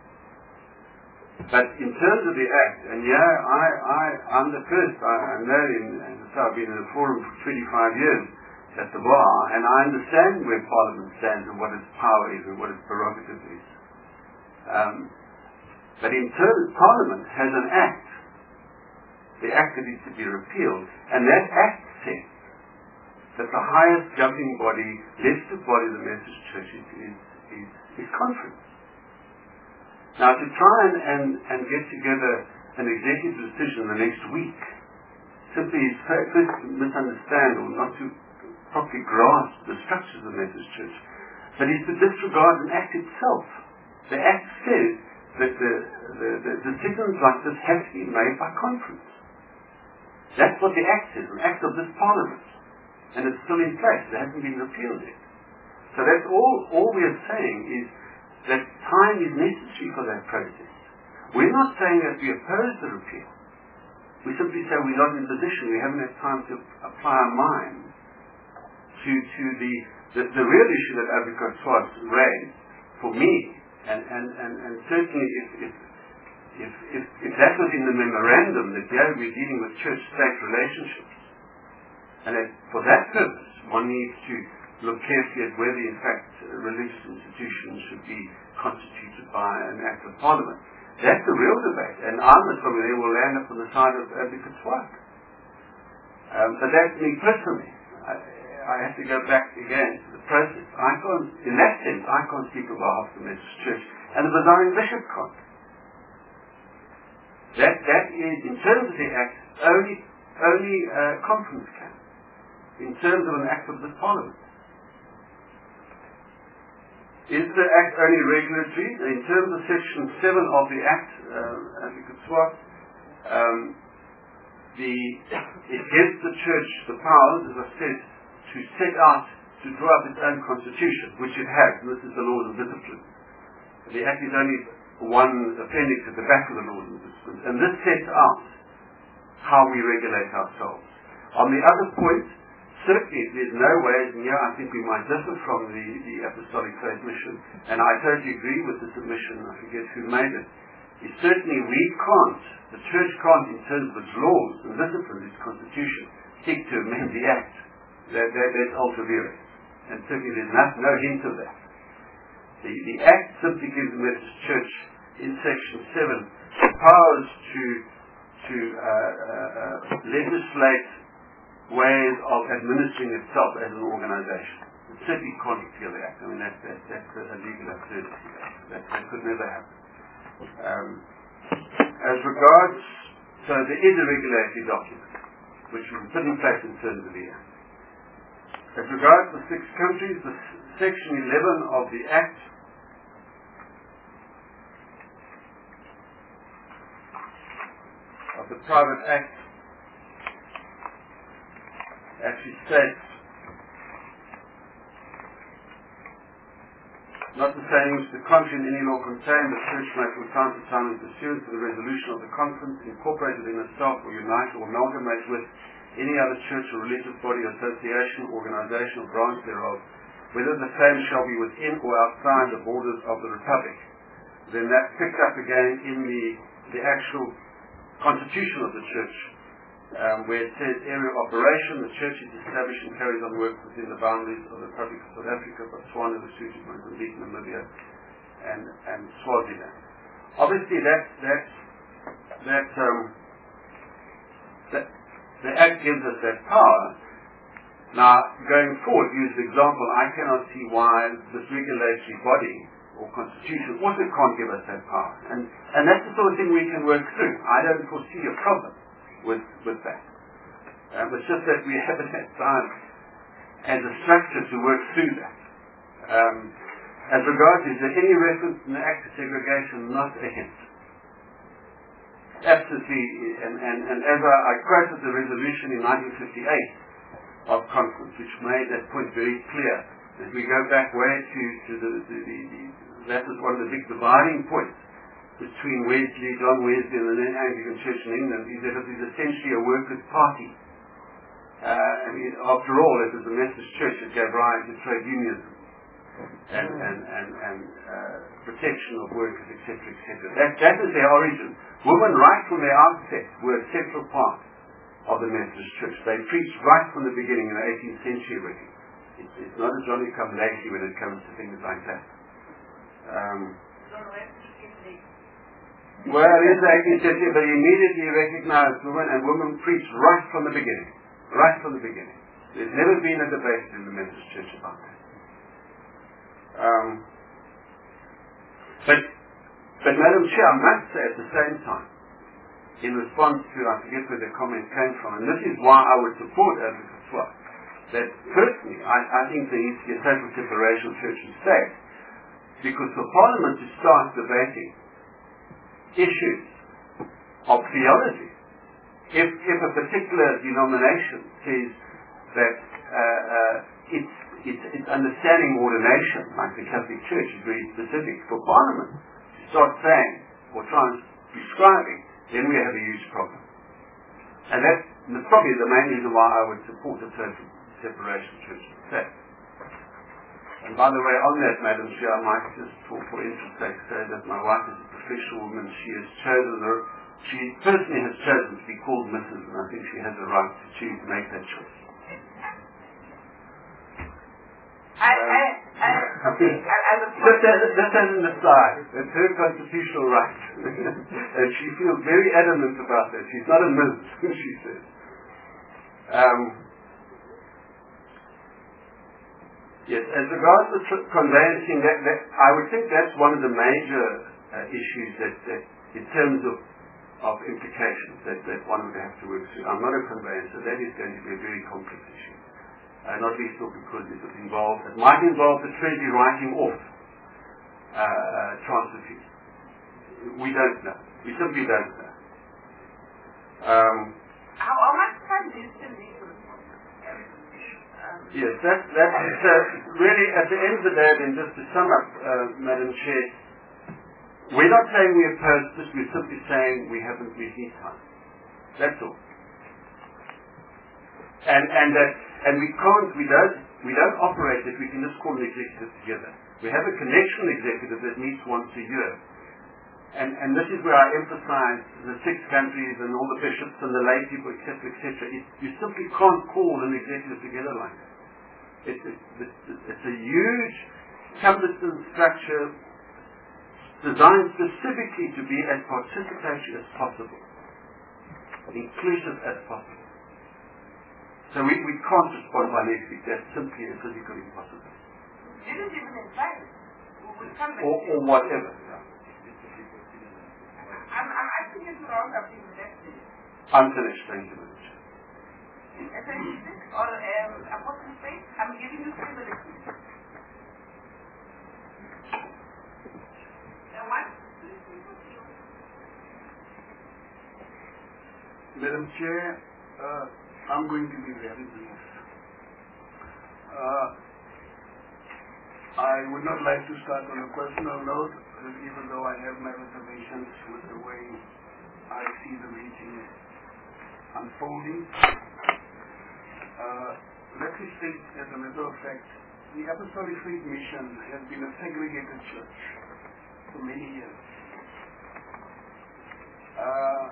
But in terms of the Act, and yeah, I, I, I'm the first, I, I know, in, as I say, I've been in the forum for twenty-five years at the bar, and I understand where Parliament stands and what its power is and what its prerogative is. Um, but in terms, Parliament has an Act, the Act that is to be repealed, and that Act says that the highest governing body, legislative body of the Methodist Church is, is, is, is conference. Now, to try and, and, and get together an executive decision the next week simply is first to misunderstand or not to properly grasp the structures of the Methodist Church, but is to disregard an Act itself. The Act says that the, the, the decisions like this have to be made by conference. That's what the Act says, an Act of this Parliament. And it's still in place. It hasn't been repealed yet. So that's all, all we are saying is that time is necessary for that process. We're not saying that we oppose the repeal. We simply say we're not in position, we haven't had time to apply our mind to, to the, the, the real issue that Advocate Swart raised for me, and, and, and, and certainly if, if, if, if, if that was in the memorandum that yeah, we're dealing with church-state relationships, and that for that purpose one needs to look carefully at whether in fact religious institutions should be constituted by an Act of Parliament. That's the real debate, and I'm assuming they will land up on the side of Advocate Swart. Um, but that's me personally. I, I have to go back again to the process. I can't, in that sense, I can't speak on behalf of the Methodist Church, and the Bazaring Bishop can't. That, that is, in terms of the Act, only, only uh, conference can. In terms of an Act of this Parliament. Is the Act only regulatory? In terms of Section seven of the Act, uh, Advocate Swart, um, the, it gives the Church the powers, as I said, to set out, to draw up its own constitution, which it has, and this is the Laws of Discipline. The Act is only one appendix at the back of the Laws of Discipline, and this sets out how we regulate ourselves. On the other point, certainly there's no ways, and here I think we might differ from the, the Apostolic Faith Mission, and I totally agree with the submission, I forget who made it, is certainly we can't, the Church can't, in terms of its laws and discipline, its constitution, seek to amend the Act. That, that, that's ultra-vires. And certainly there's not, no hint of that. The, the Act simply gives the Methodist Church, in Section seven, powers to, to uh, uh, uh, legislate ways of administering itself as an organization. It certainly can't repeal the Act. I mean, that, that, that's a legal absurdity. That, that could never happen. Um, as regards, so there is a regulatory document which was put in place in terms of the Act. As regards the six countries, the Section eleven of the Act of the Private Act actually states, notwithstanding which the country in any law contained, the Church may from time to time, in pursuance to the resolution of the conference, incorporated in itself or unite or amalgamate with any other church or religious body, association, organization, or branch thereof, whether the same shall be within or outside the borders of the Republic. Then that picked up again in the, the actual constitution of the church, um, where it says area of operation, the church is established and carries on work within the boundaries of the Republic of South Africa, Botswana, Lesotho, Mozambique, Namibia, and, and Swaziland. Obviously that, that, that, um, that the Act gives us that power. Now, going forward, use the example, I cannot see why this regulatory body or constitution also can't give us that power. And, and that's the sort of thing we can work through. I don't foresee a problem with, with that. Um, it's just that we haven't had time as a structure to work through that. Um, as regards, is there any reference in the Act to segregation? Not a hint. Absolutely, and, and, and as I, I quoted the resolution in nineteen fifty-eight of conference, which made that point very clear. If we go back way to, to the, the, the, the, that was one of the big dividing points between Wesley, John Wesley, and the Anglican Church in England, is that it is essentially a workers' party. Uh, I mean, after all, it was the Methodist Church that gave rise to trade unionism and, and, and, and uh, protection of workers, et cetera, et cetera. That, that is their origin. Women, right from their outset, were a central part of the Methodist Church. They preached right from the beginning in the eighteenth century already. It's, it's not a Johnny come lately when it comes to things like that. Um, well, it is the eighteenth century, but he immediately recognized women, and women preached right from the beginning. Right from the beginning. There's never been a debate in the Methodist Church about that. Um, but, but Madam Chair, I must say at the same time, in response to, I forget where the comment came from, and this is why I would support Advocate Swart, that personally, I, I think there needs to be a total separation of church and state, because for Parliament to start debating issues of theology, if, if a particular denomination says that uh, uh, it's, it's, it's understanding ordination, like the Catholic Church is very specific, for Parliament to start saying or trying prescribing, then we have a huge problem. And that's probably the main reason why I would support the total separation of church and state. And by the way, on that, Madam Chair, I might just, for, for interest sake, say that my wife is a professional woman. She has chosen, her, she personally has chosen to be called Missus and I think she has a right to choose to make that choice. I, I, I, okay, I, I just, as, just as an aside, it's her constitutional right. And she feels very adamant about that. She's not a Miz, she says. Um, yes, as regards to tr- conveyancing, that, that, I would think that's one of the major uh, issues that, that, in terms of, of implications, that, that one would have to work through. I'm not a conveyancer. That is going to be a very complex issue. Uh, not least because it would involve, it might involve the Treasury writing off uh, uh, transfer fees. We don't know. We simply don't know. Um, how, how much time do you still need for this one? Um, yes, that, that's uh, really, at the end of the day, then just to sum up, uh, Madam Chair, we're not saying we oppose this, we're simply saying we haven't, we need time. That's all. And and that and we can't we don't we don't operate that we can just call an executive together. We have a connection executive that meets once a year. And and this is where I emphasize the six countries and all the bishops and the lay people, et cetera, et cetera. It, you simply can't call an executive together like that. It's it's, it's a huge cumbersome structure designed specifically to be as participatory as possible, inclusive as possible. So we, we can't respond by next week. That's simply and physically impossible. You didn't even invite us. We'll come back or, or whatever. Yeah. I'm, I'm asking you to round up in the next day. I'm finished. Thank you very much. S I C six or um, Apostle Faith, I'm giving you three minutes. Uh, what? Madam Chair, uh, I'm going to be very brief. Uh, I would not like to start on a personal note, even though I have my reservations with the way I see the meeting unfolding. Uh, let me state, as a matter of fact, the Apostolic Faith Mission has been a segregated church for many years. Uh,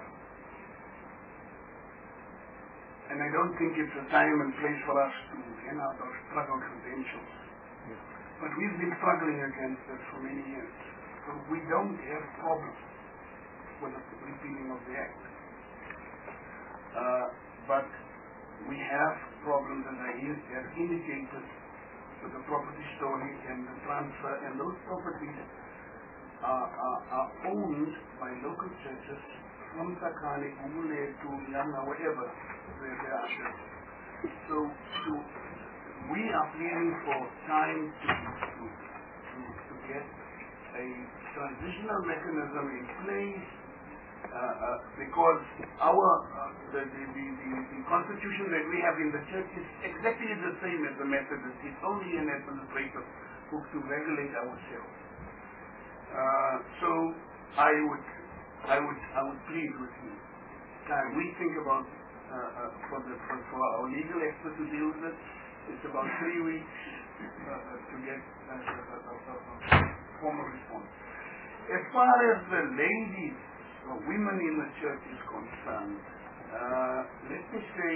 and I don't think it's a time and place for us to hand out our struggle credentials. Yes. But we've been struggling against this for many years. So we don't have problems with the repealing of the Act. Uh, but we have problems, as I have indicated, with the property story and the transfer, and those properties are, are, are owned by local churches from Sakane, Ugule to Yanga, wherever where they are. So, so we are pleading for time to, to, to, to get a transitional mechanism in place. Uh, uh, because our uh, the, the, the, the, the constitution that we have in the church is exactly the same as the Methodist. It's only an administrative book to regulate ourselves. Uh, so I would I would I would plead with you. Can we think about uh, uh, for the for, for our legal expert to deal with it? It's about three weeks uh, to get a uh, uh, uh, uh, formal response. As far as the ladies. So women in the church is concerned, uh, let me say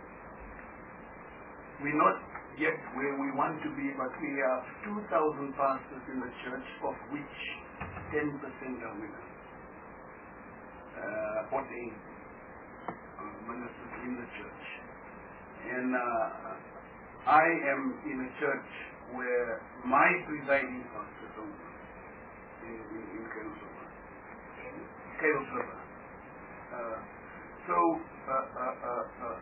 we're not yet where we want to be, but we have two thousand pastors in the church, of which ten percent are women, uh, ordained uh, ministers in the church. And uh, I am in a church where my presiding pastor is a woman in, in, in Kenya. Chaos River. Uh, so, uh, uh, uh, uh,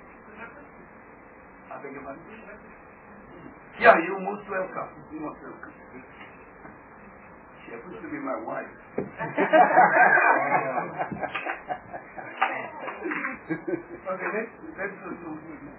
I beg your pardon? Yeah, you're most welcome. You're most welcome. She happens to be my wife. Okay, let's, let's assume.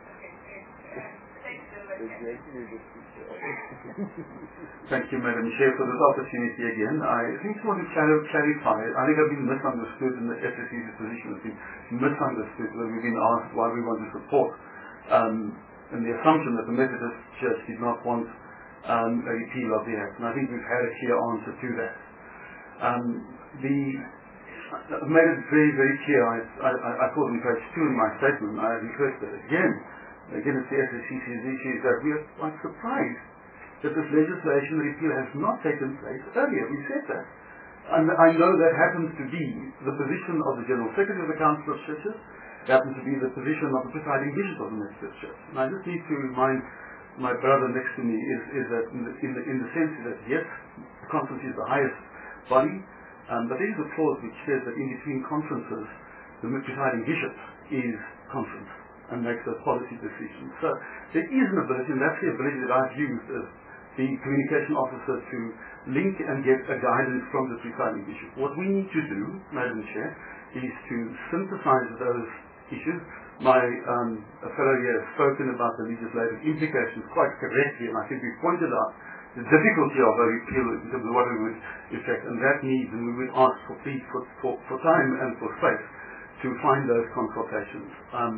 Thank you, Madam Chair, for this opportunity again. I think I want to clarify. I think I've been misunderstood in the S S C's position. It's been misunderstood when we've been asked why we want to support, um, and the assumption that the Methodist Church did not want um, a repeal of the Act. And I think we've had a clear answer to that. Um, the I've made it very, very clear. I, I, I thought in page two in my statement, I requested again. Again, it's the S S C C's issue is that we are quite surprised that this legislation repeal has not taken place earlier. We said that. And I know that happens to be the position of the General Secretary of the Council of Churches, it happens to be the position of the presiding bishop of the Methodist Church. And I just need to remind my brother next to me is, is that in the, in, the, in the sense that yes, the conference is the highest body, um, but there is a clause which says that in between conferences, the presiding bishop is conference and makes a policy decision. So there is an ability, and that's the ability that I've used as the communication officer to link and get a guidance from the presiding bishop. What we need to do, Madam Chair, is to synthesize those issues. My um, fellow here has spoken about the legislative implications quite correctly, and I think we pointed out the difficulty of a repeal in terms of what it would affect, and that needs, and we would ask for, for, for, for time and for space to find those consultations. Um,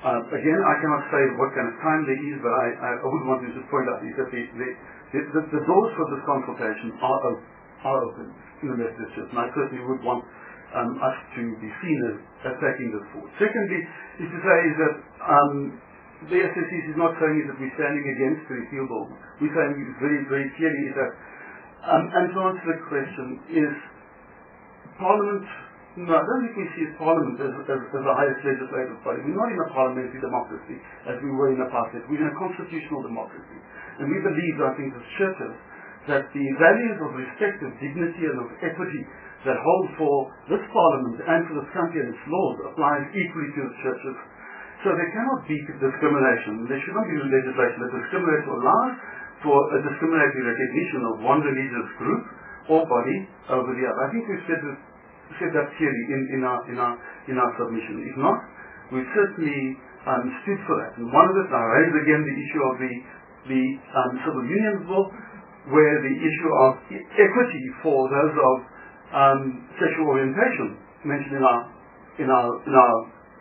Uh, again, I cannot say what kind of time there is, but I, I, I would want to just point out is that the, the, the, the, the doors for this consultation are, op- are open in the Methodist Church, and I certainly would want um, us to be seen as, as taking this forward. Secondly, is to say is that um, the S S C is not saying is that we're standing against the repeal bill. We're saying very, very clearly is that, um, and to answer the question, is Parliament. No, I don't think we see Parliament as, as, as the highest legislative body. We're not in a parliamentary democracy as we were in the past. We're in a constitutional democracy. And we believe, I think, as churches, that the values of respect, of dignity and of equity that hold for this Parliament and for this country and its laws applies equally to the churches. So there cannot be discrimination. There should not be legislation that discriminates or allows for a discriminatory recognition of one religious group or body over the other. I think we've said this said that clearly in, in our in our in our submission. If not, we've certainly um, stood for that. And one of it, I raised again the issue of the the um, civil unions bill, where the issue of e- equity for those of um, sexual orientation mentioned in our in our in our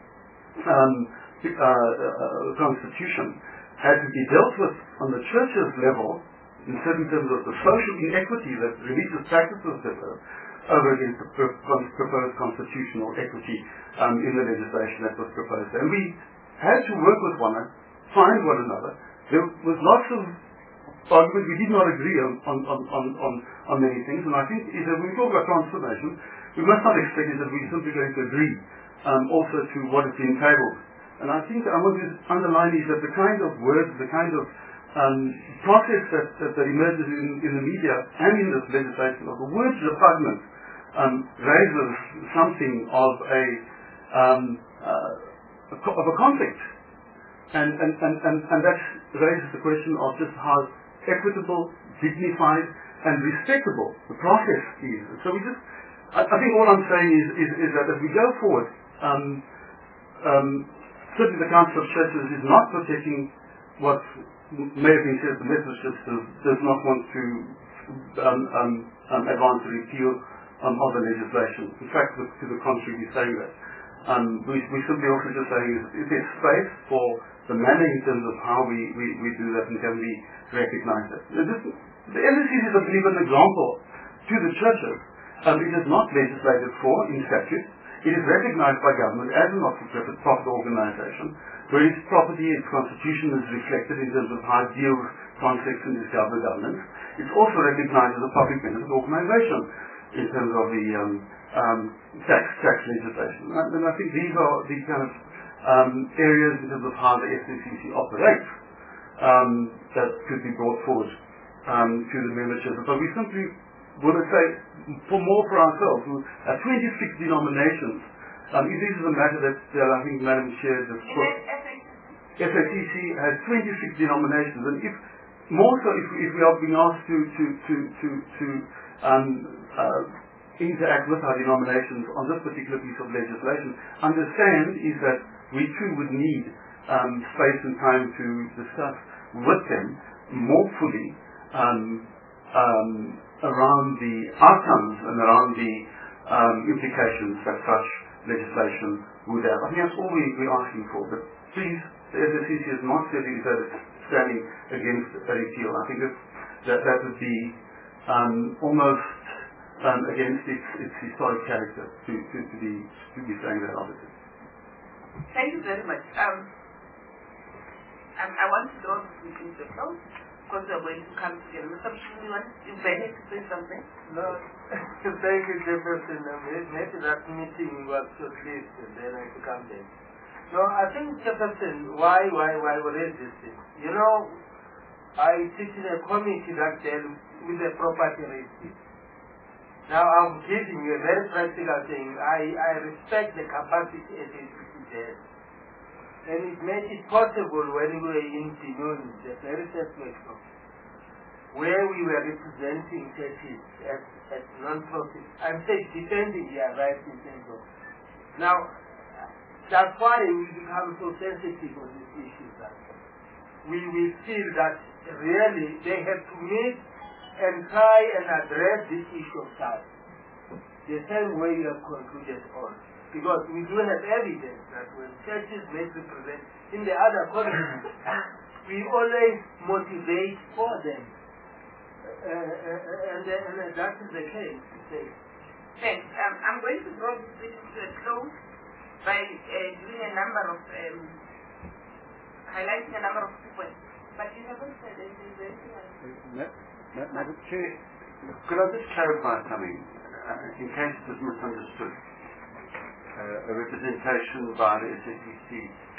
um, uh, uh, constitution had to be dealt with on the church's level in certain terms of the social inequity that religious practices develop over against the pr- proposed constitutional equity um, in the legislation that was proposed. And we had to work with one another, find one another. There was lots of argument. We did not agree on, on, on, on, on, on many things. And I think is that when we talk about transformation, we must not expect it that we're simply going to agree um, also to what is being tabled. And I think I want to underline is that the kind of words, the kind of um, process that, that, that emerges in, in the media and in this legislation of the words repugnant Um, raises something of a, um, uh, a co- of a conflict, and and, and, and and that raises the question of just how equitable, dignified, and respectable the process is. So we just, I, I think all I'm saying is, is is that as we go forward, um, um, certainly the Council of Churches is not protecting what may have been said. The Methodist Church does, does not want to um, um, um, advance the repeal Um, of the legislation. In fact, to, to the contrary, we're saying that. Um, we, we simply also just saying is, is there space for the manner in terms of how we, we, we do that, and can we recognize that? This, the L S C is, I believe, an example to the churches. Um, it is not legislated for in statute. It is recognized by government as a not-for-profit profit organization, where its property, its constitution is reflected in terms of how it deals conflicts in its governance. It's also recognized as a public benefit organization in terms of the um, um, tax tax legislation. And, and I think these are the kind of um, areas in terms of how the S A C C operates um, that could be brought forward um, to the membership. But we simply want to say, for more for ourselves, we have twenty-six denominations. Um, if this is a matter that uh, I think Madam Chair just put, S A C C has twenty-six denominations, and if more so if, if we are being asked to to to to, to um, uh, interact with our denominations on this particular piece of legislation, understand is that we too would need um, space and time to discuss with them more fully um, um, around the outcomes and around the um, implications that such legislation would have. I think that's all we, we're asking for. But please, the S S C C is not saying that it's standing against a repeal. I think it's, that that would be um, almost um, against its, its historic character to, to, to be to be saying that, obviously. Thank you very much. Um, um, I want to draw this meeting to a close because we're going to come together. Mister You want you better to say something? No, thank you, Jefferson. Maybe that meeting was short-lived, and then I could come back. No, I think, Jefferson, why, why, why we raise this thing? You know, I sit in a committee that deals with the property rights. Now, I'm giving you a very practical thing. I, I respect the capacity as it is there. And it made it possible when we were in Benoni, the very first workshop, where we were representing churches as, as non-profit. I'm saying defending their rights in terms of. Now, that's why we become so sensitive on this issue. That we will feel that really they have to meet and try and address this issue of time the same way you have concluded on. because we do have evidence that when churches make represent in the other countries, we always motivate for them. Uh, uh, and, uh, and uh, that is the case. Thanks. Um, I'm going to draw this meeting to a close by uh, doing a number of, um, highlighting a number of points. But you haven't said anything very else. Madam Chair, could I just clarify something, uh, in case it was misunderstood? Uh, a representation by the S A C C.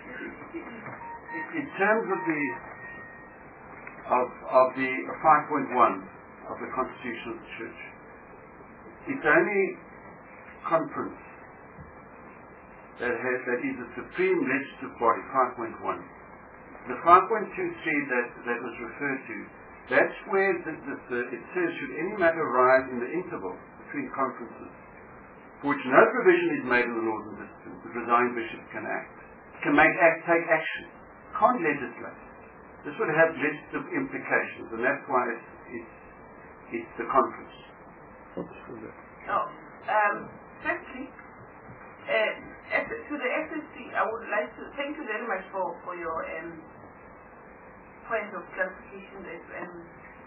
In terms of the of, of the five point one of the Constitution of the Church, it's only conference that has that is the supreme legislative body, five point one. The five point two three that, that was referred to, that's where the, the, the, it says, should any matter arise in the interval between conferences, for which no provision is made in the laws and disciplines, the presiding bishop can act, can make act, take action, can't legislate. This would have legislative implications, and that's why it's, it's, it's the conference. No. Um, firstly, uh, to the S S C, I would like to thank you very much for, for your um, point of clarification. That, um,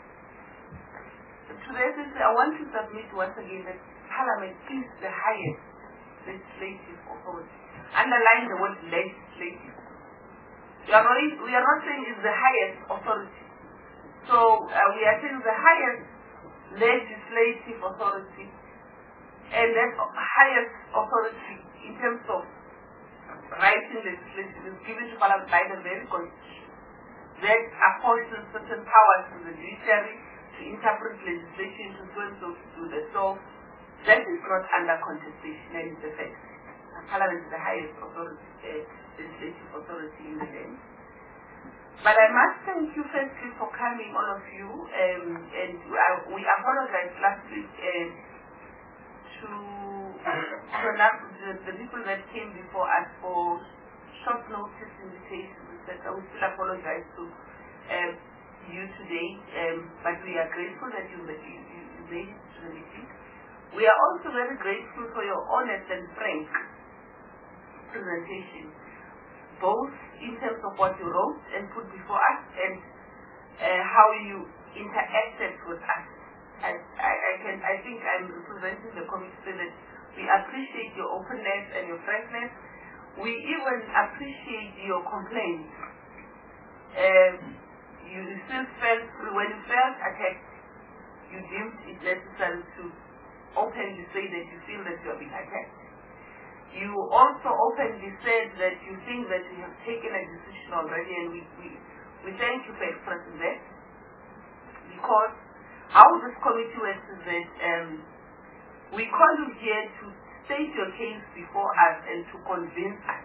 to the S S C, I want to submit once again that Parliament is the highest legislative authority. Underline the word legislative. We are not, we are not saying it's the highest authority. So uh, we are saying the highest legislative authority, and that highest authority in terms of writing legislation is given to Parliament by the very Constitution that appoints certain powers to the judiciary to interpret legislation to so and so to do that. So that is not under contestation, and it's a fact. Parliament is the highest authority, uh, legislative authority in the land. But I must thank you firstly for coming, all of you, um, and uh, we apologized last week uh, to, to the, the people that came before us for short notice invitations. That I will still apologize to uh, you today, um, but we are grateful that you, you, you made it to the meeting. We are also very grateful for your honest and frank presentation, both in terms of what you wrote and put before us and uh, how you interacted with us. I, I, I can I think I'm representing the committee so that we appreciate your openness and your frankness. We even appreciate your complaints. Um, you still felt, when you felt attacked, you deemed it necessary to openly say that you feel that you have been attacked. You also openly said that you think that you have taken a decision already, and we, we, we thank you for expressing that, because how this committee works is that um, we call you here to state your case before us and to convince us.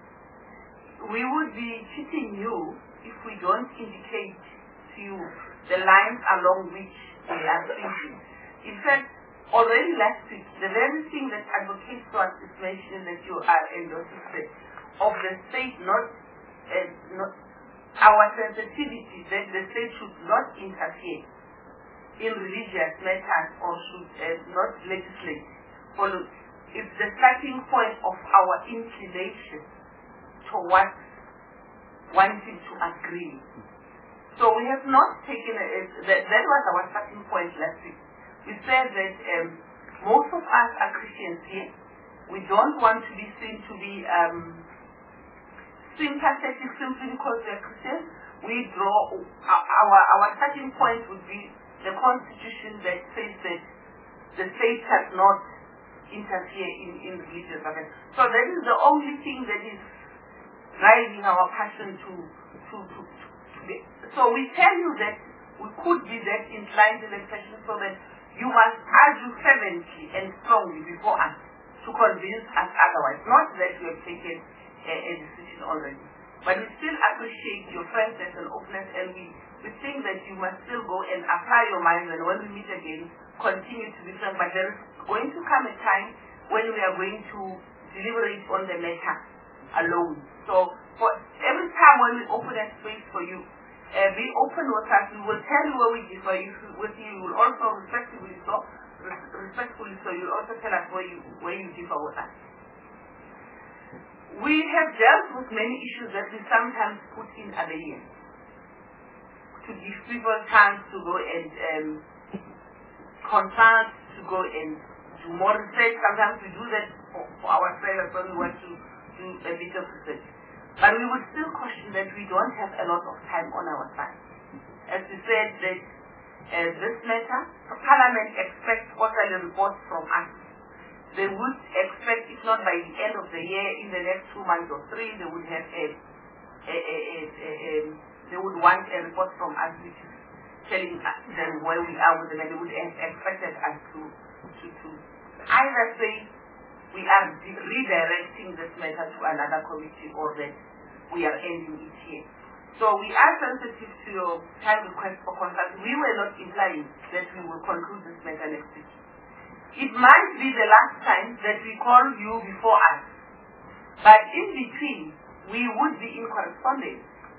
We would be cheating you if we don't indicate to you the lines along which we are thinking. In fact, already last week, the very thing that advocates to us is mentioning that you are endorsing the, of the state, not, uh, not our sensitivity that the state should not interfere in religious matters or should uh, not legislate. Follow. It's the starting point of our inclination towards wanting to agree. So we have not taken a, that, that was our starting point last week. We said that um, most of us are Christians here. We don't want to be seen to be um, sympathetic simply because we are Christians. We draw, our, our starting point would be the Constitution that says that the state has not interfere in, in religious affairs. So that is the only thing that is driving our passion to, to, to, to be. So we tell you that we could be that inclined in the session so that you must argue fervently and strongly before us to convince us otherwise. Not that we have taken a, a decision already. But we still appreciate your frankness and openness, and we, we think that you must still go and apply your mind, and when we meet again, continue to be frank. But there is going to come a time when we are going to deliberate on the matter alone. So for every time when we open a space for you, uh, be open with us. We will tell you where we differ with you. We will also respectfully so, respectfully so, you will also tell us where you, where you differ with us. we have dealt with many issues that we sometimes put in abeyance to give people time to go and um, consult, to go and do more research. Sometimes we do that for, for ourselves when we want to do a bit of research. But we would still caution that we don't have a lot of time on our side. As we said, that uh, this matter, Parliament expects quarterly reports from us. They would expect, if not by the end of the year, in the next two months or three, they would have a, a, a, a, a, a they would want a report from us which is telling us them where we are with them, and they would have expected us to, to, to either say we are redirecting this matter to another committee or that we are ending it here. So we are sensitive to your time request for consult. We were not implying that we will conclude this matter next week. It might be the last time that we call you before us, but in between, we would be in correspondence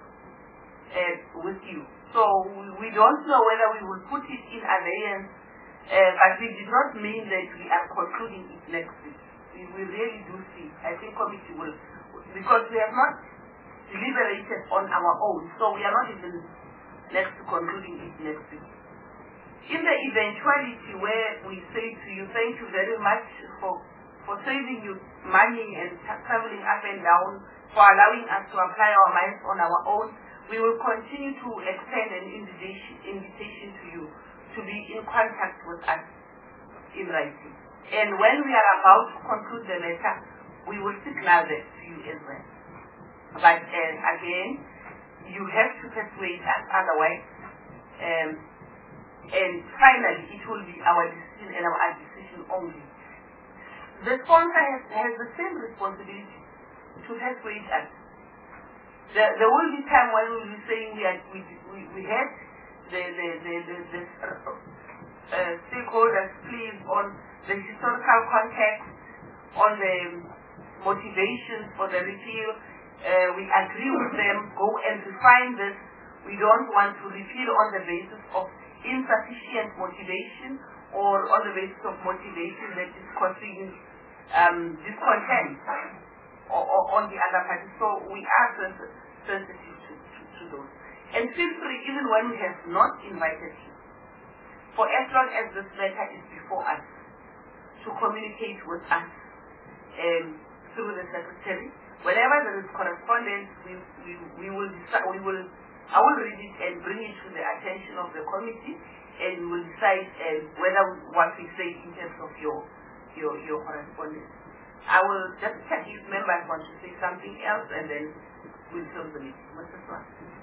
uh, with you. So we don't know whether we will put it in abeyance, uh, but we did not mean that we are concluding it next week. We, we really do see. I think committee will, because we have not deliberated on our own, so we are not even next to concluding it next week. In the eventuality where we say to you, thank you very much for, for saving you money and traveling up and down, for allowing us to apply our minds on our own, we will continue to extend an invitation, invitation to you to be in contact with us in writing. And when we are about to conclude the letter, we will signal that to you as well. But uh, again, you have to persuade us otherwise. Um, And finally, it will be our decision and our decision only. The sponsor has, has the same responsibility to persuade us. There, there will be time when we will be saying we, are, we, we, we had the, the, the, the, the uh, stakeholders please on the historical context, on the motivations for the repeal. Uh, we agree with them, go and refine this. We don't want to repeal on the basis of insufficient motivation or on the basis of motivation that is causing um, discontent or, or on the other party. So we are sens- sensitive to, to, to those. And feel free, even when we have not invited you, for as long as this matter is before us, to communicate with us um, through the secretary. Whenever there is correspondence, we, we, we will decide, we will I will read it and bring it to the attention of the committee, and we will decide uh, whether what we say in terms of your your your correspondence. I will just check if members want to say something else, and then we'll close the meeting. Mister Swan.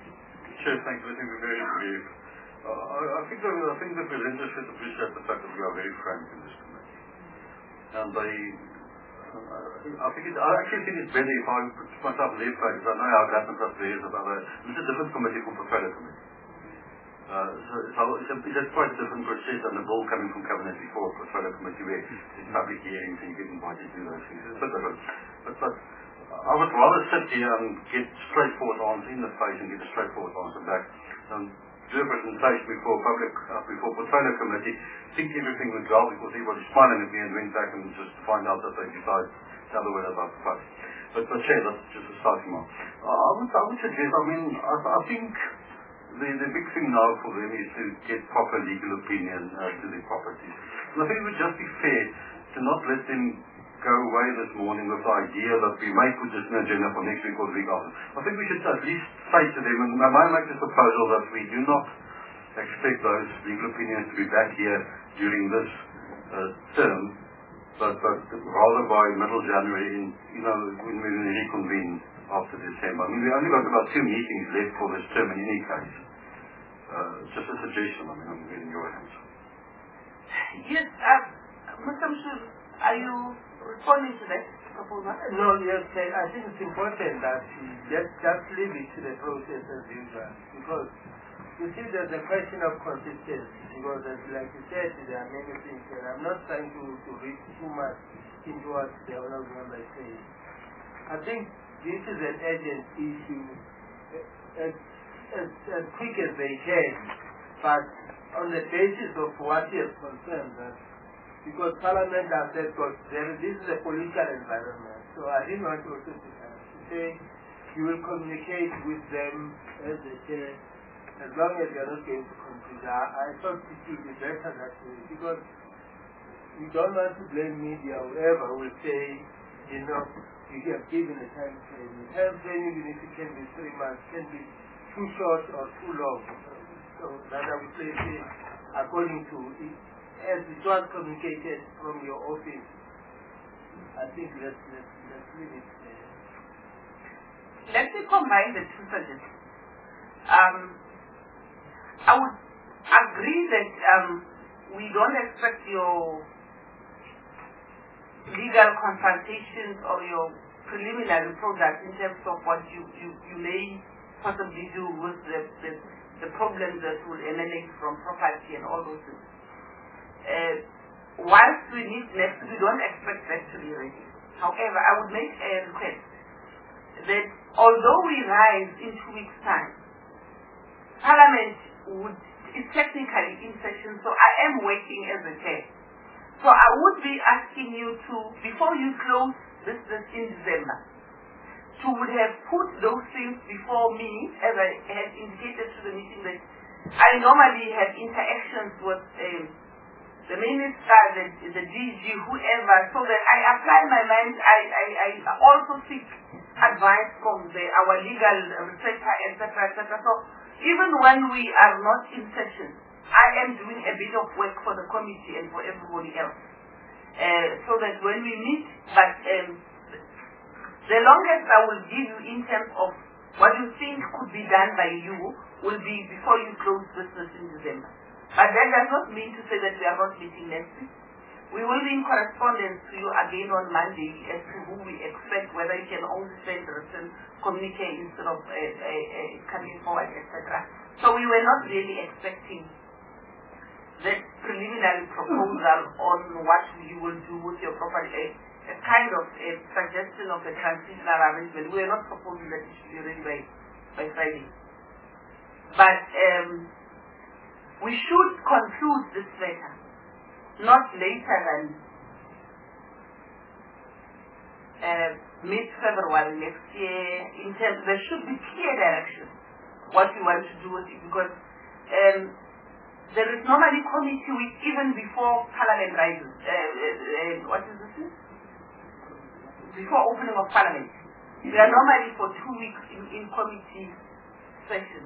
Sure, thank you. I think we're very brief. Uh, I, I think that I think the presenters should appreciate the fact that we are very frank in this committee, and they. Uh, I think it, I actually think it's better if I put myself in their place. I know how it happens up there. About a, it's a different committee called Portfolio Committee. Uh, so so it's, a, it's quite a different process than the bill coming from Cabinet before Portfolio Committee where it's public hearings and you get invited to those things. It's a bit different. But, but I would rather sit here and get straightforward answers in the face and get a straightforward answer back than do a presentation before public, uh, before Portfolio Committee, think everything went well because everybody's smiling at me and went back and just find out that they decide the other way about the post. But, but Chair, that's just a starting mark. Uh, I, would, I would suggest, I mean, I, I think the, the big thing now for them is to get proper legal opinion uh, to their properties. And I think it would just be fair to not let them go away this morning with the idea that we may put this in the agenda for next week or the week after. I think we should at least say to them, and I might make this proposal that we do not expect those legal opinions to be back here during this uh, term, but, but rather by middle January, in, you know, when we reconvene after December. I mean, we only got about two meetings left for this term in any case. Uh, just a suggestion, I mean, I'm in your hands. Yes, uh, Mister Mshur, are you responding to that proposal? No, yes, I think it's important that we just, just leave it to the process as usual, because you see there's a question of consistency, because as like you said, there are many things here. I'm not trying to, to read too much into what the honourable member is saying. I think this is an urgent issue, as, as, as quick as they can, but on the basis of what he has confirmed, that because Parliament has said, because there, this is a political environment, so So I didn't want to also to say you will communicate with them as they say, as long as you're not going to conclude. I, I thought it would be better that way, because we don't want to blame media or whoever will say, you know, you have given a time frame. The time frame, even if it can be three months, can be too short or too long. So that I would say, say according to it, as it was communicated from your office, I think let's, let's, let's leave it there. Let me combine the two suggestions. Um, I would agree that um, we don't expect your legal consultations or your preliminary product in terms of what you, you, you may possibly do with the, the, the problems that will emanate from property and all those things. Uh, whilst we need next, we don't expect that to be ready. However, I would make a request that although we rise in two weeks' time, Parliament would, is technically in session, so I am working as a chair. So I would be asking you to, before you close this, this in December, to would have put those things before me, as I had indicated to the meeting that I normally have interactions with um, the minister, the, the D G, whoever, so that I apply my mind. I, I, I also seek advice from the, our legal researcher, et cetera, et cetera. So even when we are not in session, I am doing a bit of work for the committee and for everybody else. Uh, so that when we meet, but um, the longest I will give you in terms of what you think could be done by you will be before you close business in December. But that does not mean to say that we are not meeting next week. We will be in correspondence to you again on Monday as to who we expect, whether you can only send written communique instead of uh, uh, uh, coming forward, et cetera. So we were not really expecting that preliminary proposal on what you will do with your property, a, a kind of a suggestion of a transitional arrangement. We are not proposing that it should be ready by, by Friday. But um, we should conclude this matter not later than uh, mid-February next year. In terms, there should be clear direction what we want to do with it, because um, there is normally committee week even before Parliament rises. Uh, uh, uh, what is this? Before opening of Parliament. We are normally for two weeks in, in committee session.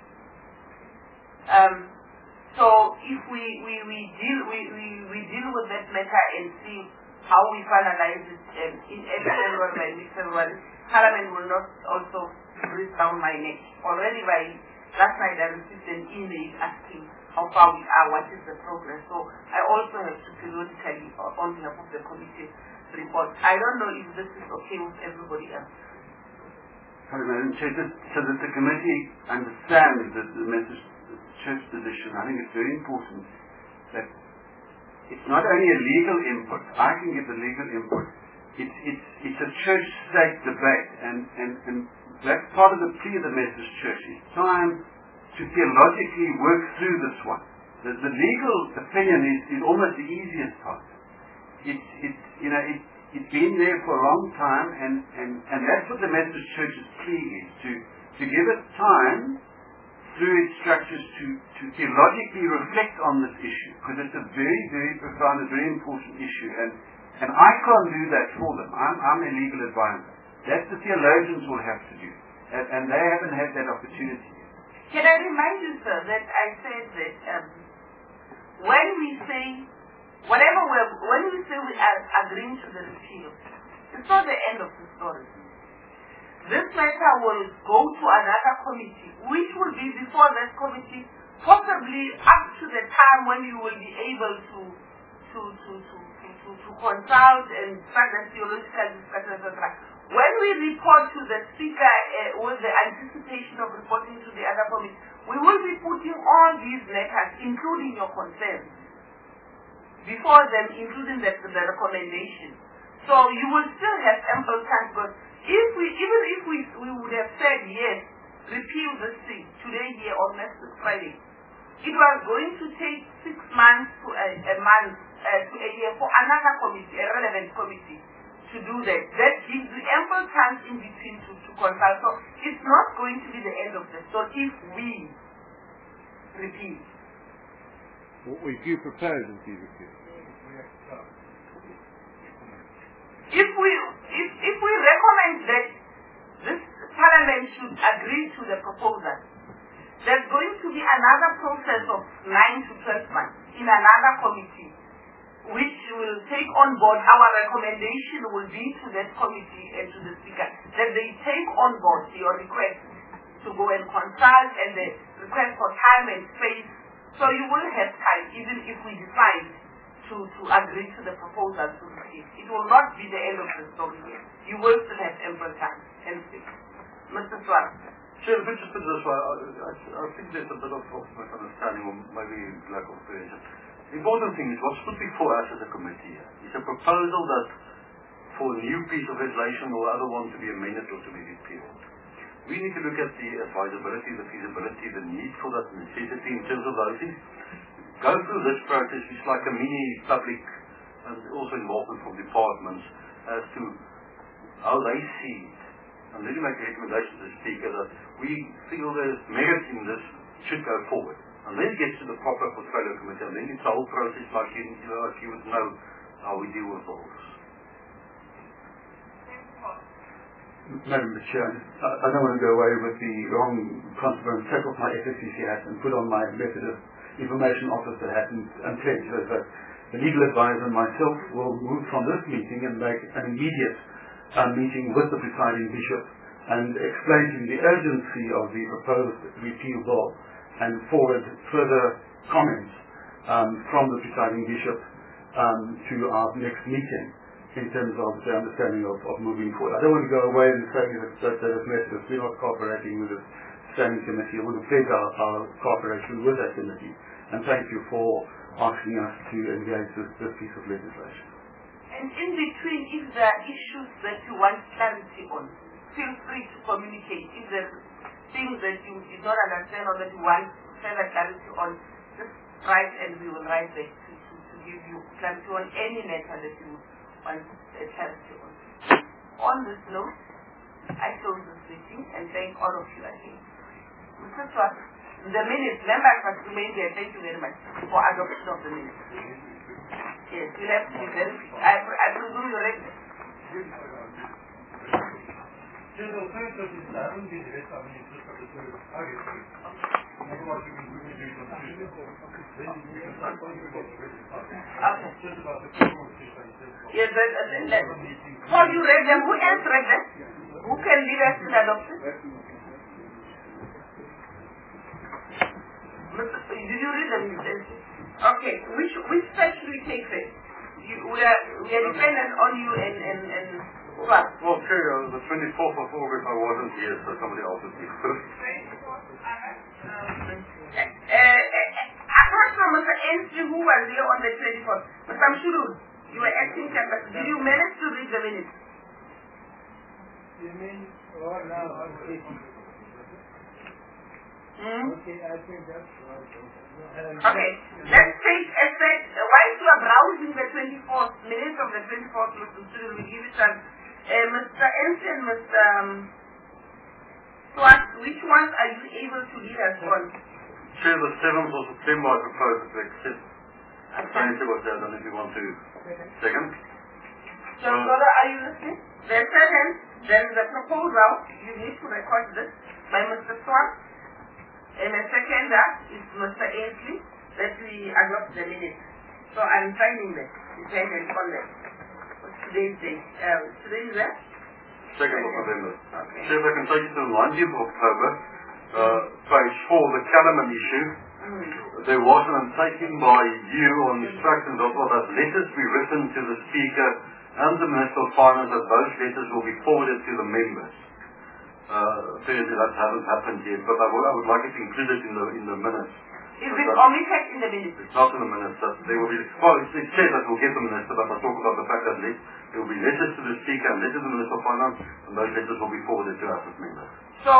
Um, so if we, we, we deal we, we, we deal with that matter and see how we finalize it um, in February and mid-February, Parliament will not also breathe down my neck. Already by last night I received an email asking how far we are, what is the progress. So I also have to periodically, on behalf of the committee, report. I don't know if this is okay with everybody else. Sorry, Madam Chair, just so that the committee understands that the message, the church position, I think it's very important that it's not only a legal input. I can give the legal input. It's it's it's a church-state debate, and, and, and that's part of the plea of the Methodist Church. It's time to theologically work through this one. The, the legal opinion is, is almost the easiest part. It's it's you know it it's been there for a long time, and, and, and that's what the Methodist Church's plea is, to to give it time through its structures to, to theologically reflect on this issue, because it's a very, very profound and very important issue, and, and I can't do that for them. I'm, I'm a legal advisor. That's the theologians will have to do, and, and they haven't had that opportunity yet. Can I remind you, sir, that I said that um, when we say, whatever we're, when we say we are agreeing to the repeal, it's not the end of the story. This matter will go to another committee, which will be before that committee, possibly up to the time when you will be able to to to to to, to, to consult and start the theological discussion, et cetera. When we report to the speaker uh, with the anticipation of reporting to the other committee, we will be putting all these matters, including your concerns, before them, including the, the recommendation. So you will still have ample time, because if we, even if we, we would have said yes, repeal this thing today here or next Friday, it was going to take six months to a, a month uh, to a year for another committee, a relevant committee, to do that. That gives you ample chance in between to, to consult. So it's not going to be the end of the story if we repeat. What would you propose if you repeat? If we if, if we recommend that this Parliament should agree to the proposal, there's going to be another process of nine to twelve months in another committee, which will take on board our recommendation will be to that committee and to the Speaker that they take on board your request to go and consult and the request for time and space. So you will have time even if we decide to, to agree to the proposal to receive. It will not be the end of the story here. You will still have ample time and space. Mister Swart. Chair, if I just put it this way, I, I, I think there's a bit of, of misunderstanding or maybe lack of cohesion. The important thing is what's put before us as a committee here is a proposal that for a new piece of legislation or other one to be amended or to be repealed. We need to look at the advisability, the feasibility, the need for that necessity in terms of those things. Go through this process, it's like a mini public and also involvement from departments as to how they see it. And then you make a recommendation to the Speaker that we feel there's merit in this, should go forward. And then it gets to the proper portfolio committee, and then it's a whole process like you, you know, like you would know how we deal with all this. Madam Chair, I, I don't want to go away with the wrong consequence, take off my S S C C hat and put on my Methodist Information Officer hat and, and pledge that the legal advisor and myself will move from this meeting and make an immediate uh, meeting with the presiding bishop and explain to him the urgency of the proposed repeal bill and forward further comments um, from the presiding bishop um, to our next meeting in terms of the understanding of, of moving forward. I don't want to go away and say that, that, that as Methodists we're not cooperating with the standing committee. I want to pledge our, our cooperation with that committee, and thank you for asking us to engage this, this piece of legislation. And in between, if there are issues that you want clarity on, feel free to communicate. If there are things that you did not understand or that you want further clarity on, just write and we will write back to, to, to give you clarity on any matter that you want clarity on. On this note, I close this meeting and thank all of you again. Mister Swart, the minutes, members must remain here. Thank you very much for adoption of the minutes. Yes, you have to be very, I, I presume you're ready. Yes, but, uh, let, so you read them. Who else read them? Who can lead us to the adoption? Did you read them? Okay, which which side should we take first? You, we are we are dependent on you and and and what? Well, okay, uh, the twenty-fourth of August I wasn't here, so somebody else would be first. Uh, uh, apart from Mister Ainsley, who was here on the twenty-fourth, Mister Mshuru, you were acting campus. Did you manage to read the minutes? You mean, oh, now, okay. Hmm? Okay, I think that's right. Okay, let's take a sec. While you are browsing the twenty-fourth, minutes of the twenty-fourth, Mister Mshuru, we give it some. Uh, Mister Ainsley and Mister Um, Swart, which ones are you able to lead us on? Chair, the seventh of September I propose to accept. Thank you, what I don't know if you want to. Second. So, uh, brother, are you listening? The second, there is a proposal, you need to record this, by Mister Swart. And the second is Mister Ainsley, that we adopt the minutes. So I'm signing that, dependent on that. What's today's date? Uh, today is that? second of November. Okay. Chair, if I can take you to the nineteenth of October, uh, page four, the Kellerman issue. Mm. There was an undertaking by you on instructions of that letters be written to the Speaker and the Minister of Finance, that those letters will be forwarded to the members. Uh, apparently that hasn't happened yet, but I would, I would like it included in the in the minutes. Is it omitted in the minutes? It's not in the minutes. That they will be. Well, it says that we'll get the minister, but I talk about the fact that there will be letters to the Speaker and letters to the Minister of Finance, and those letters will be forwarded to us as members. So,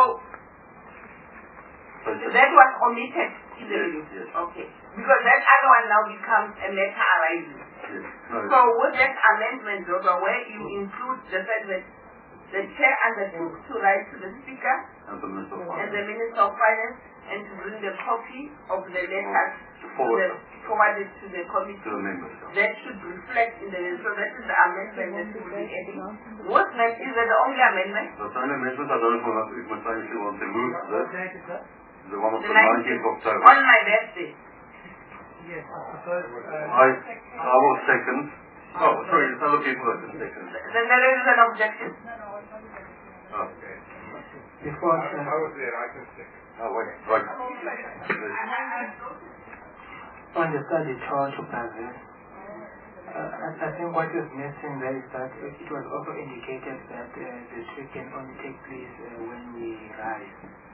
so that was omitted in the yes, minutes? Yes. Okay. Because that other one now becomes a matter arising. Yes. No. So with that amendment, Zoga, where you include the fact that the chair undertook to write to the speaker And the Minister of and Finance. the Minister of Finance and to bring the copy of the letter to Forward. the, forward it to the committee. To the members. That should reflect in the so that is the amendment that should be adding. What meant is that the only amendment? That's the only amendment. I don't know if if my time if you want to move this. The one of The the nineteenth of October. On my birthday. Yes, I suppose. I, I will second. Oh, sorry, there's other people that can second. Then there is an objection. Okay. Before, I, I was there, I can second. Oh, wait, right. on the study charge of Brazil, uh, I, I think what is missing there is that it, it was also indicated that uh, the trip can only take place uh, when we rise.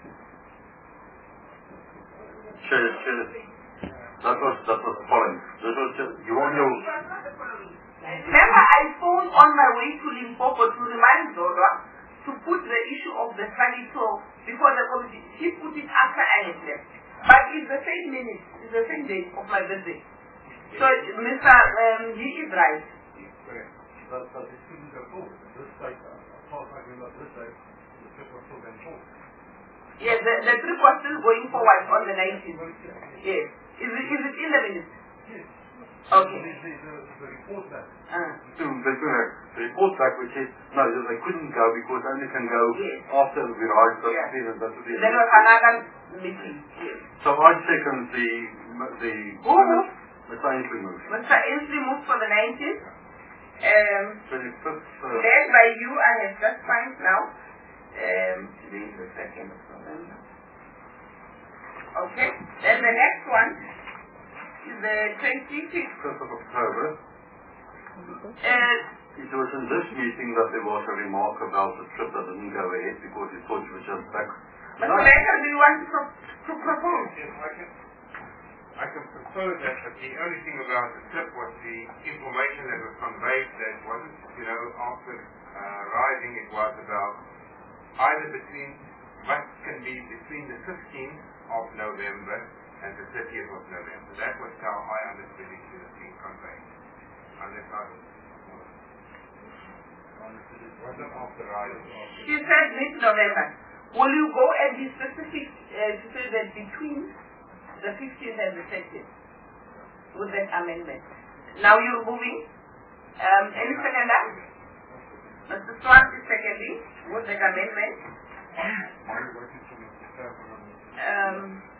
Sure, sure. That was, that was the following. This was just, you want your... Remember, I phoned on my way to Limpopo to remind Zola to put the issue of the study tour before the committee. She put it after I had left. But it's the same minute, it's the same day of my birthday. So, Mister Um, he is right. But, but it shouldn't go forward. This date, as far as I remember, this date, the trip was still going forward. Yes, the, the trip was still going forward on the nineteenth. Yes. Is it, is it in the minutes? Yes. Okay. The, the, the, the report back. Uh. To the, the report back which says, no, they couldn't go because only can go yes. after we rise. That's yeah. the end. That's the end. There was another meeting. Yes. So I second the... the Who moved? Mister Ainsley moved. Mister Ainsley moved for the nineteenth. Um, twenty-fifth. Uh, led by you, I have just signed now. Um, today is the second of November. Okay. Then the next one is the twenty-fifth. fifth of October. Uh, it was in this meeting that there was a remark about the trip that didn't go ahead because it thought it was just back. Mister Baker, do you want to, pro to propose? Yes, I can, I can propose that, but the only thing about the trip was the information that was conveyed that wasn't, you know, after uh, rising, it was about either between, what can be between the fifteenth of November and the thirtieth of November. That was how I understood it to have been conveyed. Unless I wasn't after rising. She said mid-November. Will you go and be specific uh, to say that between the fifteenth and the thirtieth with that amendment? Now you're moving. Um, any seconder? Mister Swart is seconding with that amendment. Um,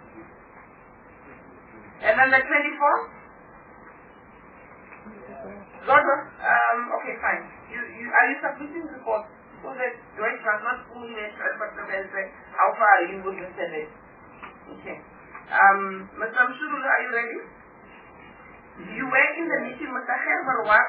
and then the twenty-fourth? Zodo? Um, okay, fine. You, you, are you submitting the report? So that Deutsch was not fully mentioned, but how far are you with the Senate? Okay. Um, Mister Mshurulu, are you ready? You were in the meeting, Mister Herber, what?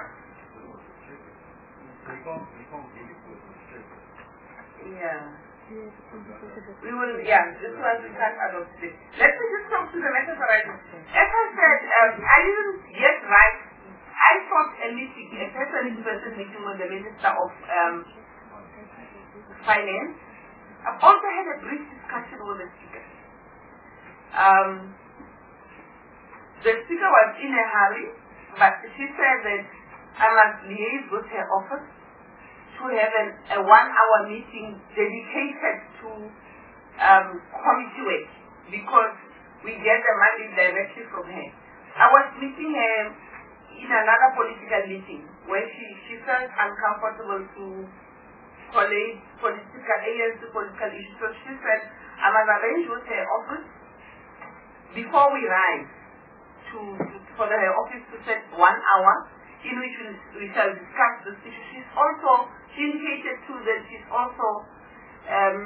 Yeah. We will, yeah, this was we can't adopt it. Let me just talk to the matter horizon. As I said, um, I didn't yet write, I thought a meeting, a person-to-person meeting with the Minister of um, Finance. I've also had a brief discussion with the Speaker. Um, the Speaker was in a hurry, but she said that I must liaise with her office to have an, a one-hour meeting dedicated to um, committee work because we get the money directly from her. I was meeting her in another political meeting where she, she felt uncomfortable to collate political A N C political issues. So she said, I must arrange with her office before we rise to, to for the, her office to set one hour in which we, we shall discuss this issue. She's also, she indicated too that she's also um,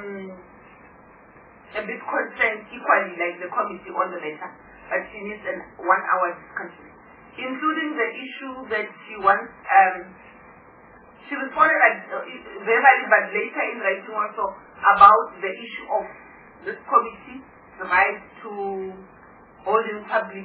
a bit concerned equally like the committee on the matter, but she needs a one hour discussion, including the issue that she wants, um, she responded like, uh, verbally but later in writing also about the issue of this committee, the right to holding public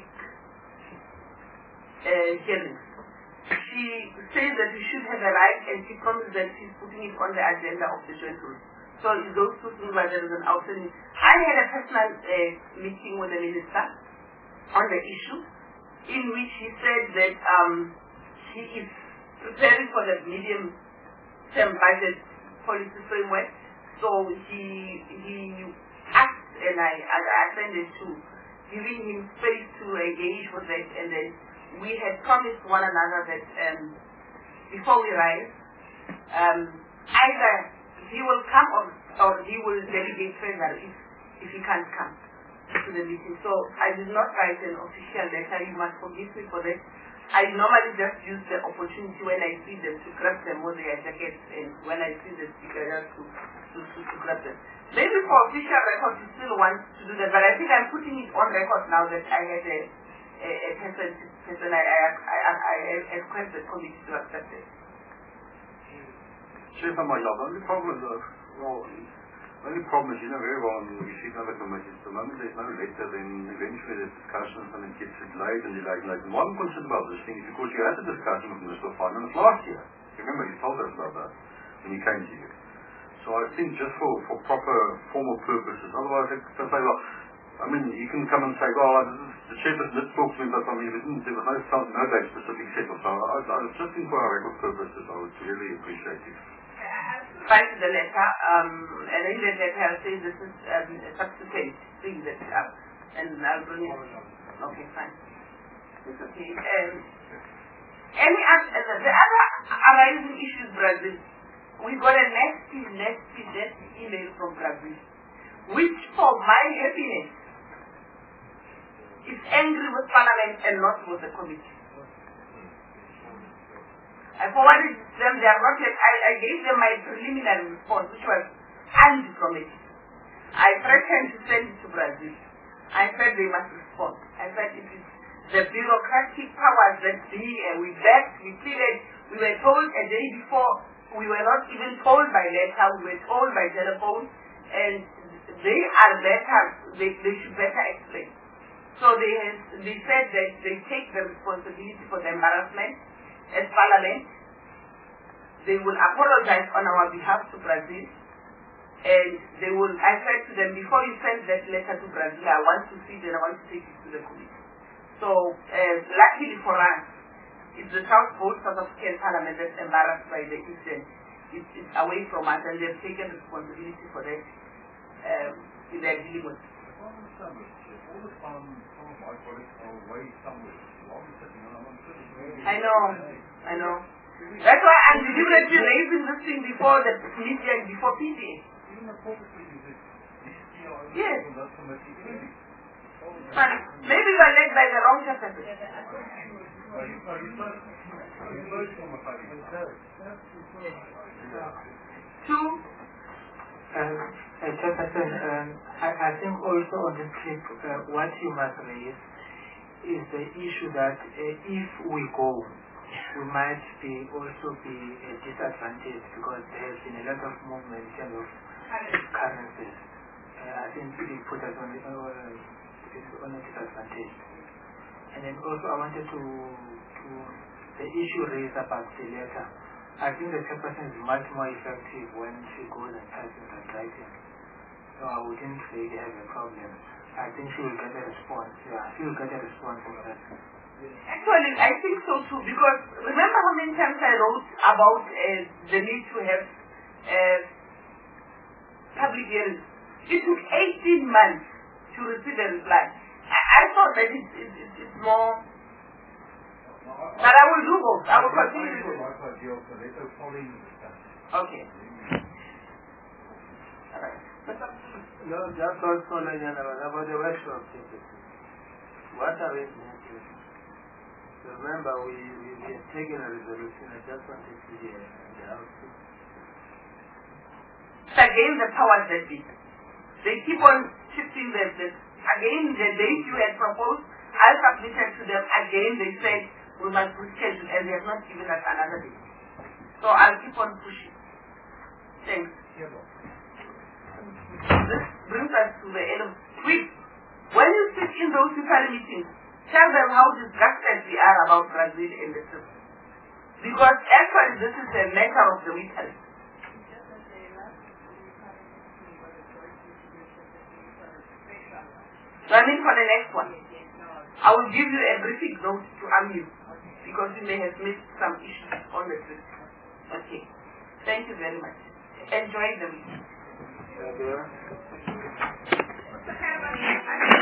uh, hearings. She says that we should have a right and she promised that she's putting it on the agenda of the joint group. So those two things were there is an outstanding. I had a personal uh, meeting with the minister on the issue in which he said that um, he is preparing for the medium-term budget policy framework. So he he asked, and I, I attended to giving him space to engage with it, and then we had promised one another that um, before we rise, um, either he will come or, or he will delegate further if, if he can't come to the meeting. So I did not write an official letter. You must forgive me for that. I normally just use the opportunity when I see them to grab them with their jackets, and when I see the speaker just to, to, to, to grab them. Maybe for official record you still want to do that, but I think I'm putting it on record now that I had a, a, a person, person I, I, I, I, I request the committee to accept it. Chief, my job, the only problem is, well, the only problem is, you know very well, when we see other committees, the moment there's no letter, then eventually there's discussions and it gets delayed and delayed and delayed. And one concern about this thing is because you had a discussion with Minister of Finance last year. Remember, you told us about that when he came to you. So I think just for, for proper formal purposes, otherwise I can say, well, I mean, you can come and say, well, this is, the chairperson did talk to me, but I mean, there was no, no date specific settled. So I, I was just think for our record purposes, I would really appreciate it. Write the letter, um, and in the letter I say this is um, a subsequent thing that uh, and I'll bring it. Okay, fine. It's okay. Um, any other, the other arising issues, Brazil, we got a nasty, nasty, nasty email from Brazil, which for my happiness is angry with Parliament and not with the committee. I forwarded them, they are not yet, I, I gave them my preliminary response, which was undiplomatic. I threatened to send it to Brazil. I said they must respond. I said it is the bureaucratic powers that be, and we begged, we pleaded, we were told a day before, we were not even told by letter, we were told by telephone, and they are better, they, they should better explain. So they, they said that they take the responsibility for the embarrassment as Parliament. They will apologize on our behalf to Brazil, and they will, I said to them, before you send that letter to Brazil, I want to see it and I want to take it to the committee. So, uh, luckily for us, it's the South Coast, South African Parliament that's embarrassed by the incident. It's, it's away from us, and they've taken responsibility for that um, in their dealing with. All the time, some of my colleagues are away somewhere. I know, I know. That's why I'm deliberately raising this thing before the media and before P D A. Yes. But maybe we are led by the wrong person. Two. Um, uh, Chairperson, um, I, I think also on this trip, uh, what you must raise is the issue that uh, if we go, we might be also be a disadvantage because there has been a lot of movement in terms of currencies. Uh, I think it put us on, the, uh, on a disadvantage. And then also I wanted to, to the issue raised about the letter. I think the chairperson is much more effective when she goes and types it and writing. So I wouldn't really have a problem. I think she will get a response. Yeah, she will get a response from that. Actually, I think so too, because remember how many times I wrote about uh, the need to have uh, public hearings. It took eighteen months to receive a reply. I, I thought that it's, it's, it's, it's more, but I will do both. I will continue to do both. Okay. All right. No, just also about the workshop. What are we doing? Remember, we, we, we have taken a resolution. I just wanted to hear the output. Again, the powers that be. They keep on shifting their this. Again, the date you had proposed, I submitted to them. Again, they said we must reschedule, and they have not given us another date. So I'll keep on pushing. Thanks. This brings us to the end of the week. When you sit in those super meetings, tell them how disgusted we are about Brazil in the system. Because actually this is a matter of the weekend. So I mean for the next one, I will give you a briefing note to arm you. because we may have missed some issues on the trip. Okay. Thank you very much. Enjoy the week. Thank you. Mister Herman,